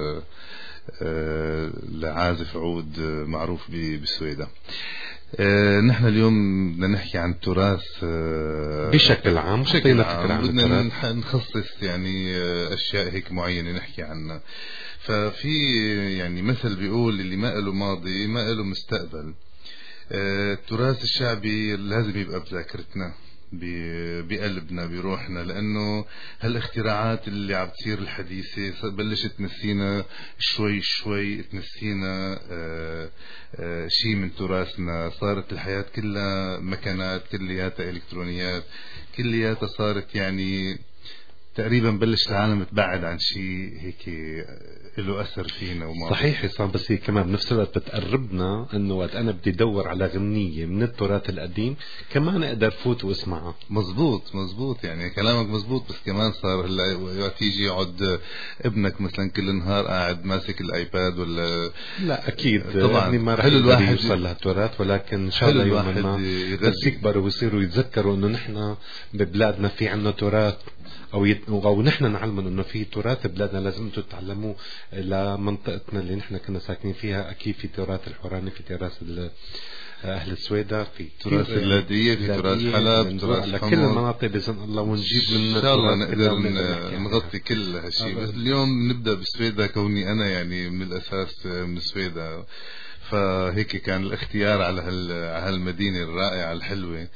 لعازف عود معروف بالسويداء. نحن اليوم بدنا نحكي عن التراث بشكل عام، بدنا نخصص يعني أشياء هيك معينة نحكي عنها. ففي يعني مثل بيقول اللي ما له ماضي ما له مستقبل. التراث الشعبي لازم يبقى بذاكرتنا بقلبنا بروحنا، لأنه هالاختراعات اللي عم تصير الحديثة بلشت تنسينا شوي تنسينا شيء من تراثنا. صارت الحياة كلها مكانات، كلياتها إلكترونيات، كلياتها صارت يعني تقريبا بلش العالم تبعد عن شيء هيك له أثر فينا وما صحيح عصام. بس هي كمان بنفس الوقت بتقربنا انه وقت انا بدي ادور على غنية من التراث القديم كمان اقدر فوت واسمعها. مزبوط يعني كلامك مزبوط. بس كمان صار هلا تيجي يقعد ابنك مثلا كل النهار قاعد ماسك الايباد ولا لا اكيد طبعا يعني ما حلو الواحد يوصل لهالتراث، ولكن ان شاء الله يوم ما بس يكبروا ويصيروا يتذكروا انه نحن ببلادنا في عنا تراث او نحن نعلمهم انه في تراث بلادنا لازم انتم تتعلموه لمنطقتنا اللي نحن كنا ساكنين فيها. اكيد في تراث الحوراني، في تراث اهل السويداء، في تراث اللاذقية، في تراث حلب، تراث على كل المناطق باذن الله، ونجيب من ان شاء الله نقدر نغطي كل هالشيء. بس اليوم نبدا بالسويداء كوني انا يعني من الاساس من السويداء، فهيك كان الاختيار على هالمدينة الرائعة الحلوة.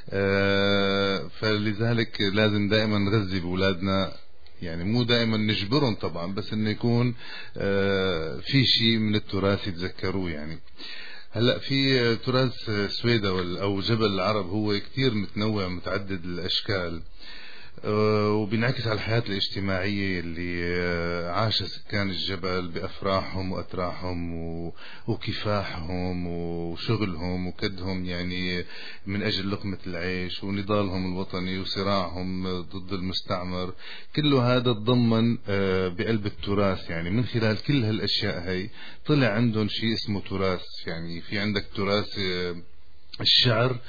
فلذلك لازم دائما نغذي بأولادنا، يعني مو دائما نجبرهم طبعا، بس انه يكون في شيء من التراث يتذكروه. يعني هلا في تراث سويداء او جبل العرب هو كتير متنوع متعدد الاشكال، وبينعكس على الحياة الاجتماعية اللي عاش سكان الجبل بأفراحهم وأتراحهم وكفاحهم وشغلهم وكدهم يعني من أجل لقمة العيش، ونضالهم الوطني وصراعهم ضد المستعمر. كل هذا تضمن بقلب التراث. يعني من خلال كل هالأشياء هاي طلع عندهم شيء اسمه تراث. يعني في عندك تراث الشعر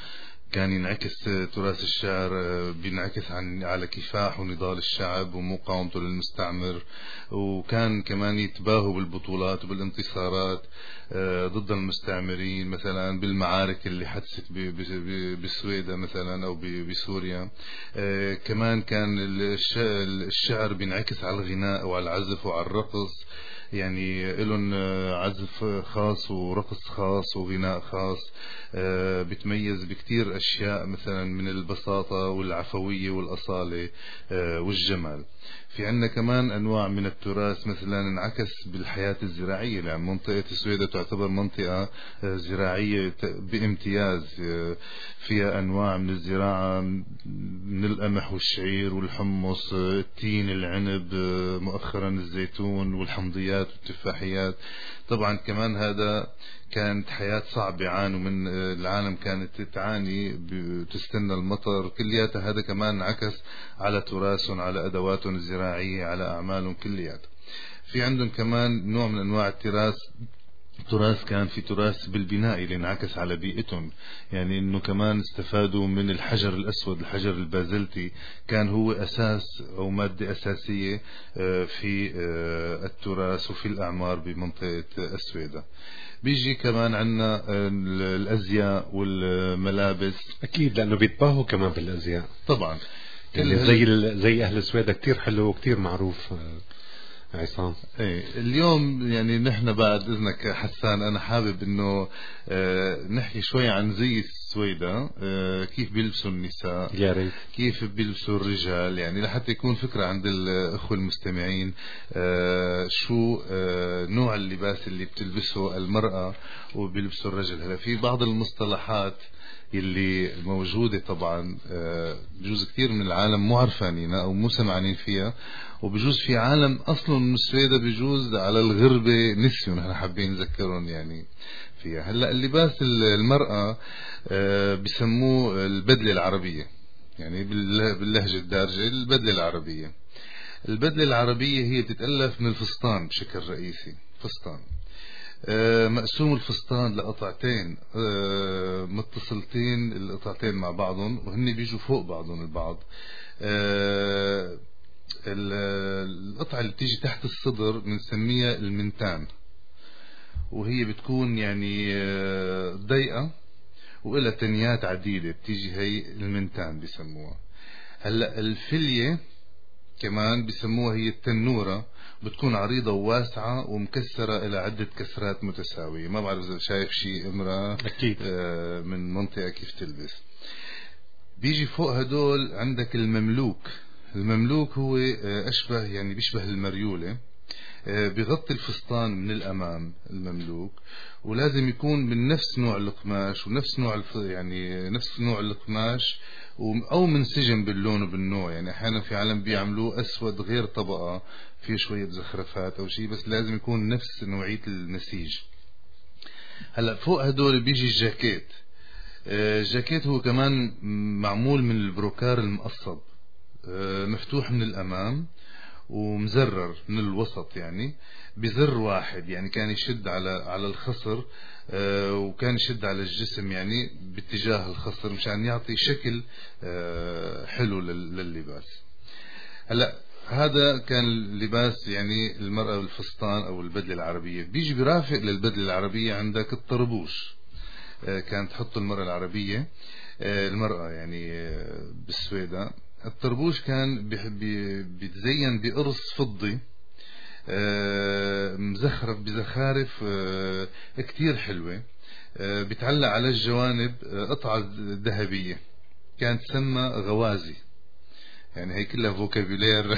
كان ينعكس تراث الشعر بينعكس على كفاح ونضال الشعب ومقاومته للمستعمر، وكان كمان يتباهوا بالبطولات وبالانتصارات ضد المستعمرين، مثلا بالمعارك اللي حدثت بسويدا مثلا أو بسوريا. كمان كان الشعر بينعكس على الغناء وعلى العزف وعلى الرقص، يعني لهم عزف خاص ورقص خاص وغناء خاص، بتميز بكتير أشياء مثلا من البساطة والعفوية والأصالة والجمال. في عندنا كمان أنواع من التراث مثلا انعكس بالحياة الزراعية، لأن منطقة سويدا تعتبر منطقة زراعية بامتياز، فيها أنواع من الزراعة من القمح والشعير والحمص، التين، العنب، مؤخرا الزيتون والحمضيات والتفاحيات. طبعا كمان هذا كانت حياة صعبة، يعانوا من العالم، كانت تعاني تستنى المطر كلياتها. هذا كمان انعكس على تراثهم، على أدواتهم الزراعية، على أعمالهم كلياتها. في عندهم كمان نوع من أنواع التراث كان في تراث بالبناء اللي انعكس على بيئتهم، يعني انه كمان استفادوا من الحجر الاسود، الحجر البازلتي كان هو اساس او مادة اساسية في التراث وفي الاعمار بمنطقة السويدة. بيجي كمان عنا الازياء والملابس، اكيد لانه بيتباهوا كمان بالازياء طبعا، يعني زي اهل السويدة كتير حلو وكتير معروف عصام. اليوم يعني نحن بعد اذنك حسان انا حابب انه نحكي شوي عن زي السويدة، كيف بيلبسوا النساء، يا ريت، كيف بيلبسوا الرجال، يعني لحتى يكون فكرة عند الاخوة المستمعين شو نوع اللباس اللي بتلبسه المرأة وبيلبسه الرجل. هلا في بعض المصطلحات اللي موجودة طبعا بجوز كتير من العالم مو عرفانينها او مو سمعانين فيها، وبجوز في عالم اصلا من السويدة بجوز على الغربة نسيوا، نحن حابين نذكرهم يعني فيها. هلا اللباس المرأة بسموه البدلة العربية، يعني باللهجة الدارجة البدلة العربية. البدلة العربية هي بتتألف من الفستان بشكل رئيسي، فستان مقسوم الفستان لقطعتين متصلتين، القطعتين مع بعضهم وهن بيجوا فوق بعضهم البعض. القطعة اللي بتيجي تحت الصدر بنسميها المنتان، وهي بتكون يعني ضيقة وإلها تنيات عديدة بتيجي، هي المنتان بيسموها. هلا الفلية كمان بيسموها هي التنورة، بتكون عريضة وواسعة ومكسرة إلى عدة كسرات متساوية. ما بعرف إذا شايف شيء امرأة أكيد من منطقة كيف تلبس. بيجي فوق هدول عندك المملوك. المملوك هو أشبه يعني بيشبه المريولة، بيغطي الفستان من الأمام المملوك، ولازم يكون من نفس نوع القماش ونفس نوع يعني نفس نوع القماش أو منسجم باللون وبالنوع. يعني أحيانا في عالم بيعملوه أسود غير طبقة فيه شوية زخرفات أو شيء، بس لازم يكون نفس نوعية النسيج. هلأ فوق هدول بيجي الجاكيت. الجاكيت هو كمان معمول من البروكار المقصب، مفتوح من الأمام ومزرر من الوسط، يعني بزر واحد، يعني كان يشد على الخصر وكان يشد على الجسم يعني باتجاه الخصر مشان يعطي شكل حلو لللباس. هلا هذا كان اللباس يعني المرأة والفستان أو البدلة العربية. بيجي برافق للبدلة العربية عندك الطربوش. كانت تحط المرأة العربية، المرأة يعني بالسويدة، الطربوش كان بيتزين بقرص فضي مزخرف بزخارف كتير حلوة، بتعلق على الجوانب قطعة ذهبية كانت تسمى غوازي، يعني هي كلها فوكابولير.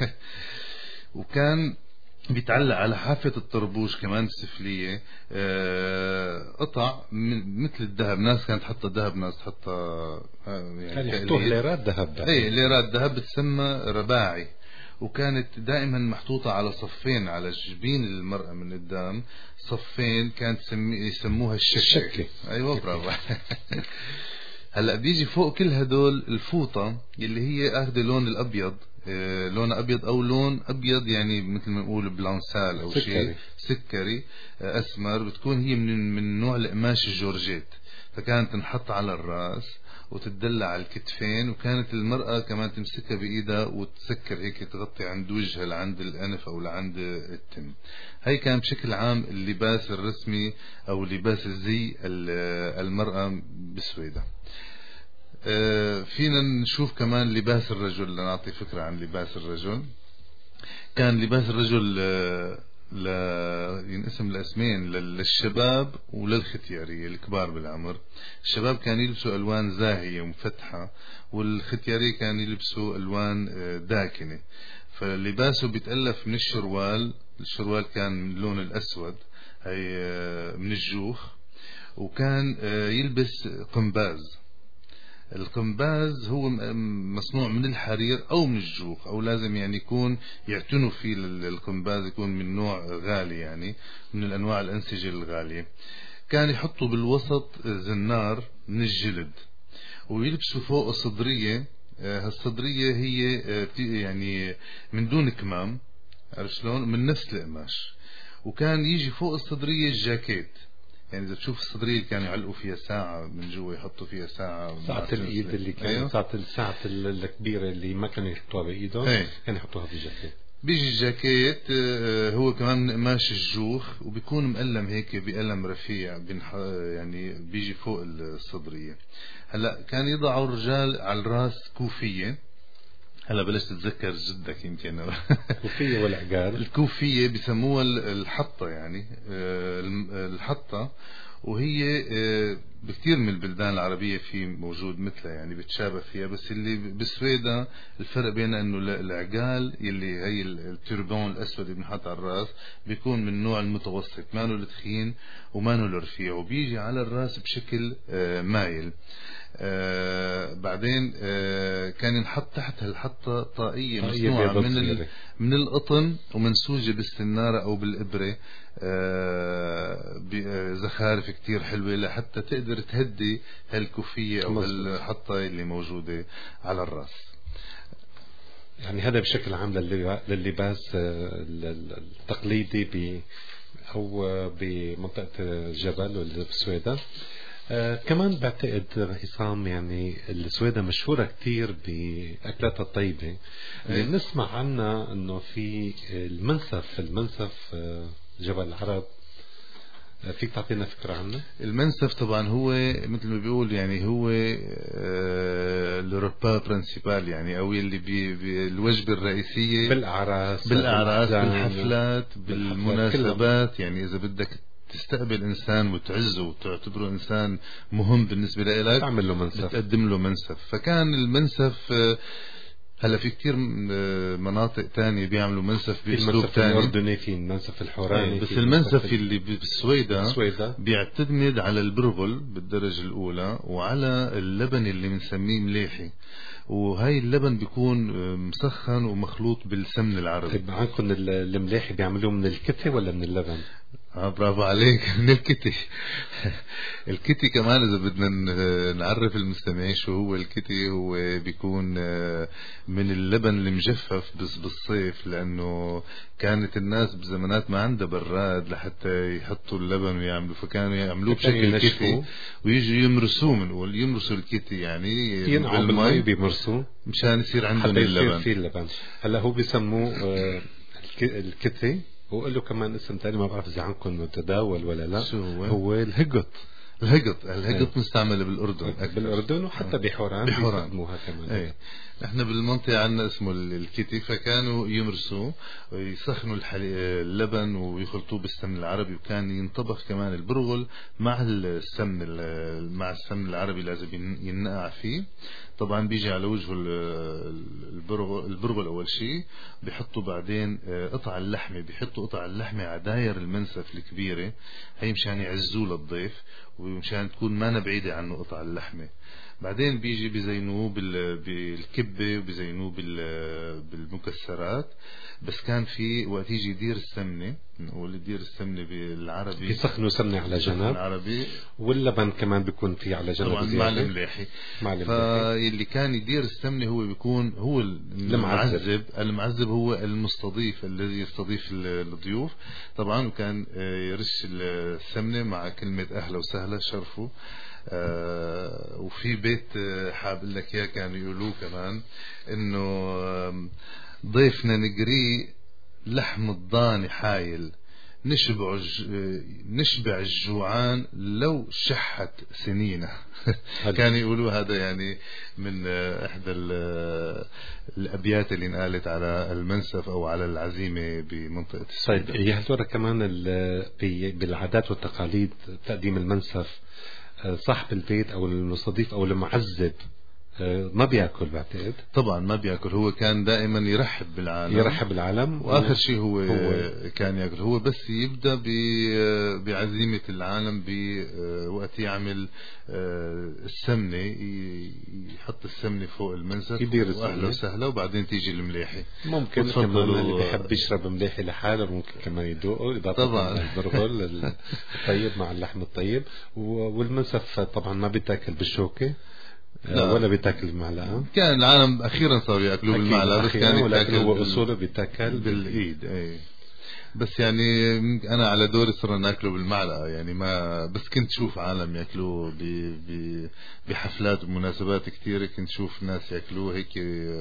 وكان بيتعلق على حافة الطربوش كمان السفلية قطع مثل الذهب. ناس كانت تحط ذهب، ناس تحطها يعني يحطوها ليرات ذهب. اي ليرات ذهب بتسمى رباعي، وكانت دائما محطوطة على صفين على جبين المرأة من قدام، صفين كانت يسموها الشكة. ايوه برافو. هلا بيجي فوق كل هدول الفوطة اللي هي اخذ اللون الابيض لونه أبيض أو لون أبيض يعني مثل ما نقول بلانسال أو شيء سكري أسمر، بتكون هي من نوع القماش الجورجيت، فكانت تنحط على الرأس وتدلع على الكتفين، وكانت المرأة كمان تمسكها بإيدها وتسكر هيك تغطي عند وجهها لعند الأنف أو لعند التم. هاي كان بشكل عام اللباس الرسمي أو لباس الزي المرأة بسويدا. فينا نشوف كمان لباس الرجل، لنعطي فكرة عن لباس الرجل. كان لباس الرجل ينقسم لاسمين، للشباب وللختيارية الكبار بالعمر. الشباب كان يلبسوا ألوان زاهية ومفتحة، والختيارية كان يلبسوا ألوان داكنة. فلباسه بيتألف من الشروال كان من اللون الأسود، هي من الجوخ، وكان يلبس قنباز. القنباز هو مصنوع من الحرير أو من الجوخ، أو لازم يعني يكون يعتنوا فيه القنباز، يكون من نوع غالي يعني من الأنواع الأنسجة الغالية. كان يحطوا بالوسط زنار من الجلد، ويلبسوا فوق الصدرية. هالصدرية هي يعني من دون كمام، عرفت شلون، من نفس القماش. وكان يجي فوق الصدرية الجاكيت، يعني إذا تشوف الصدرية كانوا يعلقوا فيها ساعة من جوا، يحطوا فيها ساعة الإيد اللي كانت ساعة الكبيرة اللي ما كانوا يحطوها بإيدهم، كانوا يحطوها في الجاكيت. بيجي الجاكيت هو كمان من قماش الجوخ، وبيكون مقلم هيك بقلم رفيع يعني بيجي فوق الصدرية. هلا كان يضعوا الرجال على الراس كوفية. هلا بلشت تتذكر جدك يمكن كوفية ولا عقال. الكوفية بسموها الحطة، يعني الحطة، وهي بكثير من البلدان العربية في موجود مثلها، يعني بتشابه فيها. بس اللي بسويدا الفرق بينها انه العقال اللي هي التربون الاسود اللي بنحط على الراس بيكون من نوع المتوسط، ما له التخين وما له الرفيع، وبيجي على الراس بشكل مايل. بعدين كان ينحط تحتها الحطة طاقية مصنوعة من القطن ومنسوجة بالسنارة أو بالإبرة، بزخارف كتير حلوة لحتى تقدر تهدي هالكوفية أو هالحطة اللي موجودة على الرأس. يعني هذا بشكل عام لللباس التقليدي أو بمنطقة الجبل ولا بسويدا. كمان بعتقد حسام يعني السويدة مشهورة كتير بأكلاتها الطيبة اللي بنسمع عنها انه في المنسف جبل العرب. فيك تعطينا فكرة عنه؟ المنسف طبعا هو مثل ما بيقول يعني هو الروبا برنسيبال، يعني او اللي الوجبة الرئيسية بالأعراس بالحفلات بالمناسبات. يعني اذا بدك تستقبل إنسان وتعزه وتعتبره إنسان مهم بالنسبة لإلك، تعمل له منسف، تقدم له منسف. فكان المنسف هلا في كتير مناطق تانية بيعملوا منسف بأسلوب تاني. الأردني في المنسف الحوراني، بس المنسف اللي بالسويدة بيعتمد على البرغل بالدرجة الأولى وعلى اللبن اللي بنسميه مليحي، وهاي اللبن بيكون مسخن ومخلوط بالسمن العربي. طيب عندكم المليحي بيعملوه من الكتي ولا من اللبن؟ برافو عليك، من الكتي. الكتي كمان إذا بدنا نعرف المستمعين شو هو الكتي، هو بيكون من اللبن المجفف بس بالصيف، لأنه كانت الناس بزمانات ما عندها براد لحتى يحطوا اللبن ويعملوا، فكانوا يعملوه بشكل كتي ويجوا يمرسوه. بنقول يمرسوا الكتي، يعني بالماء بيمرسوه مشان يصير عندهم اللبن. هلا هو بيسموه الكتي، وقال له كمان اسم تاني ما بعرف إذا عندكم متداول ولا لا. هو الهقط. الهقط مستعمل بالأردن وحتى بحوران بيستخدموها كمان. احنا بالمنطقة عندنا اسمه الكتي. فكانوا يمرسوه ويسخنوا اللبن ويخلطوه بالسمن العربي، وكان ينطبخ كمان البرغل مع السمن العربي، لازم ينقع فيه. طبعا بيجي على وجهه البرغل أول شيء، بيحطوا بعدين قطع اللحمة، بيحطوا قطع اللحمة على داير المنسف الكبيرة، هي مشان يعزوه للضيف ومشان تكون ما بعيدة عنه قطع اللحمة. بعدين بيجي بزينوه بالكبة وبزينوه بالمكسرات. بس كان في وقت يجي دير السمنة، نقول دير السمنة بالعربي بيسخنوا سمنة على جنب العربي، واللبن كمان بيكون فيه على جنب طبعا مع المليحي. فاللي كان يدير السمنة هو بيكون هو المعذب هو المستضيف الذي يستضيف الضيوف طبعا، وكان يرش السمنة مع كلمة أهلا وسهلا شرفوا. وفي بيت حابل لك اياه كانوا يقولوه كمان انه ضيفنا نقري لحم الضاني حايل، نشبع الجوعان لو شحت سنينه. كانوا يقولوا هذا يعني من احدى الابيات اللي انقالت على المنسف او على العزيمه بمنطقه السيدة. طيب يا هل كمان بالعادات والتقاليد تقديم المنسف صاحب البيت او المستضيف او المعذب ما بياكل بعتقد؟ طبعا ما بياكل، هو كان دائما يرحب بالعالم واخر شيء هو كان ياكل. هو بس يبدا بعزيمه العالم بوقت يعمل السمنه، يحط السمنه فوق المنسف واهلا وسهلا، وبعدين تيجي المليحه. ممكن كمان اللي بيحب يشرب مليحه لحاله ممكن كمان يدوقه اذا طبعا البرغل الطيب مع اللحم الطيب. والمنسف طبعا ما بيتاكل بالشوكه ولا بيتاكل بمعلقه. كان العالم اخيرا صاروا ياكلوه بالمعلقه، بس كان يتاكل هو اصوله بيتاكل بالايد. بس يعني انا على دوري صرنا ناكله بالمعلقه، يعني ما بس كنت شوف عالم ياكلوه بحفلات ومناسبات كثيره، كنت شوف ناس ياكلوه هيك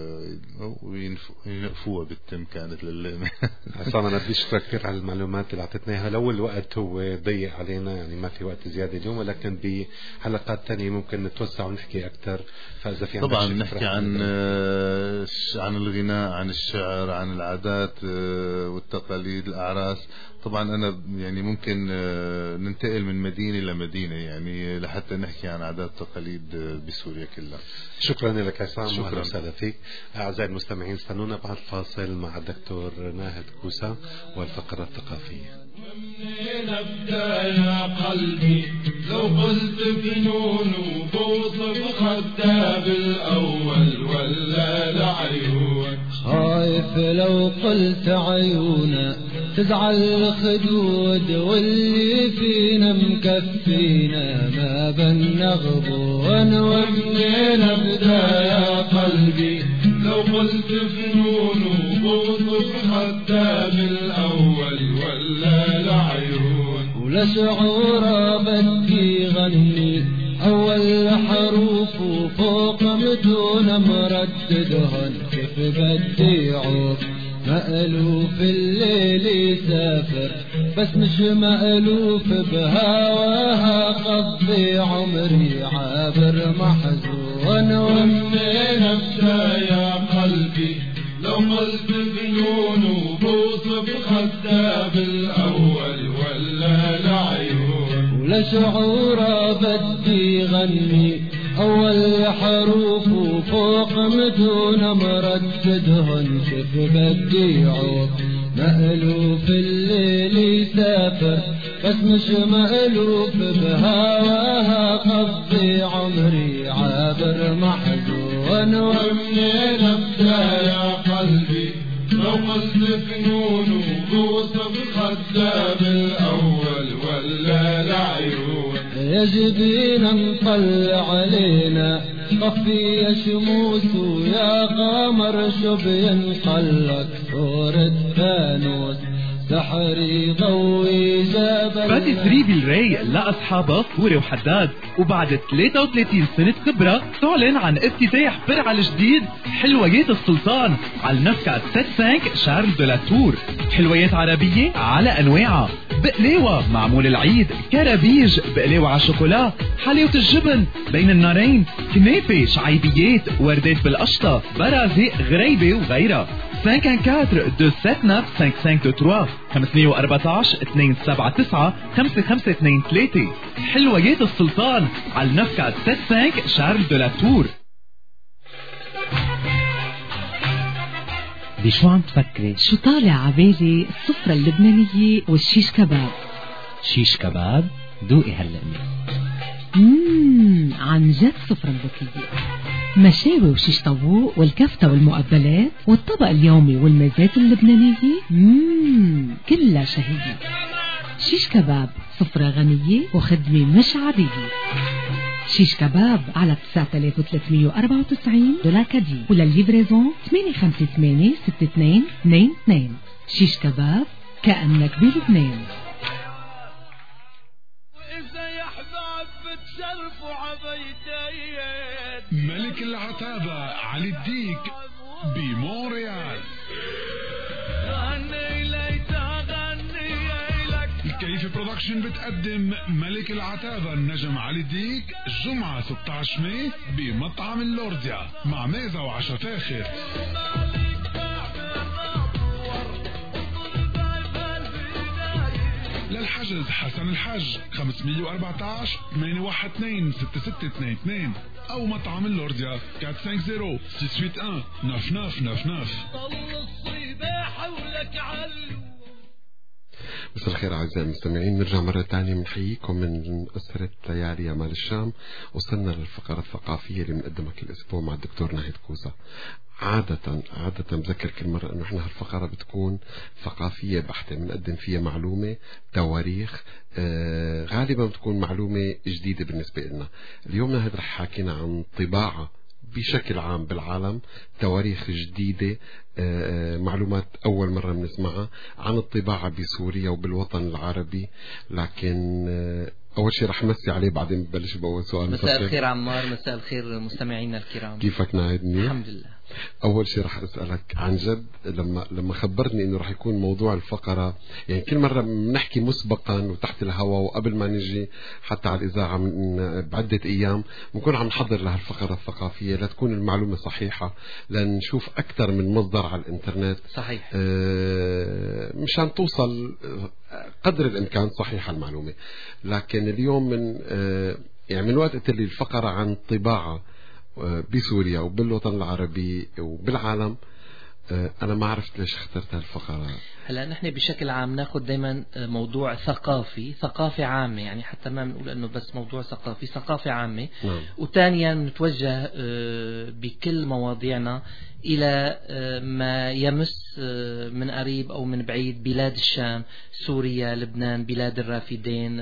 وينقفوها بالتم. كانت للقمه. عصام انا بدي اشكرك كثير على المعلومات اللي اعطيتنا اياها. لو الوقت هو ضيق علينا يعني ما في وقت زياده اليوم، ولكن بحلقات ثانيه ممكن نتوسع ونحكي اكثر. فاذا في طبعا نحكي عن الغناء، عن الشعر، عن العادات والتقاليد، الأعراس. طبعا أنا يعني ممكن ننتقل من مدينة لمدينة يعني لحتى نحكي عن عادات تقاليد بسوريا كلها. شكرا لك عصام، شكرا وسهلا فيك. أعزائي المستمعين استنونا بعد الفاصل مع الدكتور ناهد كوسا والفقرة الثقافية. منين ابدا يا قلبي لو قلت فنون وبوصف خدها بالاول ولا العيون؟ خايف لو قلت عيونا تزعل خدود، واللي فينا مكفينا ما بنغبون. ومنين ابدا يا قلبي لو قلت فنون وبوصف خدها بالاول ولا العيون؟ ولا شعور بدي غني أول حروف وفوق متون مرددهن، كيف بدي عوف مألوف الليل يسافر بس مش مألوف بهواها، قضي عمري عابر محزون. ومنين ابدا يا قلبي لو قلت بنون وبوصف خدها بالاول ولا العيون؟ ولا شعور بدي غني أول حروف وفوق متون مرددهن، كيف بدي عوف مألوف الليل يسافر بس مش مألوف بهواها، قضي عمري عابر محزون. ومنين ابدا يا قلبي لو قلت فنون وبوصف خدها بالاول ولا العيون؟ يا جبينا نطلع علينا طفي يا شموس ويا قمر شو بينقلك صورة فانوس، سحري ضوي جبل. باتيسري بالراي لأصحابها فوري وحداد، وبعد 33 سنة خبرة تعلن عن افتتاح فرع الجديد حلويات السلطان على المسكات 75 شارل دو لا تور. حلويات عربية على أنواعها، بقلاوة معمول العيد، كرابيج، بقلاوة على شوكولا، حلاوة الجبن بين النارين، كنافة، شعيبيات، وردات بالقشطة، برازق، غريبة وغيرها. 514-279-5523 514-279-5523. حلويات السلطان على المسكات 75 شارل دو لا تور. بشو عم تفكري؟ شو طالع عبالي؟ السفرة اللبنانية والشيش كباب. شيش كباب؟ دوقي هاللقمة. عن جد سفرة ذكية، مشاوي وشيش طاووق والكفتة والمقبلات والطبق اليومي والمزات اللبنانية كلها شهية. شيش كباب سفرة غنية وخدمة مش عادية. شيش كباب على 9394 دولار، وللليفريزون 858-6222. شيش كباب كأنك بلبنان. ملك العتابة علي الديك بمونريال. كيف برودكشن بتقدم ملك العتابة النجم علي الديك الجمعة 16 ماي بمطعم اللورديا مع ميزة وعشاء فاخر. للحجز حسن الحج 514 812 6622 أو مطعم اللورديا 450 681 9999. مساء الخير أعزائي المستمعين، نرجع مرة تانية بنحييكم من أسرة ليالي يا مال الشام. وصلنا للفقرة الثقافية اللي بنقدمها كل أسبوع مع الدكتور ناهد كوزا. عادة بذكر كل مرة إنه إحنا هالفقرة بتكون ثقافية بحتة، بنقدم فيها معلومة، تواريخ، غالبا بتكون معلومة جديدة بالنسبة لنا. اليوم ناهد رح حاكينا عن طباعة بشكل عام بالعالم، تواريخ جديدة، معلومات أول مرة بنسمعها عن الطباعة بسوريا وبالوطن العربي. لكن أول شيء رح مسي عليه بعدين ببلش بأول سؤال. مساء الخير عمار، مساء الخير مستمعينا الكرام، كيفك ناهدني؟ الحمد لله. أول شيء رح أسألك عن جد، لما خبرتني إنه رح يكون موضوع الفقرة، يعني كل مرة بنحكي مسبقا وتحت الهواء وقبل ما نجي حتى على الإذاعة بعدة أيام بنكون عم نحضر لها الفقرة الثقافية لتكون المعلومة صحيحة، لنشوف أكثر من مصدر على الإنترنت. صحيح. مشان توصل قدر الإمكان صحيحة المعلومة. لكن اليوم من وقت قلت لي الفقرة عن طباعة بسوريا وبالوطن العربي وبالعالم، أنا ما عرفت ليش اخترت هالفقرة. هلا نحن بشكل عام ناخذ دائما موضوع ثقافة عامة، يعني حتى ما بنقول انه بس موضوع ثقافة عامة. نعم. وثانيا نتوجه بكل مواضيعنا الى ما يمس من قريب او من بعيد بلاد الشام، سوريا، لبنان، بلاد الرافدين،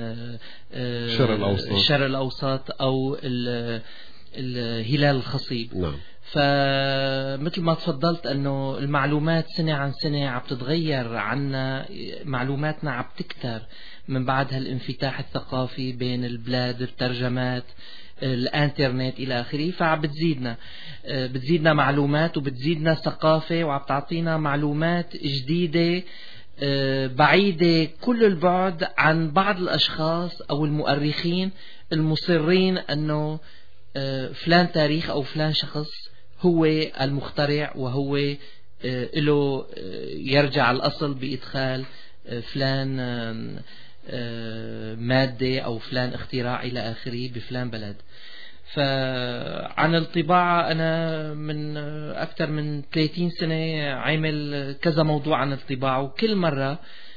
الشرق الاوسط او الهلال الخصيب. نعم. فمثل ما تفضلت أنه المعلومات سنة عن سنة عم تتغير عنا، معلوماتنا عم تكتر من بعد هالانفتاح الثقافي بين البلاد، الترجمات، الانترنت إلى آخره، فعم بتزيدنا معلومات وبتزيدنا ثقافة، وعم تعطينا معلومات جديدة بعيدة كل البعد عن بعض الأشخاص أو المؤرخين المصرين أنه فلان تاريخ أو فلان شخص هو المخترع، وهو له يرجع الأصل بإدخال فلان مادة أو فلان اختراع إلى آخره بفلان بلد. فعن الطباعة أنا من أكثر من 30 سنة عامل كذا موضوع عن الطباعة، وكل مرة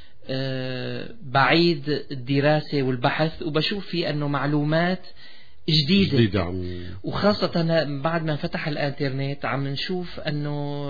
بعيد الدراسة والبحث وبشوف في أنه معلومات جديدة. وخاصة بعد ما فتح الانترنت عم نشوف أنه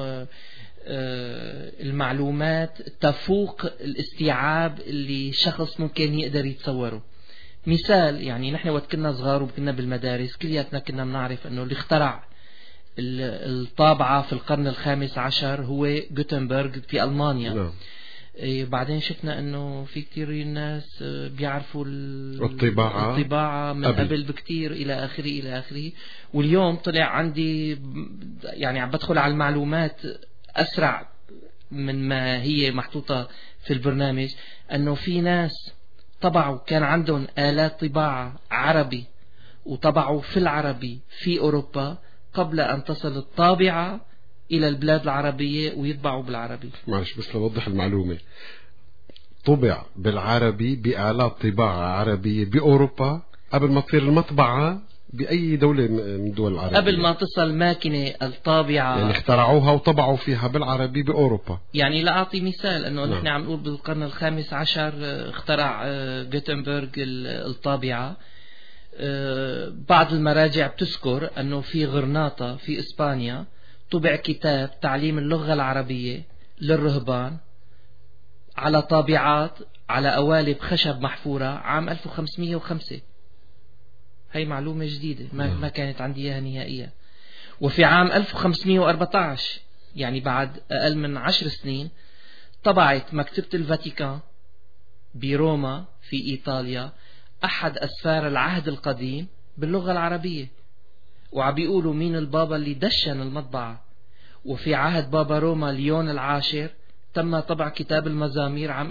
المعلومات تفوق الاستيعاب اللي شخص ممكن يقدر يتصوره. مثال، يعني نحن وقت كنا صغار وكنا بالمدارس كلياتنا كنا بنعرف أنه اللي اخترع الطابعة في القرن ال15 هو غوتنبرغ في ألمانيا. نعم. بعدين شفنا انه في كتير ناس بيعرفوا الطباعة من قبل بكتير الى اخره. واليوم طلع عندي، يعني عم بدخل على المعلومات اسرع من ما هي محطوطة في البرنامج، انه في ناس طبعوا كان عندهم آلات طباعة عربي وطبعوا في العربي في اوروبا قبل ان تصل الطابعة إلى البلاد العربية ويطبعوا بالعربي. معلش بس لوضح المعلومة، طبع بالعربي بآلات طباعة عربية بأوروبا قبل ما تصير المطبعة بأي دولة من الدول العربية، قبل ما تصل ماكينة الطابعة، يعني اخترعوها وطبعوا فيها بالعربي بأوروبا. يعني لأعطي مثال أنه نحن عم نقول بالقرن ال15 اخترع غوتنبرغ الطابعة، بعض المراجع بتذكر أنه في غرناطة في إسبانيا طبع كتاب تعليم اللغة العربية للرهبان على طابعات على قوالب خشب محفورة عام 1505. هي معلومة جديدة ما كانت عندي إياها نهائيا. وفي عام 1514 يعني بعد أقل من 10 سنين طبعت مكتبة الفاتيكان بروما في إيطاليا أحد أسفار العهد القديم باللغة العربية، وعبيقولوا مين البابا اللي دشن المطبعة. وفي عهد بابا روما ليون العاشر تم طبع كتاب المزامير عام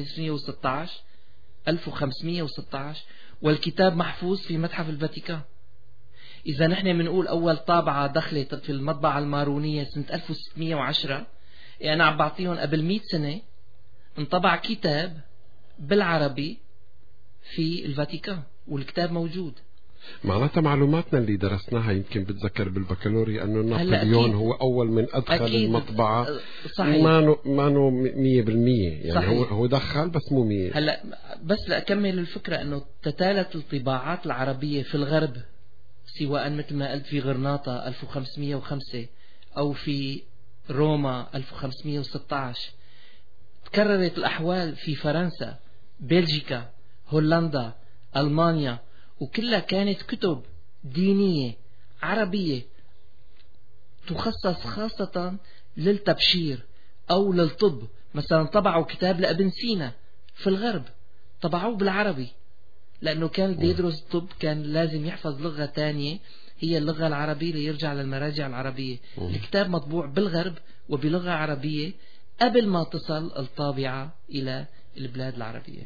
1516 والكتاب محفوظ في متحف الفاتيكان. إذا نحن بنقول أول طابعة دخلت في المطبعة المارونية سنة 1610، أنا عم بعطيهم قبل 100 سنة انطبع كتاب بالعربي في الفاتيكان والكتاب موجود. معناتها معلوماتنا اللي درسناها يمكن بتذكر بالبكالوريا أنه نابليون هو أول من أدخل المطبعة. صحيح. ما نو 100% يعني صحيح. هو دخل بس مو 100. هلا بس لأكمل الفكرة أنه تتالت الطباعات العربية في الغرب، سواء مثل ما قلت في غرناطة 1505 أو في روما 1516. تكررت الأحوال في فرنسا، بلجيكا، هولندا، ألمانيا، وكلها كانت كتب دينية عربية تخصص خاصة للتبشير أو للطب. مثلا طبعوا كتاب لابن سينا في الغرب طبعوه بالعربي، لأنه كان بده يدرس الطب كان لازم يحفظ لغة تانية هي اللغة العربية ليرجع للمراجع العربية. الكتاب مطبوع بالغرب وبلغة عربية قبل ما تصل الطابعة إلى البلاد العربية.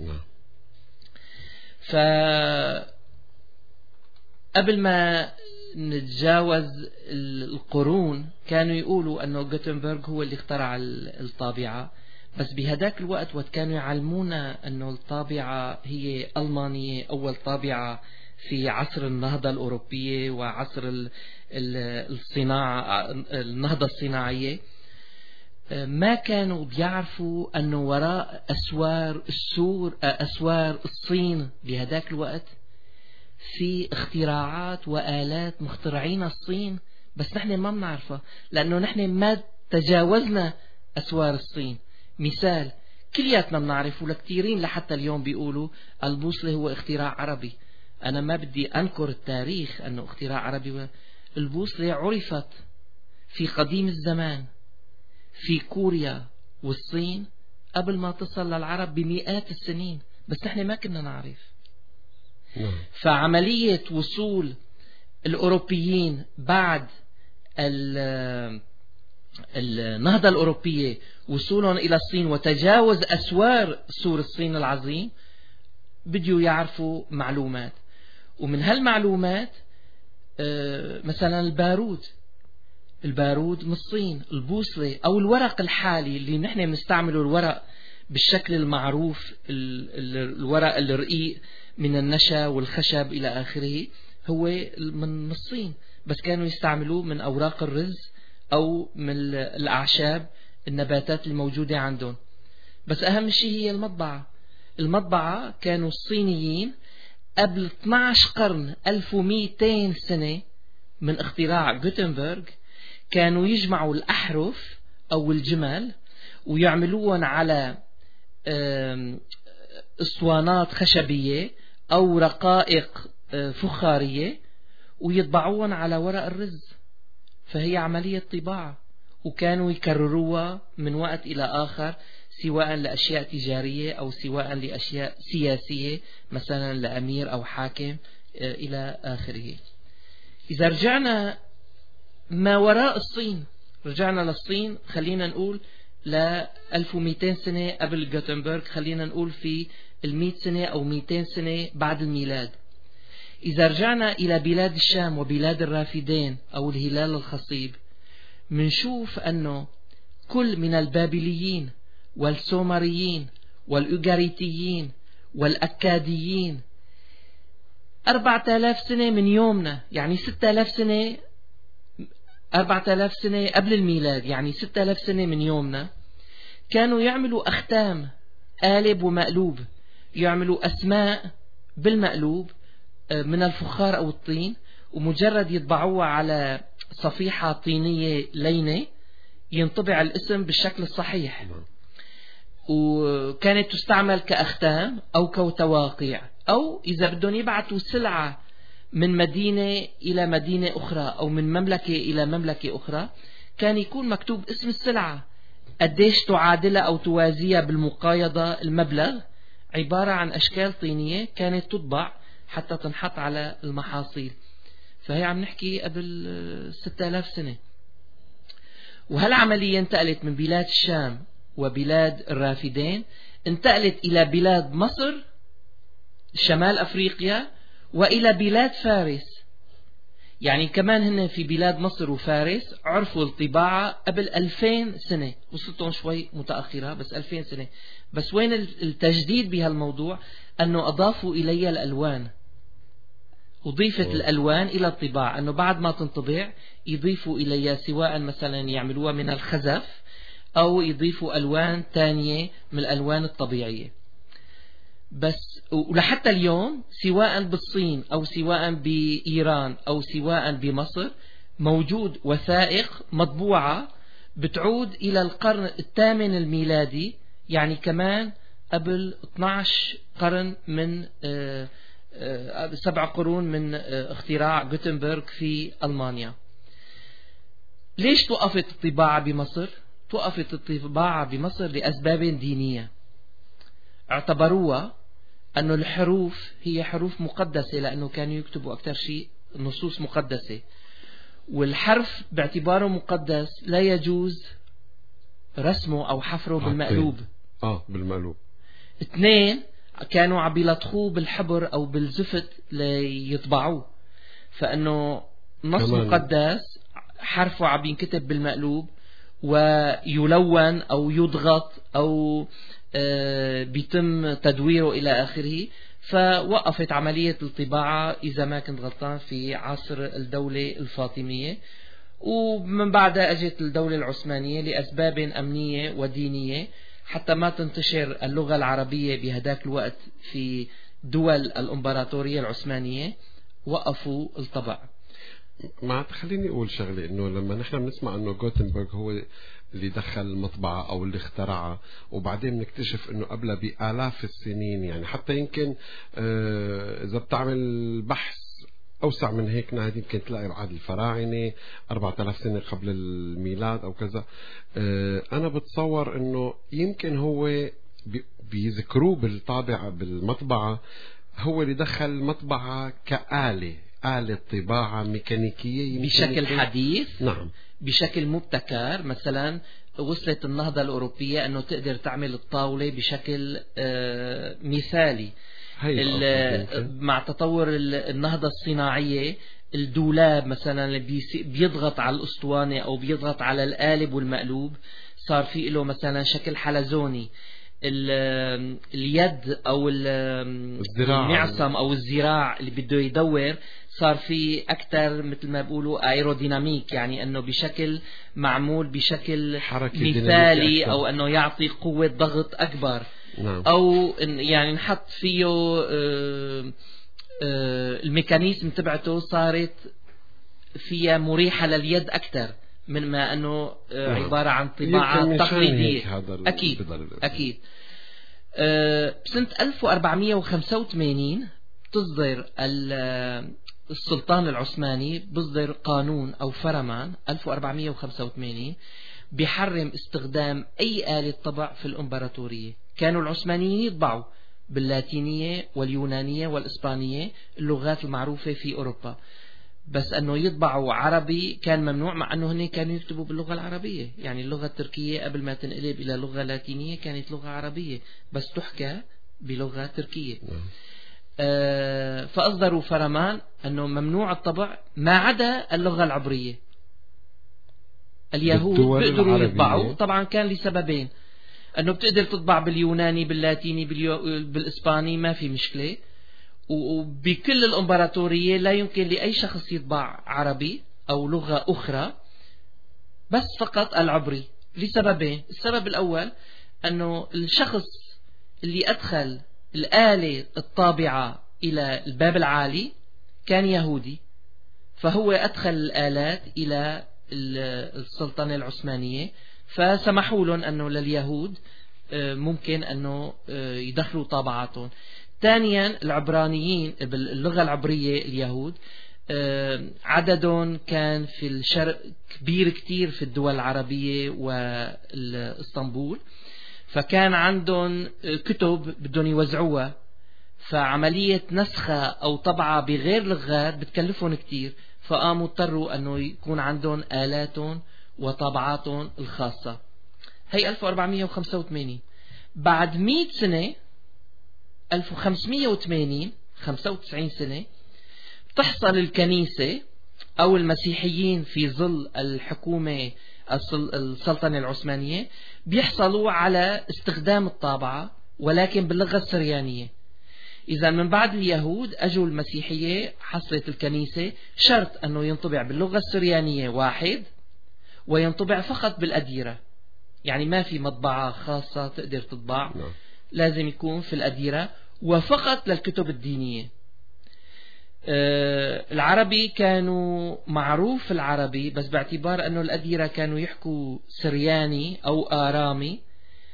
قبل ما نتجاوز القرون كانوا يقولوا أنه غوتنبرغ هو اللي اخترع الطابعة، بس بهداك الوقت وقت كانوا يعلمونا أنه الطابعة هي ألمانية، أول طابعة في عصر النهضة الأوروبية وعصر الصناعة النهضة الصناعية، ما كانوا بيعرفوا أنه وراء أسوار الصين بهداك الوقت في اختراعات وآلات مخترعين الصين، بس نحن ما بنعرفها لأنه نحن ما تجاوزنا أسوار الصين. مثال كلياتنا بنعرفه لكتيرين لحتى اليوم بيقولوا البوصلة هو اختراع عربي. أنا ما بدي أنكر التاريخ أنه اختراع عربي. البوصلة عرفت في قديم الزمان في كوريا والصين قبل ما تصل للعرب بمئات السنين، بس نحن ما كنا نعرف. فعملية وصول الأوروبيين بعد النهضة الأوروبية وصولهم إلى الصين وتجاوز أسوار سور الصين العظيم بديو يعرفوا معلومات، ومن هالمعلومات مثلا البارود من الصين، البوصلة أو الورق الحالي اللي نحن بنستعمله الورق بالشكل المعروف، الورق الرقيق من النشا والخشب إلى آخره هو من الصين، بس كانوا يستعملوه من أوراق الرز أو من الأعشاب النباتات الموجودة عندهم. بس أهم شيء هي المطبعة كانوا الصينيين قبل 12 قرن 1200 سنة من اختراع غوتنبرغ كانوا يجمعوا الأحرف أو الجمل ويعملوهم على اسطوانات خشبية أو رقائق فخارية ويطبعوهم على ورق الرز. فهي عملية طباعة، وكانوا يكرروها من وقت إلى آخر سواء لأشياء تجارية أو سواء لأشياء سياسية مثلا لأمير أو حاكم إلى آخره. إذا رجعنا ما وراء الصين، رجعنا للصين، خلينا نقول ل 1200 سنة قبل غوتنبرغ، خلينا نقول في 100 سنة أو 200 سنة بعد الميلاد. إذا رجعنا إلى بلاد الشام وبلاد الرافدين أو الهلال الخصيب، منشوف أنه كل من البابليين والسومريين والأوغاريتيين والأكاديين 4000 سنة من يومنا، يعني 6000 سنة، 4000 سنة قبل الميلاد، يعني 6000 سنة من يومنا، كانوا يعملوا أختام قالب ومقلوب، يعملوا أسماء بالمقلوب من الفخار أو الطين، ومجرد يطبعوها على صفيحة طينية لينة ينطبع الاسم بالشكل الصحيح. وكانت تستعمل كأختام أو كتواقيع، أو إذا بدهم يبعثوا سلعة من مدينة إلى مدينة أخرى أو من مملكة إلى مملكة أخرى، كان يكون مكتوب اسم السلعة قديش تعادلها أو توازيها بالمقايضة المبلغ، عبارة عن أشكال طينية كانت تطبع حتى تنحط على المحاصيل. فهي عم نحكي قبل 6000 سنة. وهالعملية انتقلت من بلاد الشام وبلاد الرافدين، انتقلت إلى بلاد مصر شمال أفريقيا وإلى بلاد فارس. يعني كمان هن في بلاد مصر وفارس عرفوا الطباعة قبل 2000 سنة، وصلتهم شوي متأخرة بس 2000 سنة. بس وين التجديد بهالموضوع؟ أنه أضافوا إلي الألوان، أضيفت الألوان إلى الطباعة، أنه بعد ما تنطبع يضيفوا إليها سواء مثلا يعملوها من الخزف أو يضيفوا ألوان تانية من الألوان الطبيعية. بس ولحتى اليوم سواء بالصين أو سواء بإيران أو سواء بمصر موجود وثائق مطبوعة بتعود إلى القرن الثامن الميلادي، يعني كمان قبل 12 قرن من 7 قرون من اختراع غوتنبرغ في ألمانيا. ليش توقفت الطباعة بمصر؟ توقفت الطباعة بمصر لأسباب دينية. اعتبروها أن الحروف هي حروف مقدسة، لأنه كانوا يكتبوا أكثر شيء نصوص مقدسة، والحرف باعتباره مقدس لا يجوز رسمه أو حفره بالمقلوب. بالمقلوب. 2 كانوا عم يلطخوه بالحبر أو بالزفت ليطبعوه، فأنه نص مقدس حرفه عم ينكتب بالمقلوب ويلون أو يضغط أو بيتم تدويره إلى آخره. فوقفت عملية الطباعة إذا ما كنت غلطان في عصر الدولة الفاطمية، ومن بعدها أجت الدولة العثمانية لأسباب أمنية ودينية حتى ما تنتشر اللغة العربية بهداك الوقت في دول الإمبراطورية العثمانية، وقفوا الطبع. ما تخليني أقول شغلة، إنه لما نحن بنسمع إنه غوتنبرغ هو اللي دخل المطبعة أو اللي اخترعها، وبعدين نكتشف إنه قبلها بآلاف السنين، يعني حتى يمكن إذا بتعمل بحث أوسع من هيك نهاية يمكن تلاقي بعد الفراعنة 4000 سنة قبل الميلاد أو كذا. أنا بتصور إنه يمكن هو بيذكروه بالطابع بالمطبعة، هو اللي دخل المطبعة آلة طباعة ميكانيكية بشكل حديث. نعم، بشكل مبتكر. مثلا وصلت النهضة الأوروبية أنه تقدر تعمل الطاولة بشكل مثالي. مع تطور النهضة الصناعية الدولاب مثلا اللي بيضغط على الأسطوانة أو بيضغط على القالب والمقلوب صار في له مثلا شكل حلزوني. اليد أو المعصم أو الذراع اللي بده يدور صار في أكثر مثل ما بيقولوا ايروديناميك، يعني أنه بشكل معمول بشكل مثالي أو أنه يعطي قوة ضغط أكبر. نعم. أو يعني نحط فيه الميكانيزم تبعته صارت فيها مريحة لليد أكثر من ما أنه عبارة عن طباعة تقليدية. أكيد. بسنة 1485 تصدر السلطان العثماني بصدر قانون أو فرمان 1485 بيحرم استخدام أي آلة طبع في الإمبراطورية. كانوا العثمانيين يطبعوا باللاتينية واليونانية والإسبانية، اللغات المعروفة في أوروبا، بس أنه يطبعوا عربي كان ممنوع، مع أنه هن كانوا يكتبوا باللغة العربية. يعني اللغة التركية قبل ما تنقلب إلى لغة لاتينية كانت لغة عربية بس تحكى بلغة تركية. فأصدروا فرمان أنه ممنوع الطبع ما عدا اللغة العبرية. اليهود بيقدروا يطبعوا، طبعا كان لسببين، أنه بتقدر تطبع باليوناني باللاتيني بالإسباني ما في مشكلة، وبكل الإمبراطورية لا يمكن لأي شخص يطبع عربي أو لغة أخرى، بس فقط العبري لسببين. السبب الأول أنه الشخص اللي أدخل الآلة الطابعة إلى الباب العالي كان يهودي، فهو أدخل الآلات إلى السلطنة العثمانية، فسمحوا لهم أنه لليهود ممكن أنه يدخلوا طابعاتهم. ثانيا العبرانيين باللغة العبرية اليهود عددهم كان في الشرق كبير كتير في الدول العربية واسطنبول، فكان عندهم كتب بدهم يوزعوها، فعملية نسخة أو طبعة بغير لغات بتكلفهم كتير، فقاموا اضطروا أنه يكون عندهم آلاتهم وطابعاتهم الخاصة. هي 1485. بعد 100 سنة 1580 95 سنة تحصل الكنيسة أو المسيحيين في ظل الحكومة السلطنة العثمانية بيحصلوا على استخدام الطابعة ولكن باللغة السريانية. إذا من بعد اليهود أجوا المسيحية، حصلت الكنيسة شرط أنه ينطبع باللغة السريانية واحد، وينطبع فقط بالأديرة، يعني ما في مطبعة خاصة تقدر تطبع، لازم يكون في الأديرة وفقط للكتب الدينية. العربي كانوا معروف العربي، بس باعتبار أنه الأديرة كانوا يحكوا سرياني أو آرامي،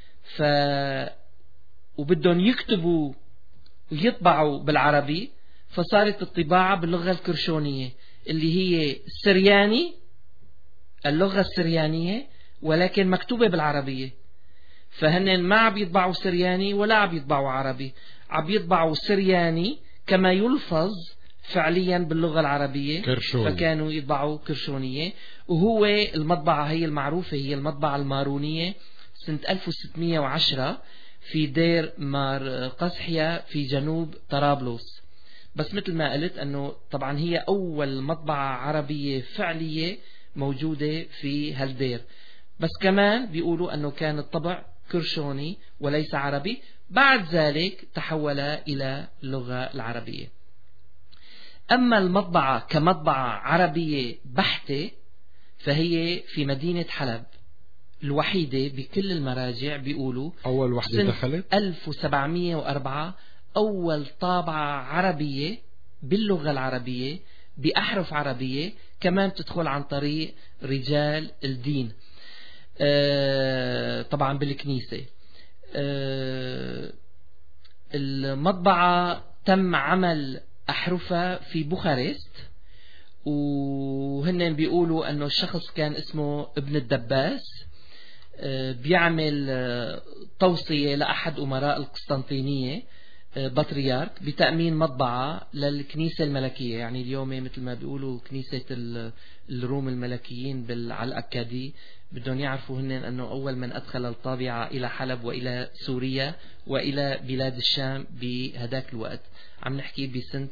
وبدهم يكتبوا ويطبعوا بالعربي، فصارت الطباعة باللغة الكرشونية اللي هي السرياني، اللغة السريانية ولكن مكتوبة بالعربية. فهن ما عم يطبعوا سرياني ولا عم يطبعوا عربي، عم يطبعوا سرياني كما يلفظ فعليا باللغة العربية كرشون. فكانوا يطبعوا كرشونية. وهو المطبعة هي المعروفة هي المطبعة المارونية سنة 1610 في دير مار قزحية في جنوب طرابلس. بس مثل ما قلت أنه طبعا هي أول مطبعة عربية فعلية موجودة في هالدير، بس كمان بيقولوا أنه كان الطبع كرشوني وليس عربي، بعد ذلك تحول إلى اللغة العربية. أما المطبعة كمطبعة عربية بحتة فهي في مدينة حلب الوحيدة بكل المراجع، بيقولوا أول وحدة دخلت 1704 أول طابعة عربية باللغة العربية بأحرف عربية، كمان تدخل عن طريق رجال الدين طبعا بالكنيسة. المطبعة تم عمل أحرفها في بوخارست، وهن بيقولوا أنه الشخص كان اسمه ابن الدباس، بيعمل توصية لأحد أمراء القسطنطينية بطريرك بتأمين مطبعة للكنيسة الملكية. يعني اليوم مثل ما بيقولوا كنيسة الروم الملكيين على الأكادي بدهم يعرفوا هن أنه أول من أدخل الطابعة إلى حلب وإلى سوريا وإلى بلاد الشام بهداك الوقت، عم نحكي بسنة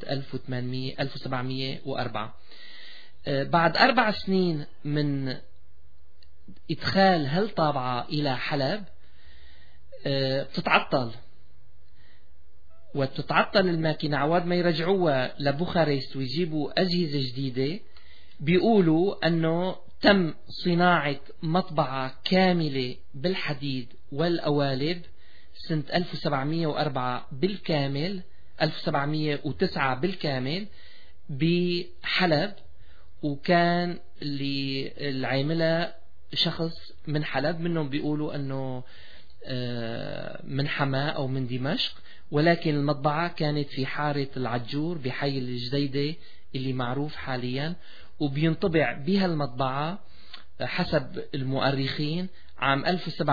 1704. بعد 4 سنين من إدخال هالطابعة إلى حلب بتتعطل، وتتعطل الماكينة عواد ما يرجعوها لبوخارست ويجيبوا أجهزة جديدة. بيقولوا أنه تم صناعة مطبعة كاملة بالحديد والقوالب سنة 1704 بالكامل، 1709 بالكامل بحلب، وكان اللي العاملة شخص من حلب، منهم بيقولوا أنه من حماة أو من دمشق، ولكن المطبعة كانت في حارة العجور بحي الجديدة اللي معروف حاليا. وبينطبع بها المطبعة حسب المؤرخين عام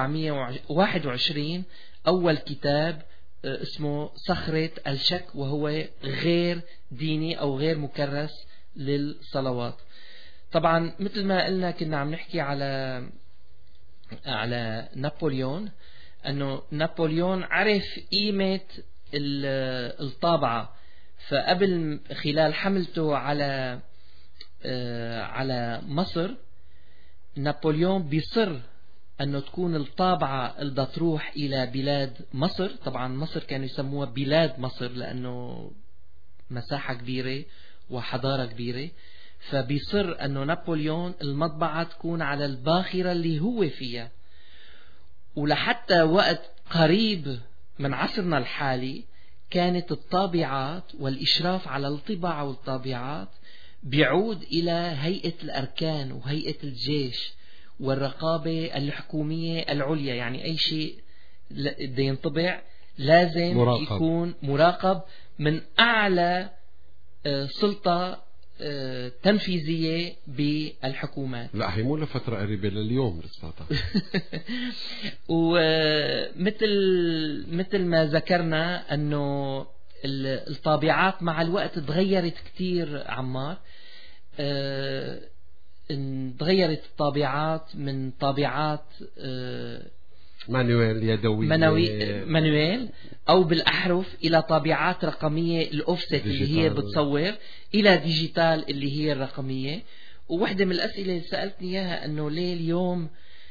1721 أول كتاب اسمه صخرة الشك، وهو غير ديني أو غير مكرس للصلوات. طبعا مثل ما قلنا كنا عم نحكي على نابليون، أنه نابليون عرف قيمة الطابعة، فقبل خلال حملته على مصر نابليون بيصر أنه تكون الطابعة اللي تروح إلى بلاد مصر. طبعا مصر كانوا يسموها بلاد مصر لأنه مساحة كبيرة وحضارة كبيرة، فبيصر أنه نابليون المطبعة تكون على الباخرة اللي هو فيها. ولحتى وقت قريب من عصرنا الحالي كانت الطابعات والإشراف على الطباعة والطابعات بيعود إلى هيئة الأركان وهيئة الجيش والرقابة الحكومية العليا. يعني أي شيء بده ينطبع لازم يكون مراقب من أعلى سلطة تنفيذية بالحكومات. لا هي مو لفترة قريبة لليوم لساتها. ومثل ما ذكرنا أنه الطابعات مع الوقت تغيرت كتير عمار. تغيرت الطابعات من طابعات مانويل يدوي مانويل أو بالأحرف إلى طابعات رقمية الأوفست اللي هي بتصور إلى ديجيتال اللي هي الرقمية. وواحدة من الأسئلة اللي سألتني إياها أنه ليه اليوم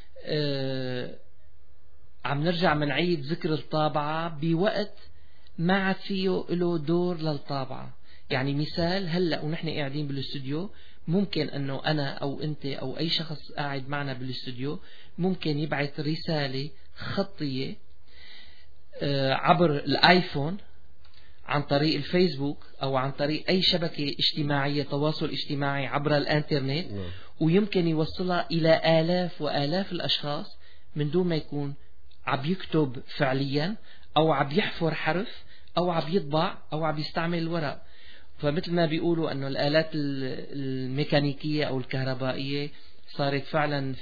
عم نرجع منعيد ذكر الطابعة بوقت ما عاد فيه له دور للطابعة. يعني مثال هلأ ونحن قاعدين بالاستوديو ممكن أنه أنا أو أنت أو أي شخص قاعد معنا بالاستوديو ممكن يبعث رسالة خطية عبر الآيفون عن طريق الفيسبوك أو عن طريق أي شبكة اجتماعية تواصل اجتماعي عبر الانترنت، ويمكن يوصلها إلى آلاف وآلاف الأشخاص من دون ما يكون عم يكتب فعليا أو عم يحفر حرف أو عم يطبع أو عم يستعمل الورق. فمثل ما بيقولوا أنه الآلات الميكانيكية أو الكهربائية صارت فعلا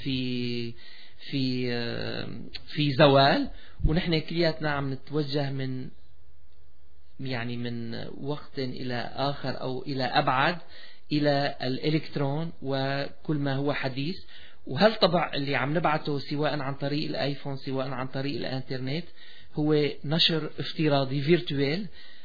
في زوال، ونحن كلياتنا عم نتوجه من وقت إلى آخر أو إلى أبعد إلى الإلكترون وكل ما هو حديث. وهالطبع اللي عم نبعته سواء عن طريق الآيفون سواء عن طريق الانترنت هو نشر افتراضي فيرتوال.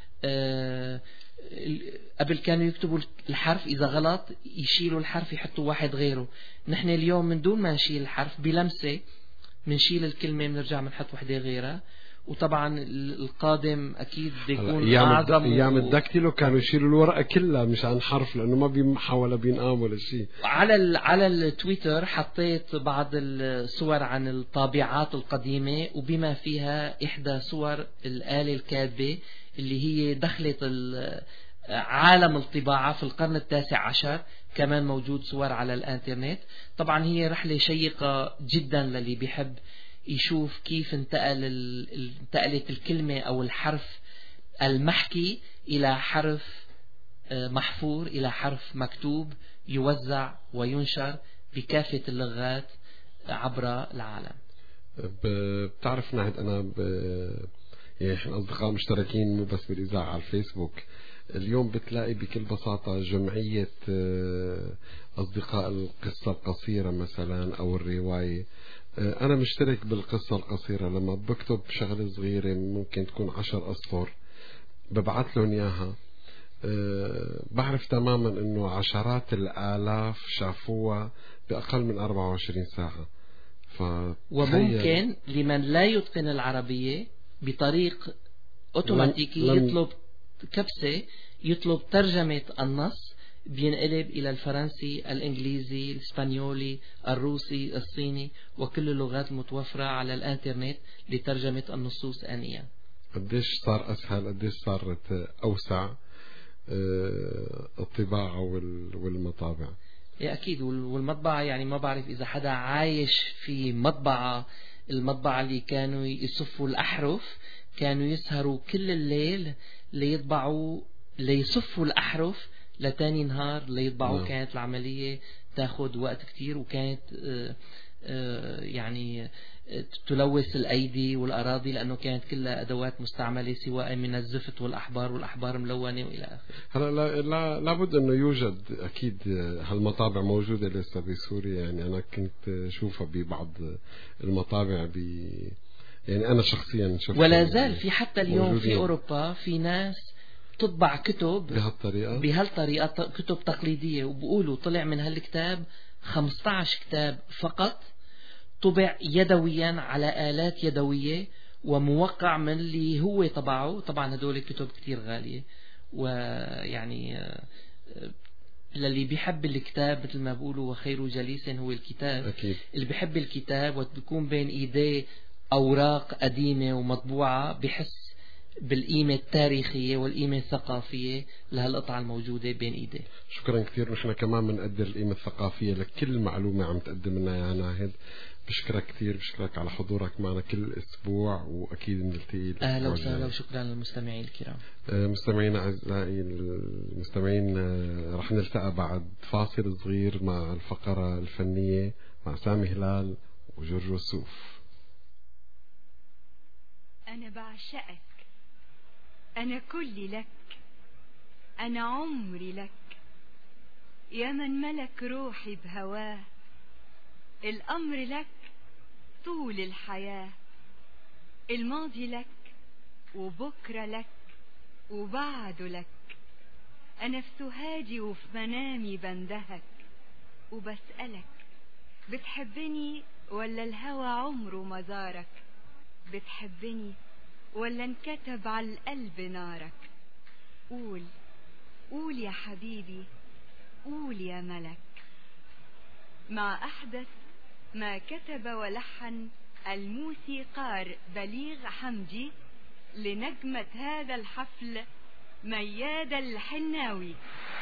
قبل كانوا يكتبوا الحرف إذا غلط يشيلوا الحرف يحطوا واحد غيره. نحن اليوم من دون ما نشيل الحرف بلمسة منشيل الكلمة منرجع منحط وحدة غيرها. وطبعا القادم أكيد بيكون أعظم. أيام الدكتيلو كانوا يشيلوا الورقة كلها مش عن حرف لأنه ما بيمحى ولا بينقام ولا شيء. على التويتر حطيت بعض الصور عن الطابعات القديمة وبما فيها إحدى صور الآلة الكاتبة اللي هي دخلت عالم الطباعة في القرن 19. كمان موجود صور على الانترنت. طبعا هي رحلة شيقة جدا للي بيحب يشوف كيف انتقلت الكلمة أو الحرف المحكي إلى حرف محفور إلى حرف مكتوب يوزع وينشر بكافة اللغات عبر العالم. بتعرف ناهد أنا يعني احنا أصدقاء مشتركين مو بس بالإذاعة على الفيسبوك. اليوم بتلاقي بكل بساطة جمعية أصدقاء القصة القصيرة مثلا أو الرواية. أنا مشترك بالقصة القصيرة. لما بكتب شغلة صغيرة ممكن تكون 10 أسطر ببعث لهم إياها. بعرف تماما أنه عشرات الآلاف شافوها بأقل من 24 ساعة. وممكن لمن لا يتقن العربية بطريق أوتوماتيكي يطلب كبسة يطلب ترجمة النص بينقلب إلى الفرنسي الإنجليزي الإسبانيولي الروسي الصيني وكل اللغات المتوفرة على الانترنت لترجمة النصوص آنيا. قديش صار أسهل قديش صارت أوسع الطباعة والمطابع. أكيد. والمطبعة يعني ما بعرف إذا حدا عايش في المطبعة اللي كانوا يصفوا الأحرف كانوا يسهروا كل الليل ليصفوا الأحرف لتاني نهار ليطبعوا. كانت العملية تاخد وقت كتير وكانت يعني تلوث الأيدي والأراضي لأنه كانت كلها أدوات مستعملة سواء من الزفت والأحبار ملونة وإلى آخره. هلا لابد أنه يوجد أكيد هالمطابع موجودة لسه بسوريا. يعني أنا كنت شوفها ببعض المطابع يعني أنا شخصيا شفتها ولا زال في حتى اليوم موجودين. في أوروبا في ناس تطبع كتب بهالطريقة كتب تقليدية وبقولوا طلع من هالكتاب 15 كتاب فقط طبع يدويا على آلات يدوية وموقع من اللي هو طبعه. طبعا هدول الكتب كتير غالية ويعني للي بيحب الكتاب مثل ما بقولوا وخير جليس هو الكتاب. أكيد. اللي بيحب الكتاب وبيكون بين إيديه أوراق قديمة ومطبوعة بحس بالقيمة التاريخية والقيمة الثقافية لهالقطعة الموجودة بين إيديه. شكرا كثير. نحن كمان بنقدر القيمة الثقافية لكل معلومة عم تقدم لنا يا ناهد. بشكرك كثير، بشكرك على حضورك معنا كل أسبوع، وأكيد نلتقي. أهلا وسهلا وشكرا للمستمعين الكرام. مستمعينا أعزائي المستمعين، رح نلتقى بعد فاصل صغير مع الفقرة الفنية مع سامي هلال وجورج وسوف. أنا بعشقك، أنا كلي لك، أنا عمري لك، يا من ملك روحي بهواه، الأمر لك طول الحياة، الماضي لك وبكرة لك وبعده لك، أنا في سهادي وفي منامي بندهك وبسألك، بتحبني ولا الهوى عمره ما زارك؟ بتحبني ولا انكتب على القلب نارك؟ قول قول يا حبيبي، قول يا ملك. مع أحدث ما كتب ولحن الموسيقار بليغ حمدي لنجمة هذا الحفل ميادة الحناوي.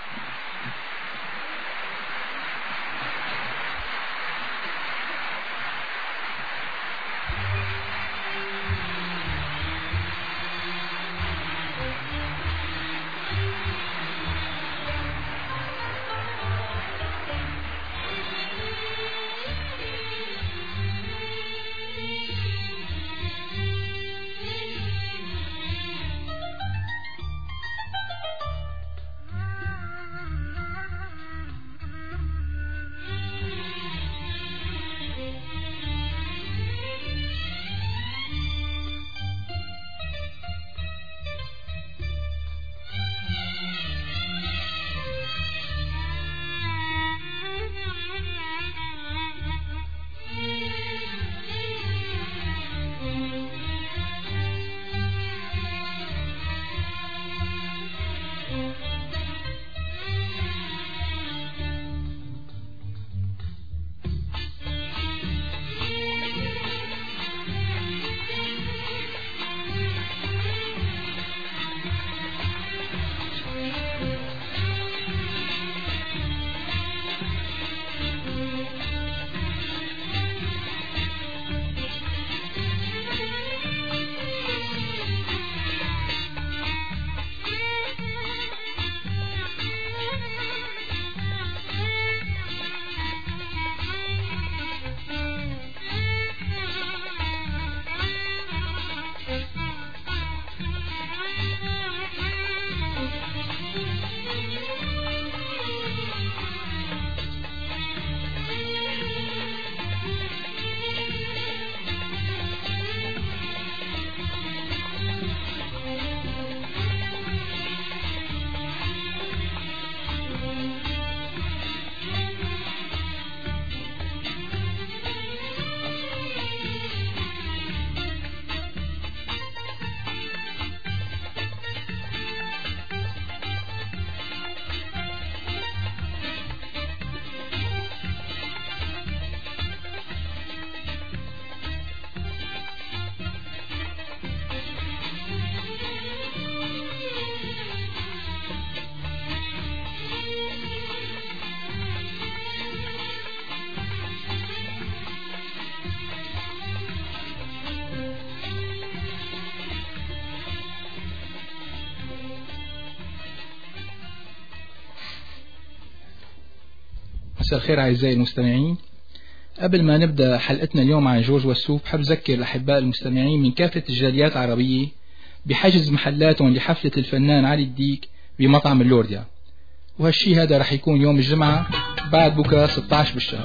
مساء الخير أعزائي المستمعين. قبل ما نبدأ حلقتنا اليوم عن جورج وسوف، بحب أذكر الأحباء المستمعين من كافة الجاليات العربية بحجز محلاتهم لحفلة الفنان علي الديك بمطعم اللورديا، وهالشي هذا رح يكون يوم الجمعة بعد بكرة 16 بالشهر.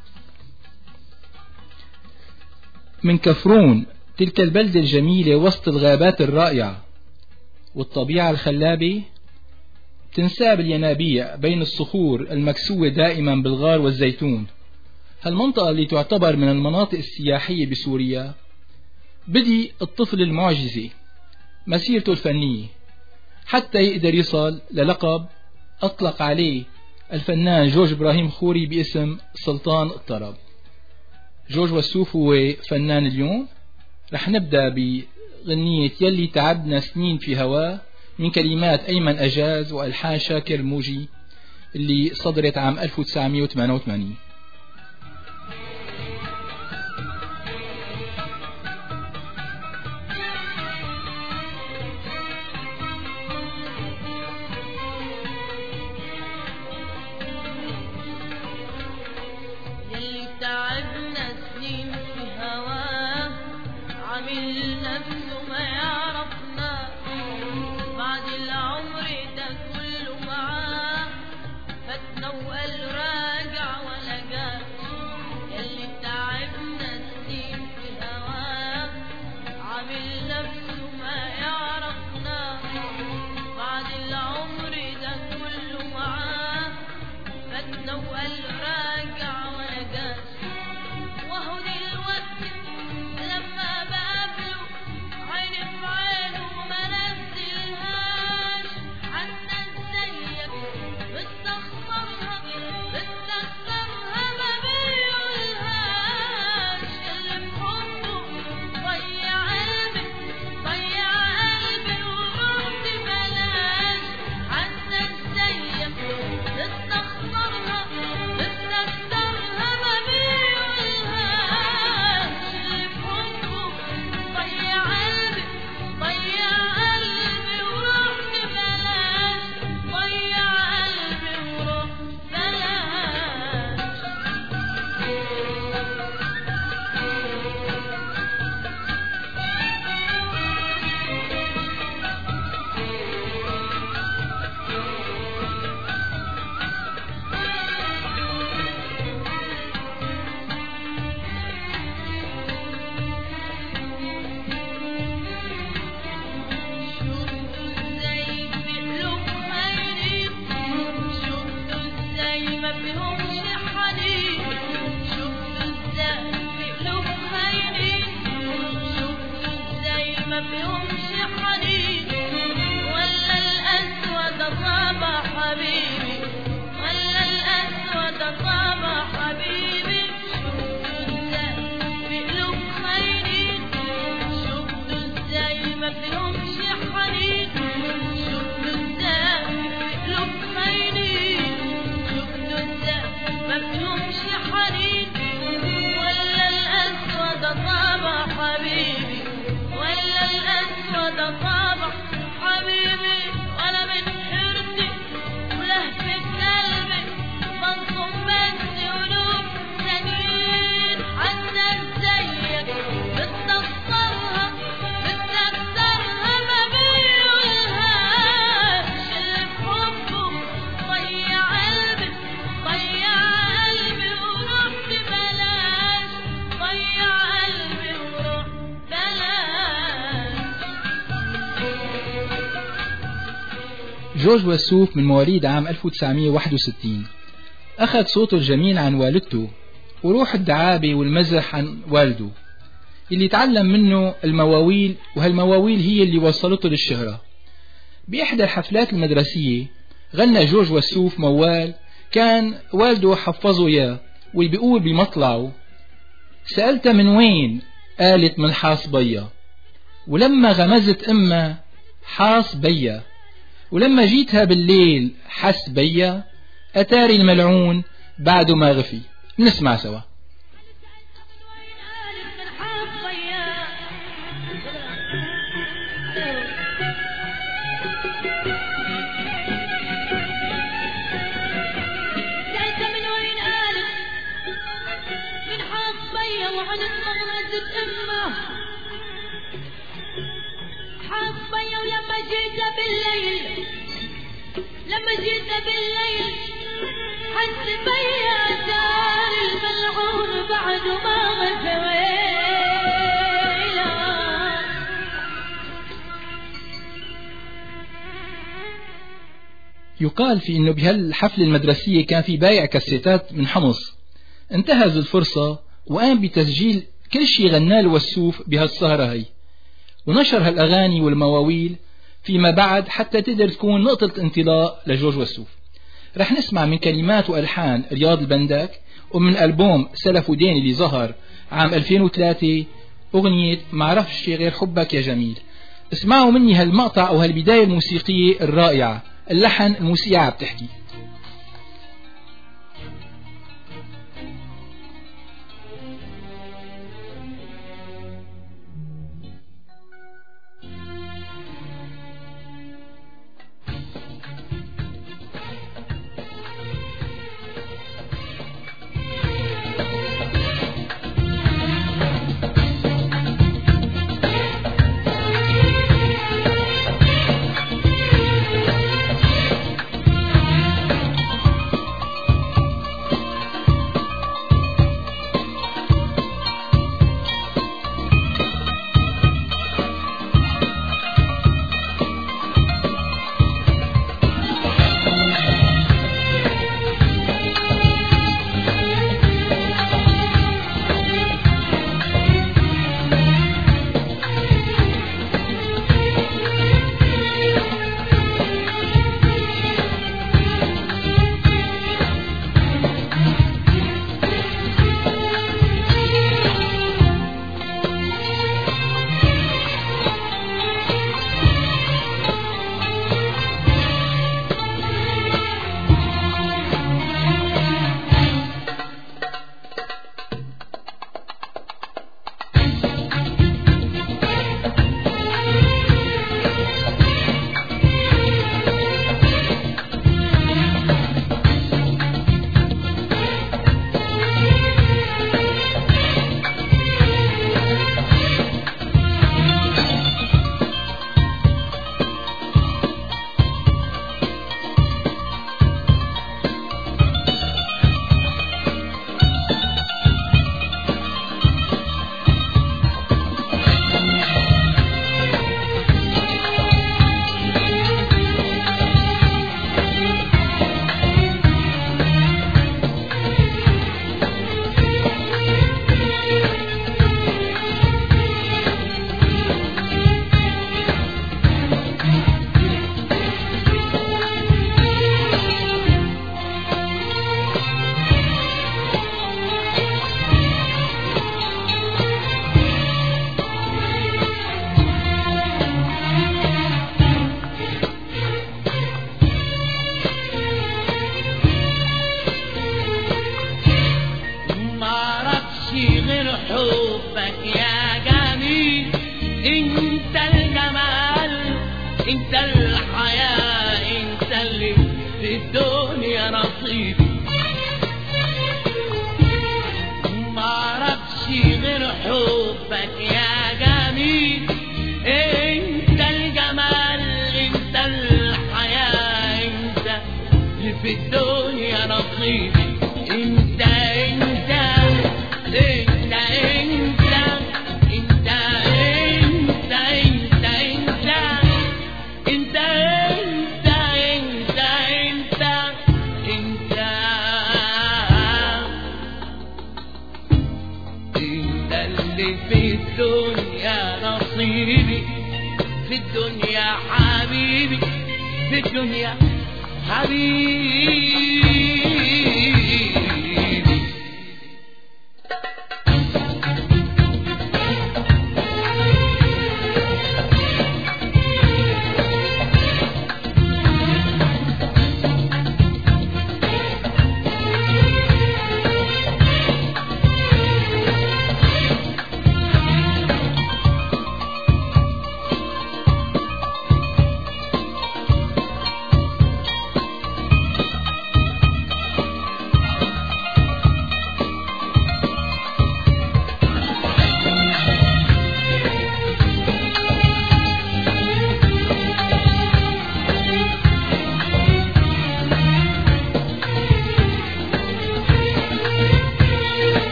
من كفرون، تلك البلدة الجميلة وسط الغابات الرائعة والطبيعة الخلابة، تنساب الينابيع بين الصخور المكسوة دائما بالغار والزيتون. هالمنطقة اللي تعتبر من المناطق السياحية بسوريا بدي الطفل المعجزي مسيرته الفنية حتى يقدر يصل للقب أطلق عليه الفنان جورج إبراهيم خوري باسم سلطان الطرب. جورج وسوف هو فنان اليوم. رح نبدأ غنية يلي تعبنا سنين في هواه من كلمات أيمن أجاز وألحان شاكر الموجي اللي صدرت عام 1988. جورج وسوف من مواليد عام 1961 أخذ صوته الجميل عن والدته وروح الدعابة والمزح عن والده اللي تعلم منه المواويل، وهالمواويل هي اللي وصلته للشهرة. بإحدى الحفلات المدرسية غنى جورج وسوف موال كان والده حفظه إياه، واللي بيقول بمطلعه: سألت من وين؟ قالت من حاص بيا، ولما غمزت أمه حاص بيا، ولما جيتها بالليل حس بيا، أتاري الملعون بعده ما غفي. نسمع سوا. لما جيت بالليل حس بيا دار الملعون بعد ما غفويله. يقال في انه بهالحفلة المدرسية كان في بايع كاسيتات من حمص، انتهز الفرصة وقام بتسجيل كل شيء غناه وسوف بهالسهرة هي، ونشر هالاغاني والمواويل فيما بعد حتى تقدر تكون نقطة انطلاق لجورج وسوف. رح نسمع من كلمات وألحان رياض البندك ومن ألبوم سلف ودين اللي ظهر عام 2003 أغنية معرفش شي غير حبك يا جميل. اسمعوا مني هالمقطع أو هالبداية الموسيقية الرائعة، اللحن الموسيقى بتحكي.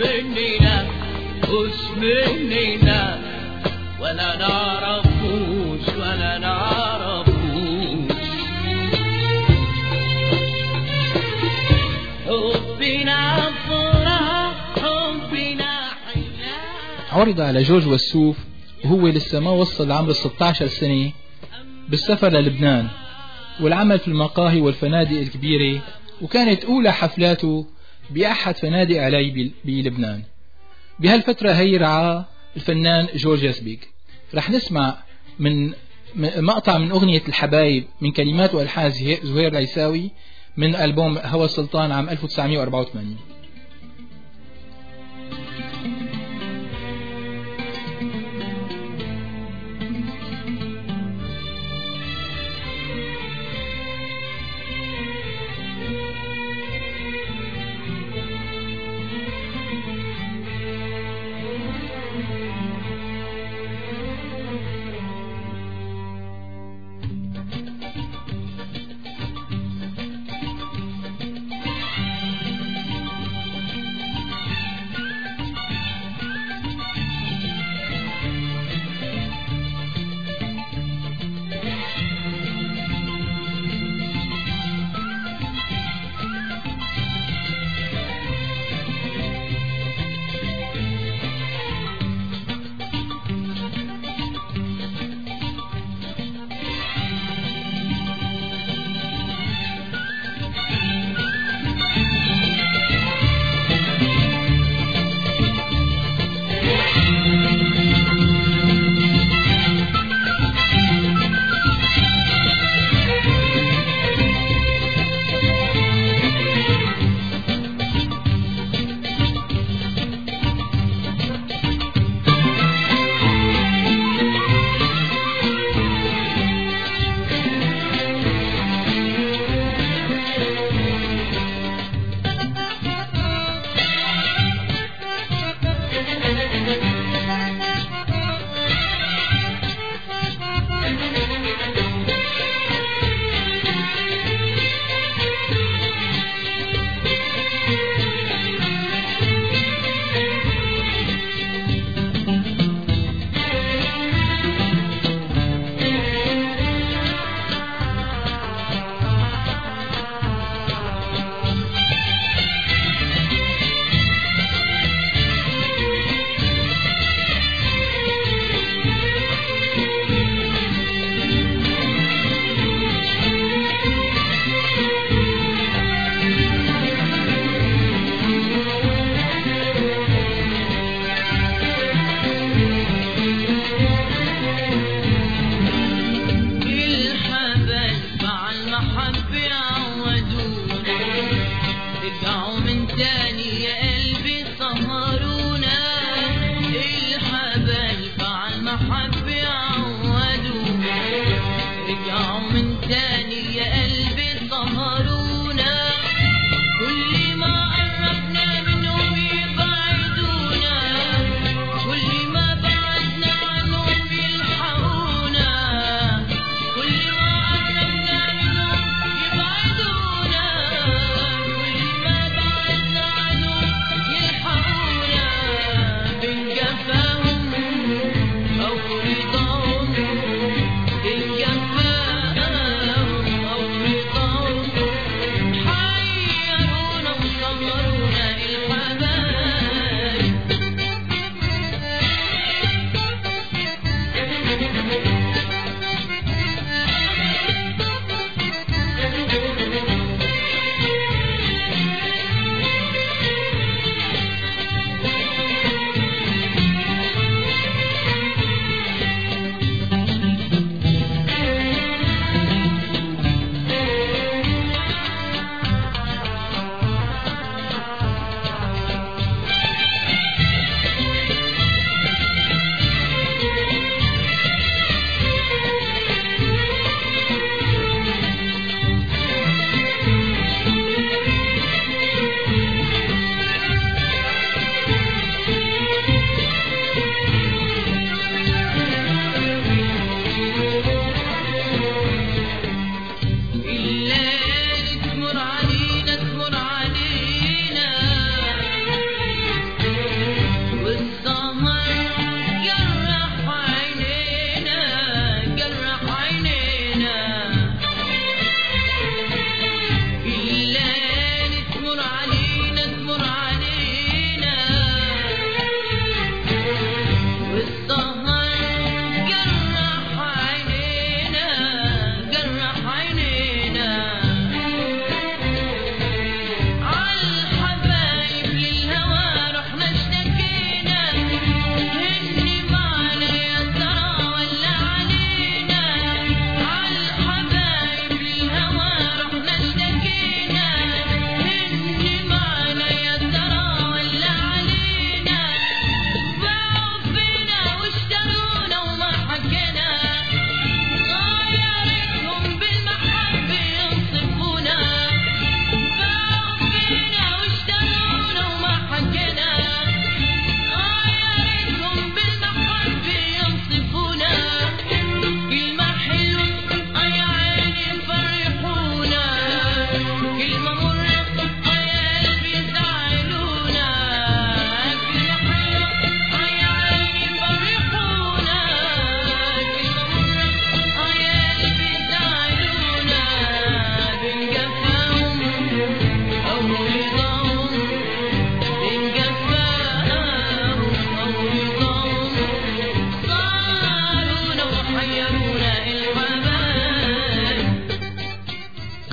مننا مش مننا ولا نعرفوش ولا نعرفوش حبنا فرح حبنا عرض على جورج وسوف وهو لسه ما وصل لعمر 16 سنة بالسفر للبنان والعمل في المقاهي والفنادق الكبيرة، وكانت أولى حفلاته بأحد فنادق علي بلبنان. بهالفترة هي رعاه الفنان جورج يسبيق. رح نسمع من مقطع من أغنية الحبايب من كلمات وألحان زهير العيساوي من ألبوم هوى السلطان عام 1984.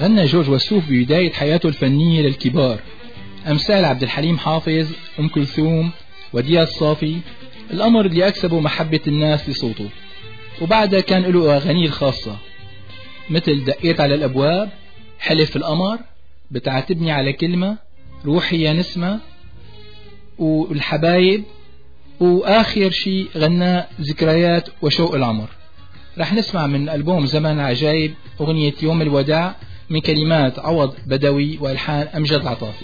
غنى جورج وسوف ببداية حياته الفنية للكبار أمثال عبد الحليم حافظ، أم كلثوم، وديا الصافي، الأمر اللي أكسبه محبة الناس لصوته. وبعدها كان له أغانيه الخاصة مثل دقيت على الأبواب، حلف القمر، بتعاتبني على كلمة، روحي يا نسمة، والحبايب، وآخر شيء غنى ذكريات وشوق العمر. رح نسمع من ألبوم زمن عجايب أغنية يوم الوداع من كلمات عوض بدوي وألحان أمجد العطافي.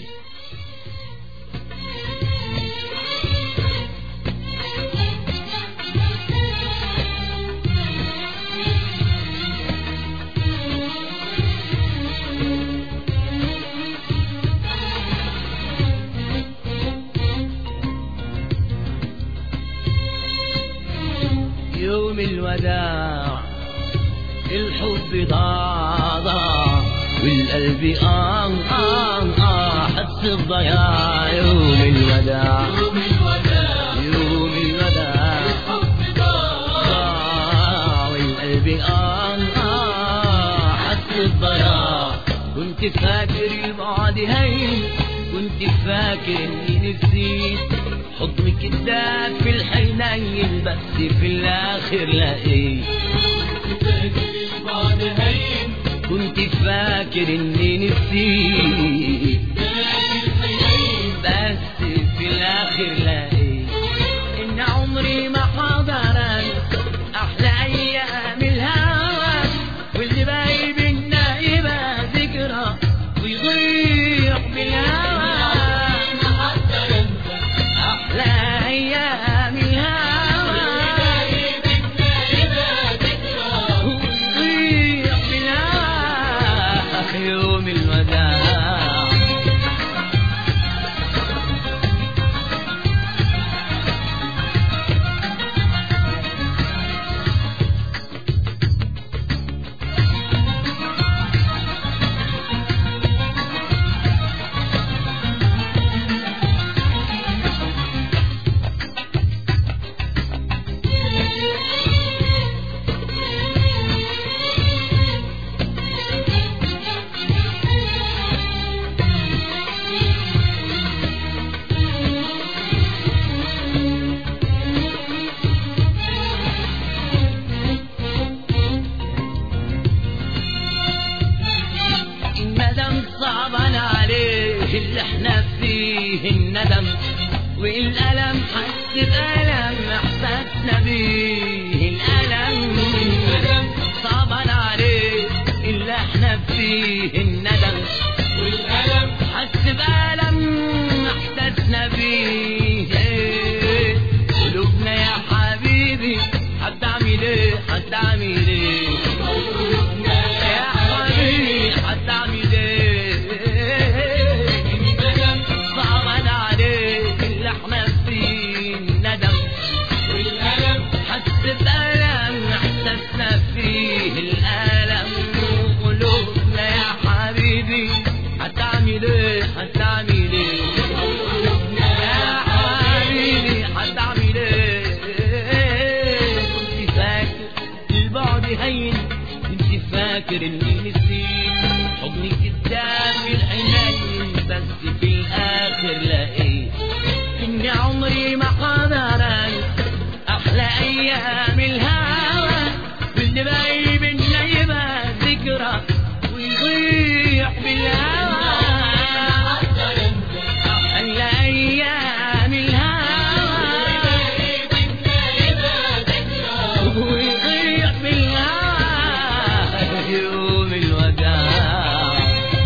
يوم الوداع الحب ضاع والقلب حس الضياع. يوم الوداع يوم الوداع الحب ضاع والقلب حس الضياع. كنت فاكر البعد هين، كنت فاكر اني نسيت حضن كداب في الحنين، بس في الاخر لقيت كنت فاكر اني نسيت، بس في الاخر لقيت ان عمري ما حضرت احلى ايام الهوى، واللي باقي بينا يبقى ذكرى ويضيع بالهوى. والألم حس بألم احساسنا بيه، الألم صعبان عليه اللي احنا فيه، الندم والألم حس بألم احساسنا بيه. قلوبنا يا حبيبي هتعمل ايه هتعمل ايه، يا حبيبي هتعمل ايه، صعبان عليه اللي احنا فيه، الندم والألم حس بألم احساسنا فيه، الألم وقلوبنا يا حبيبي هتعمل ايه هتعمل ايه، يا حبيبي هتعمل ايه. كنت فاكر البعد هين، كنت فاكر اني نسيت حضني كداب في الحنين، بس في الاخر لقيت ان عمري ما حضرت احلى ايام الهوى، واللي باقي بينا يبقى ذكرى ويضيع بالهوى. احلى ايام الهوى ويضيع بالهوى. يوم الوداع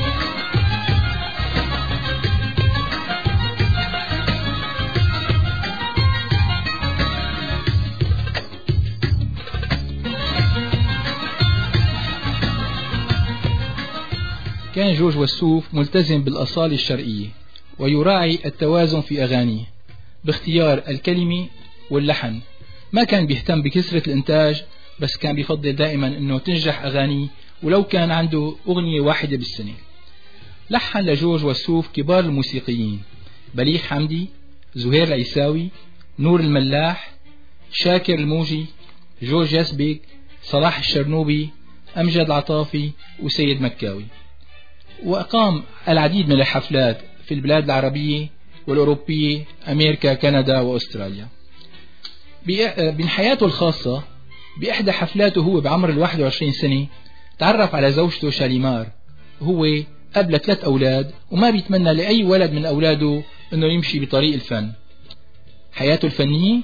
كان جورج وسوف ملتزم بالأصالة الشرقية، ويراعي التوازن في أغانيه باختيار الكلمة واللحن. ما كان بيهتم بكثرة الإنتاج، بس كان بيفضل دائما أنه تنجح أغانيه ولو كان عنده أغنية واحدة بالسنة. لحن لجورج وسوف كبار الموسيقيين: بليغ حمدي، زهير العيساوي، نور الملاح، شاكر الموجي، جورج يسبك، صلاح الشرنوبي، أمجد العطافي، وسيد مكاوي. وأقام العديد من الحفلات في البلاد العربية والأوروبية، أمريكا، كندا وأستراليا. من حياته الخاصة، بإحدى حفلاته هو بعمر 21 سنة تعرف على زوجته شاليمار. هو قبل 3 أولاد وما بيتمنى لأي ولد من أولاده أنه يمشي بطريق الفن. حياته الفنية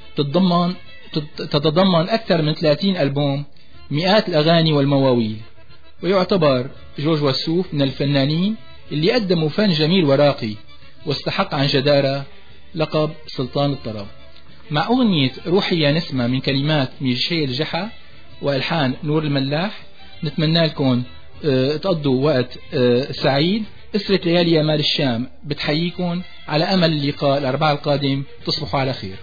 تتضمن أكثر من 30 ألبوم، مئات الأغاني والمواويل، ويعتبر جورج وسوف من الفنانين اللي قدموا فن جميل وراقي، واستحق عن جدارة لقب سلطان الطرب. مع أغنية روحي يا نسمة من كلمات ميشيل جحا وألحان نور الملاح، نتمنى لكم تقضوا وقت سعيد. أسرة ليالي يا مال الشام بتحييكم على أمل اللقاء الأربعاء القادم. تصبحوا على خير.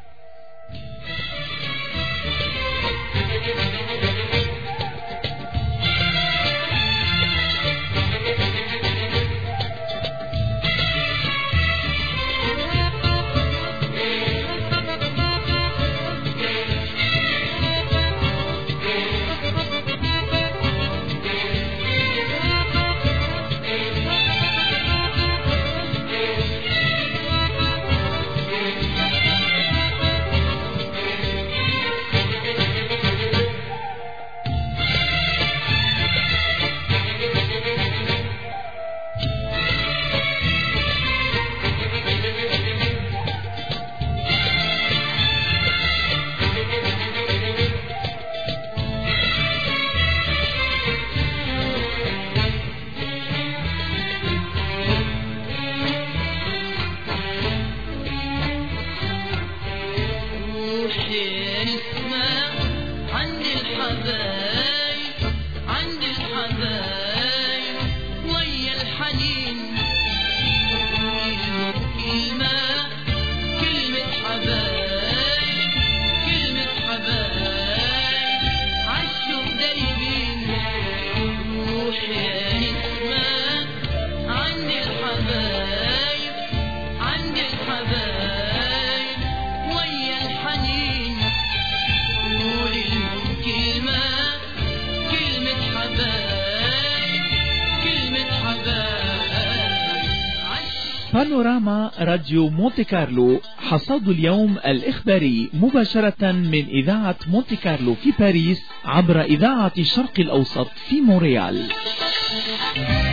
بانوراما راديو مونتي كارلو، حصاد اليوم الإخباري مباشرة من إذاعة مونتي كارلو في باريس عبر إذاعة الشرق الأوسط في مونريال.